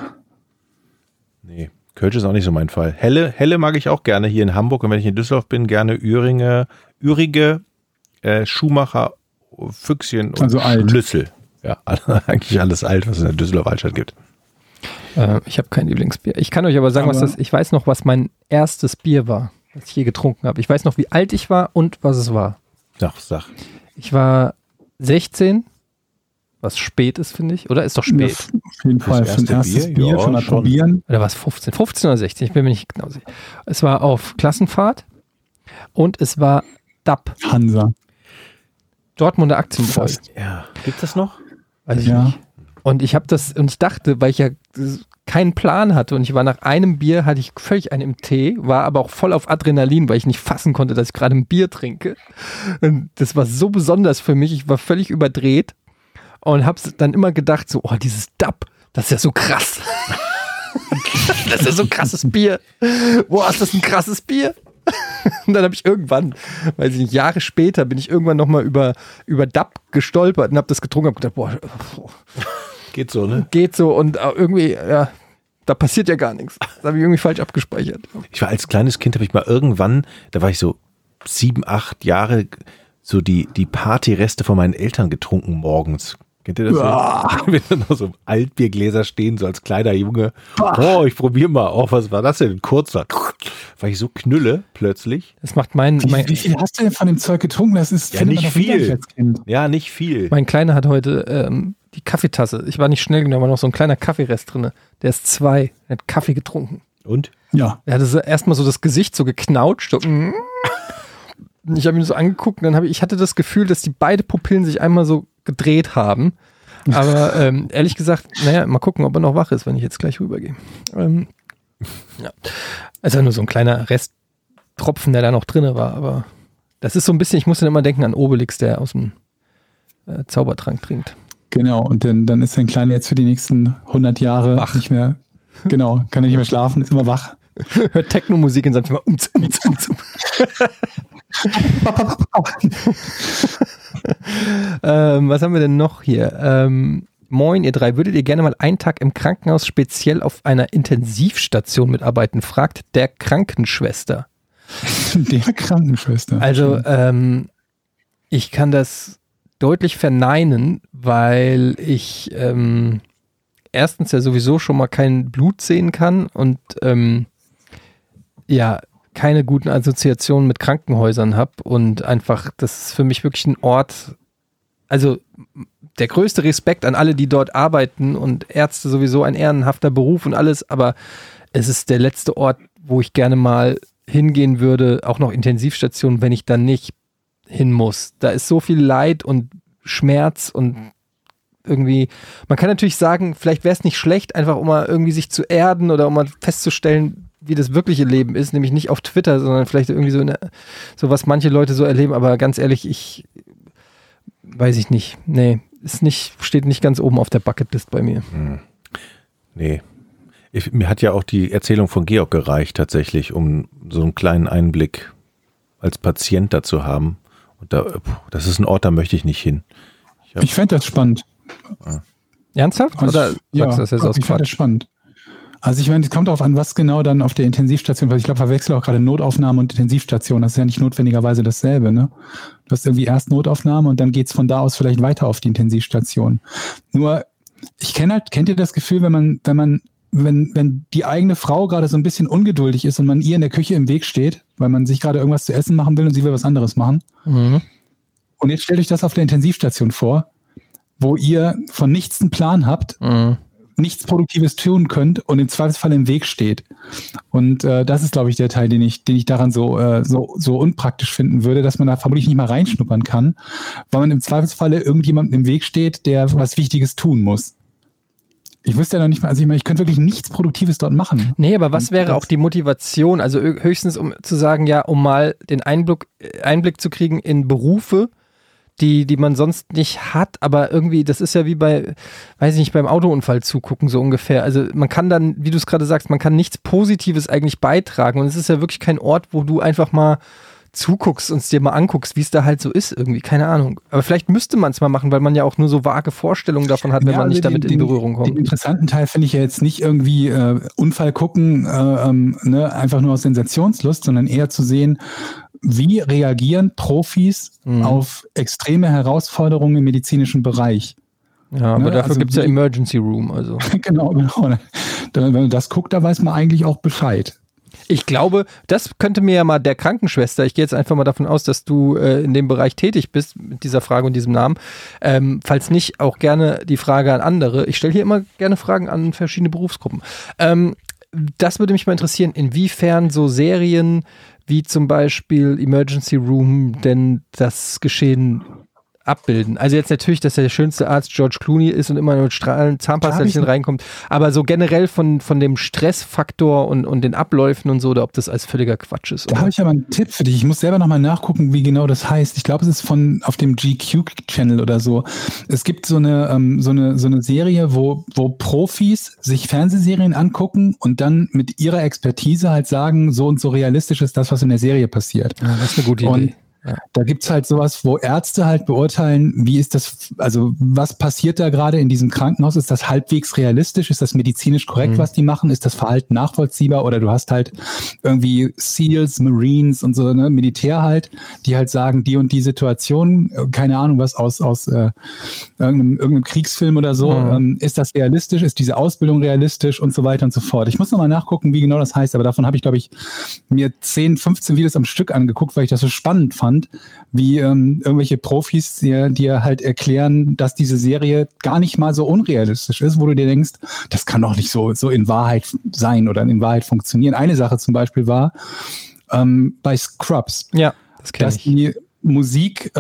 Nee, Kölsch ist auch nicht so mein Fall. Helle mag ich auch gerne hier in Hamburg. Und wenn ich in Düsseldorf bin, gerne Ürige, Schumacher, Füchschen und also Schlüssel. Ja, eigentlich alles alt, was es in der Düsseldorfer Altstadt gibt. Ich habe kein Lieblingsbier. Ich kann euch aber sagen, ich weiß noch, was mein erstes Bier war, was ich je getrunken habe. Ich weiß noch, wie alt ich war und was es war. Sag. Ich war 16, was spät ist, finde ich. Oder ist doch spät. Ja, auf jeden Fall. Für ein erstes Bier schon mal probieren. Oder war es 15? 15 oder 16? Ich bin mir nicht genau sicher. Es war auf Klassenfahrt und es war DAP. Hansa. Dortmunder Aktienbörse. Ja. Gibt das noch? Weiß ich nicht. Und ich dachte, weil ich ja keinen Plan hatte und ich war nach einem Bier, hatte ich völlig einen im Tee, war aber auch voll auf Adrenalin, weil ich nicht fassen konnte, dass ich gerade ein Bier trinke. Und das war so besonders für mich, ich war völlig überdreht und habe dann immer gedacht, so, oh, dieses DAP, das ist ja so krass. Das ist ja so ein krasses Bier. Boah, ist das ein krasses Bier? Und dann habe ich irgendwann, weiß ich nicht, Jahre später bin ich irgendwann nochmal über DAP gestolpert und habe das getrunken und habe gedacht, boah. Geht so, ne? Geht so und irgendwie, ja, da passiert ja gar nichts. Das habe ich irgendwie falsch abgespeichert. Ich war als kleines Kind, habe ich mal irgendwann, da war ich so 7, 8 Jahre, so die Partyreste von meinen Eltern getrunken morgens. Kennt ihr das so? Wenn dann noch so Altbiergläser stehen, so als kleiner Junge. Oh, ich probiere mal. Oh, was war das denn? Ein kurzer. War ich so knülle plötzlich. Das macht Wie viel hast du denn von dem Zeug getrunken? Das ist ja nicht viel. Ja, nicht viel. Mein Kleiner hat heute die Kaffeetasse. Ich war nicht schnell genug, da war noch so ein kleiner Kaffeerest drin. Der ist 2. Er hat Kaffee getrunken. Und? Ja. Er hatte erstmal so das Gesicht so geknautscht. Ich habe ihn so angeguckt und dann ich hatte das Gefühl, dass die beide Pupillen sich einmal so gedreht haben. Aber ehrlich gesagt, naja, mal gucken, ob er noch wach ist, wenn ich jetzt gleich rübergehe. Ja. Also nur so ein kleiner Resttropfen, der da noch drin war. Aber das ist so ein bisschen, ich muss dann immer denken an Obelix, der aus dem Zaubertrank trinkt. Genau, und dann ist dein Kleiner jetzt für die nächsten 100 Jahre wach. Nicht mehr, genau, kann er nicht mehr schlafen, ist immer wach. Hört Techno-Musik in seinem Zimmer. Was haben wir denn noch hier? Moin, ihr 3. Würdet ihr gerne mal einen Tag im Krankenhaus speziell auf einer Intensivstation mitarbeiten? Fragt der Krankenschwester. Der Krankenschwester. Also, ich kann das deutlich verneinen, weil ich erstens ja sowieso schon mal kein Blut sehen kann und keine guten Assoziationen mit Krankenhäusern habe und einfach, das ist für mich wirklich ein Ort, also der größte Respekt an alle, die dort arbeiten und Ärzte sowieso ein ehrenhafter Beruf und alles, aber es ist der letzte Ort, wo ich gerne mal hingehen würde, auch noch Intensivstation, wenn ich dann nicht hin muss. Da ist so viel Leid und Schmerz und irgendwie, man kann natürlich sagen, vielleicht wäre es nicht schlecht, einfach um mal irgendwie sich zu erden oder um mal festzustellen, wie das wirkliche Leben ist, nämlich nicht auf Twitter, sondern vielleicht irgendwie so was manche Leute so erleben, aber ganz ehrlich, weiß ich nicht. Nee, steht nicht ganz oben auf der Bucketlist bei mir. Nee. Mir hat ja auch die Erzählung von Georg gereicht tatsächlich, um so einen kleinen Einblick als Patient da zu haben. Und das ist ein Ort, da möchte ich nicht hin. Ich fände das spannend. Ernsthaft? Also, Oder sagst du das jetzt aus ich fand das Quatsch? spannend. Also ich meine, es kommt darauf an, was genau dann auf der Intensivstation, weil ich glaube, verwechsel auch gerade Notaufnahme und Intensivstation. Das ist ja nicht notwendigerweise dasselbe, ne? Du hast irgendwie erst Notaufnahme und dann geht's von da aus vielleicht weiter auf die Intensivstation. Nur, kennt ihr das Gefühl, wenn die eigene Frau gerade so ein bisschen ungeduldig ist und man ihr in der Küche im Weg steht, weil man sich gerade irgendwas zu essen machen will und sie will was anderes machen. Mhm. Und jetzt stellt euch das auf der Intensivstation vor, wo ihr von nichts einen Plan habt, nichts Produktives tun könnt und im Zweifelsfall im Weg steht. Und das ist, glaube ich, der Teil, den ich daran so unpraktisch finden würde, dass man da vermutlich nicht mal reinschnuppern kann, weil man im Zweifelsfalle irgendjemandem im Weg steht, der was Wichtiges tun muss. Ich wüsste ja noch nicht mal, also ich könnte wirklich nichts Produktives dort machen. Nee, aber was wäre auch die Motivation? Also höchstens, um zu sagen, ja, um mal den Einblick zu kriegen in Berufe, die man sonst nicht hat, aber irgendwie, das ist ja wie beim Autounfall zugucken, so ungefähr. Also man kann dann, wie du es gerade sagst, man kann nichts Positives eigentlich beitragen und es ist ja wirklich kein Ort, wo du einfach mal zuguckst und es dir mal anguckst, wie es da halt so ist irgendwie, keine Ahnung. Aber vielleicht müsste man es mal machen, weil man ja auch nur so vage Vorstellungen davon hat, wenn man nicht damit in Berührung kommt. Den interessanten Teil finde ich ja jetzt nicht irgendwie Unfall gucken, einfach nur aus Sensationslust, sondern eher zu sehen, wie reagieren Profis auf extreme Herausforderungen im medizinischen Bereich. Ja, aber dafür gibt es ja Emergency Room. Also. Genau. Wenn man das guckt, da weiß man eigentlich auch Bescheid. Ich glaube, das könnte mir ja mal der Krankenschwester, ich gehe jetzt einfach mal davon aus, dass du in dem Bereich tätig bist, mit dieser Frage und diesem Namen, falls nicht, auch gerne die Frage an andere. Ich stelle hier immer gerne Fragen an verschiedene Berufsgruppen. Das würde mich mal interessieren, inwiefern so Serien wie zum Beispiel Emergency Room denn das Geschehen abbilden. Also jetzt natürlich, dass der schönste Arzt George Clooney ist und immer nur strahlend Zahnpastelchen reinkommt, aber so generell von dem Stressfaktor und den Abläufen und so, oder ob das als völliger Quatsch ist. Da habe ich aber einen Tipp für dich. Ich muss selber nochmal nachgucken, wie genau das heißt. Ich glaube, es ist auf dem GQ-Channel oder so. Es gibt so eine Serie, wo Profis sich Fernsehserien angucken und dann mit ihrer Expertise halt sagen, so und so realistisch ist das, was in der Serie passiert. Ja, das ist eine gute Idee. Ja. Da gibt's halt sowas, wo Ärzte halt beurteilen, wie ist das, also was passiert da gerade in diesem Krankenhaus? Ist das halbwegs realistisch? Ist das medizinisch korrekt, was die machen? Ist das Verhalten nachvollziehbar? Oder du hast halt irgendwie SEALs, Marines und so, ne, Militär halt, die halt sagen, die und die Situation, keine Ahnung, was aus irgendeinem Kriegsfilm oder so, ist das realistisch? Ist diese Ausbildung realistisch? Und so weiter und so fort. Ich muss nochmal nachgucken, wie genau das heißt, aber davon habe ich, glaube ich, mir 10, 15 Videos am Stück angeguckt, weil ich das so spannend fand, wie irgendwelche Profis dir halt erklären, dass diese Serie gar nicht mal so unrealistisch ist, wo du dir denkst, das kann doch nicht so in Wahrheit sein oder in Wahrheit funktionieren. Eine Sache zum Beispiel war bei Scrubs, ja, das dass die Musik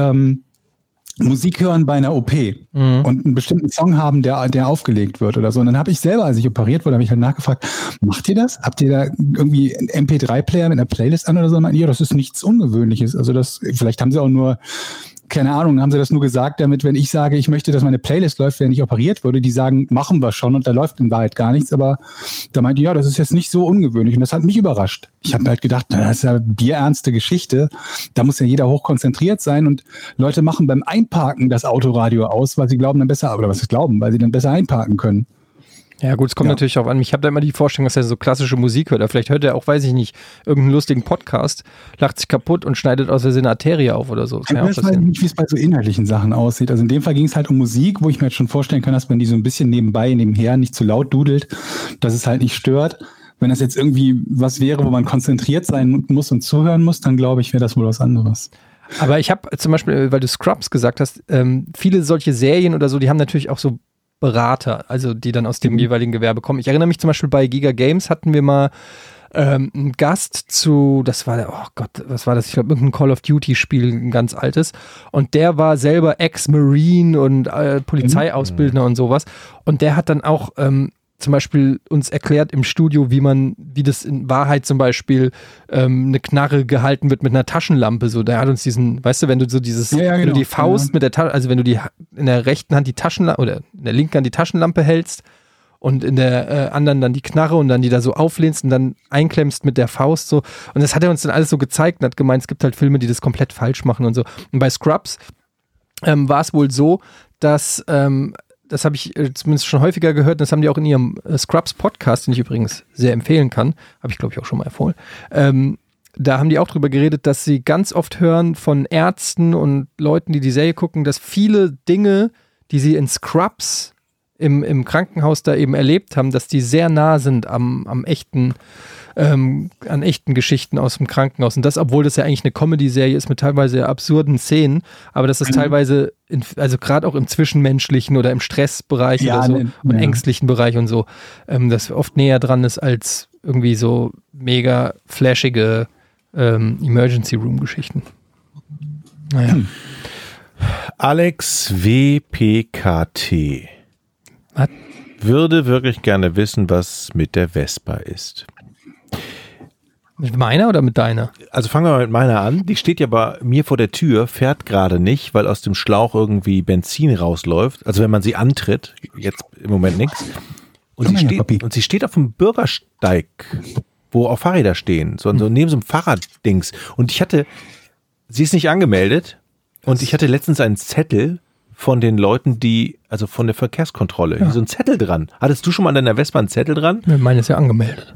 hören bei einer OP und einen bestimmten Song haben, der aufgelegt wird oder so. Und dann habe ich selber, als ich operiert wurde, habe ich halt nachgefragt, macht ihr das? Habt ihr da irgendwie einen MP3-Player mit einer Playlist an oder so? Ja, das ist nichts Ungewöhnliches. Also vielleicht haben sie auch nur, keine Ahnung, haben sie das nur gesagt, damit, wenn ich sage, ich möchte, dass meine Playlist läuft, wenn ich operiert wurde, die sagen, machen wir schon und da läuft in Wahrheit gar nichts. Aber da meinte ich, ja, das ist jetzt nicht so ungewöhnlich und das hat mich überrascht. Ich habe halt gedacht, das ist ja bierernste Geschichte. Da muss ja jeder hochkonzentriert sein und Leute machen beim Einparken das Autoradio aus, weil sie glauben dann besser, oder was sie glauben, weil sie dann besser einparken können. Ja gut, es kommt natürlich auch an. Ich habe da immer die Vorstellung, dass er so klassische Musik hört. Oder vielleicht hört er auch, weiß ich nicht, irgendeinen lustigen Podcast, lacht sich kaputt und schneidet aus Versehen eine Arterie auf oder so. Ich weiß nicht, wie es bei so inhaltlichen Sachen aussieht. Also in dem Fall ging es halt um Musik, wo ich mir jetzt schon vorstellen kann, dass man die so ein bisschen nebenher nicht zu laut dudelt, dass es halt nicht stört. Wenn das jetzt irgendwie was wäre, wo man konzentriert sein muss und zuhören muss, dann glaube ich, wäre das wohl was anderes. Aber ich habe zum Beispiel, weil du Scrubs gesagt hast, viele solche Serien oder so, die haben natürlich auch so Berater, also die dann aus dem jeweiligen Gewerbe kommen. Ich erinnere mich zum Beispiel bei Giga Games hatten wir mal ein Gast zu, das war der, oh Gott, was war das? Ich glaube, irgendein Call of Duty-Spiel, ein ganz altes. Und der war selber Ex-Marine und Polizeiausbildner und sowas. Und der hat dann auch zum Beispiel uns erklärt im Studio, wie das in Wahrheit zum Beispiel eine Knarre gehalten wird mit einer Taschenlampe. So, der hat uns diesen, weißt du, wenn du so dieses, wenn du die Faust mit der Tasche, also wenn du in der rechten Hand die Taschenlampe oder in der linken Hand die Taschenlampe hältst und in der anderen dann die Knarre und dann die da so auflehnst und dann einklemmst mit der Faust so. Und das hat er uns dann alles so gezeigt und hat gemeint, es gibt halt Filme, die das komplett falsch machen und so. Und bei Scrubs war es wohl so, dass das habe ich zumindest schon häufiger gehört, das haben die auch in ihrem Scrubs-Podcast, den ich übrigens sehr empfehlen kann, habe ich glaube ich auch schon mal empfohlen, da haben die auch drüber geredet, dass sie ganz oft hören von Ärzten und Leuten, die Serie gucken, dass viele Dinge, die sie in Scrubs im Krankenhaus da eben erlebt haben, dass die sehr nah sind an echten Geschichten aus dem Krankenhaus. Und das, obwohl das ja eigentlich eine Comedy-Serie ist mit teilweise absurden Szenen, aber dass das teilweise, also gerade auch im Zwischenmenschlichen oder im Stressbereich oder so, und ängstlichen Bereich und so, das oft näher dran ist als irgendwie so mega flashige Emergency-Room-Geschichten. Naja. Alex WPKT würde wirklich gerne wissen, was mit der Vespa ist. Mit meiner oder mit deiner? Also fangen wir mal mit meiner an. Die steht ja bei mir vor der Tür, fährt gerade nicht, weil aus dem Schlauch irgendwie Benzin rausläuft. Also wenn man sie antritt, jetzt im Moment nichts. Und sie steht auf dem Bürgersteig, wo auch Fahrräder stehen, so neben so einem Fahrraddings. Und sie ist nicht angemeldet und ich hatte letztens einen Zettel von den Leuten, also von der Verkehrskontrolle, hier so ein Zettel dran. Hattest du schon mal an deiner Vespa einen Zettel dran? Meine ist ja angemeldet.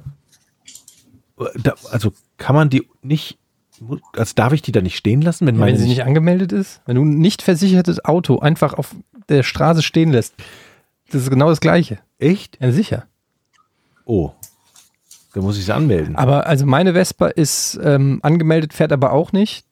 Also kann man die nicht, also darf ich die da nicht stehen lassen? Wenn sie nicht angemeldet ist? Wenn du ein nicht versichertes Auto einfach auf der Straße stehen lässt, das ist genau das Gleiche. Echt? Ja, sicher. Oh, dann muss ich sie anmelden. Aber also meine Vespa ist angemeldet, fährt aber auch nicht.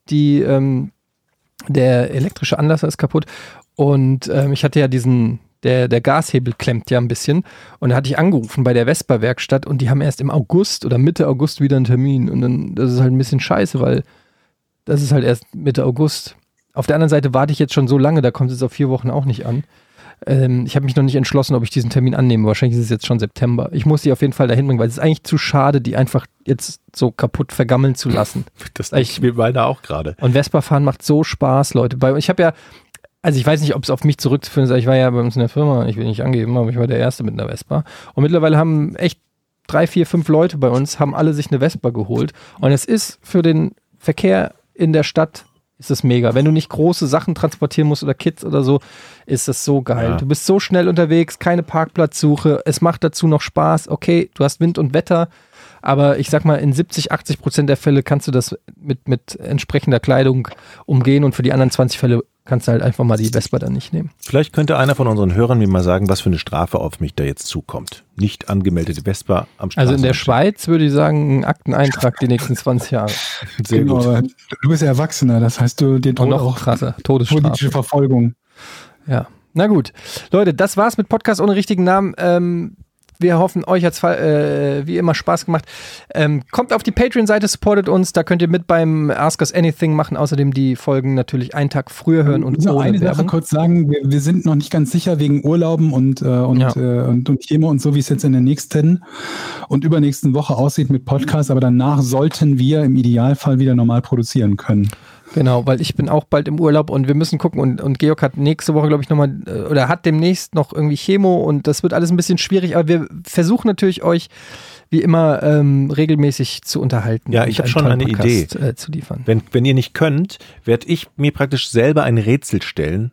Der elektrische Anlasser ist kaputt und ich hatte ja der Gashebel klemmt ja ein bisschen und da hatte ich angerufen bei der Vespa-Werkstatt und die haben erst im August oder Mitte August wieder einen Termin und dann, das ist halt ein bisschen scheiße, weil das ist halt erst Mitte August. Auf der anderen Seite warte ich jetzt schon so lange, da kommt es jetzt auf 4 Wochen auch nicht an. Ich habe mich noch nicht entschlossen, ob ich diesen Termin annehme. Wahrscheinlich ist es jetzt schon September. Ich muss die auf jeden Fall dahin bringen, weil es ist eigentlich zu schade, die einfach jetzt so kaputt vergammeln zu lassen. Das ich mir beide auch gerade. Und Vespa-Fahren macht so Spaß, Leute. Ich habe ja, also ich weiß nicht, ob es auf mich zurückzuführen ist, ich war ja bei uns in der Firma, ich will nicht angeben, aber ich war der Erste mit einer Vespa. Und mittlerweile haben echt 3, 4, 5 Leute bei uns, haben alle sich eine Vespa geholt. Und es ist für den Verkehr in der Stadt ist das mega. Wenn du nicht große Sachen transportieren musst oder Kids oder so, ist das so geil. Ja. Du bist so schnell unterwegs, keine Parkplatzsuche, es macht dazu noch Spaß. Okay, du hast Wind und Wetter, aber ich sag mal, in 70-80% der Fälle kannst du das mit entsprechender Kleidung umgehen und für die anderen 20 Fälle kannst du halt einfach mal die Vespa dann nicht nehmen. Vielleicht könnte einer von unseren Hörern mir mal sagen, was für eine Strafe auf mich da jetzt zukommt. Nicht angemeldete Vespa am Straßenrand. Also in der Schweiz würde ich sagen, ein Akteneintrag die nächsten 20 Jahre. Sehr gut. Aber du bist ja Erwachsener, das heißt, du den Tod noch krasser, Todesstrafe. Politische Verfolgung. Ja, na gut. Leute, das war's mit Podcast ohne richtigen Namen. Wir hoffen, euch hat's wie immer Spaß gemacht. Kommt auf die Patreon-Seite, supportet uns. Da könnt ihr mit beim Ask Us Anything machen. Außerdem die Folgen natürlich einen Tag früher hören und ohne eine Sache kurz sagen, wir sind noch nicht ganz sicher wegen Urlauben und Chemo und so, wie es jetzt in der nächsten und übernächsten Woche aussieht mit Podcast. Aber danach sollten wir im Idealfall wieder normal produzieren können. Genau, weil ich bin auch bald im Urlaub und wir müssen gucken und Georg hat nächste Woche, glaube ich, nochmal, oder hat demnächst noch irgendwie Chemo und das wird alles ein bisschen schwierig, aber wir versuchen natürlich euch wie immer regelmäßig zu unterhalten. Ja, ich habe schon eine Idee. Zu liefern. Wenn ihr nicht könnt, werde ich mir praktisch selber ein Rätsel stellen.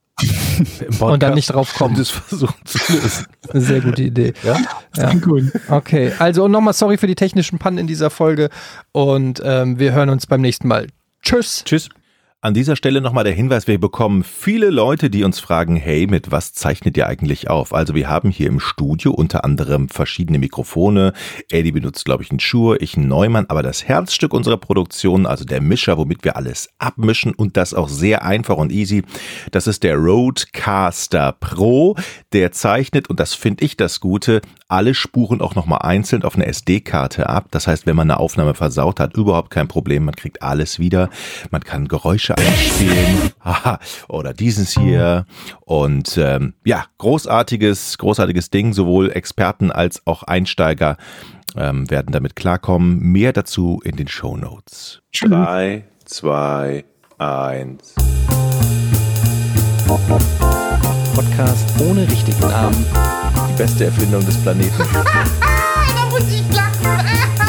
Und dann nicht drauf kommen. Das versuchen zu lösen. Eine sehr gute Idee. Ja? Gut. Okay, also und nochmal sorry für die technischen Pannen in dieser Folge und wir hören uns beim nächsten Mal. Tschüss. Tschüss. An dieser Stelle nochmal der Hinweis, wir bekommen viele Leute, die uns fragen, hey, mit was zeichnet ihr eigentlich auf? Also wir haben hier im Studio unter anderem verschiedene Mikrofone. Eddie benutzt, glaube ich, einen Shure, ich einen Neumann, aber das Herzstück unserer Produktion, also der Mischer, womit wir alles abmischen und das auch sehr einfach und easy, das ist der Rodecaster Pro. Der zeichnet, und das finde ich das Gute, alle Spuren auch nochmal einzeln auf eine SD-Karte ab. Das heißt, wenn man eine Aufnahme versaut hat, überhaupt kein Problem, man kriegt alles wieder. Man kann Geräusche einspielen. Aha, oder dieses hier. Und großartiges Ding. Sowohl Experten als auch Einsteiger werden damit klarkommen. Mehr dazu in den Shownotes. 3, 2, 1. Podcast ohne richtigen Namen. Die beste Erfindung des Planeten. Da muss ich lachen.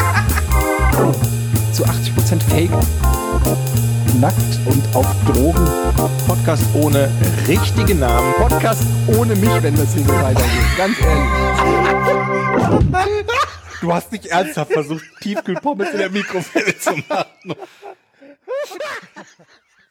Zu 80% Fake. Nackt und auf Drogen. Podcast ohne richtigen Namen. Podcast ohne mich, wenn das hier so weitergeht. Ganz ehrlich. Du hast nicht ernsthaft versucht, Tiefkühlpommes in der Mikrowelle zu machen.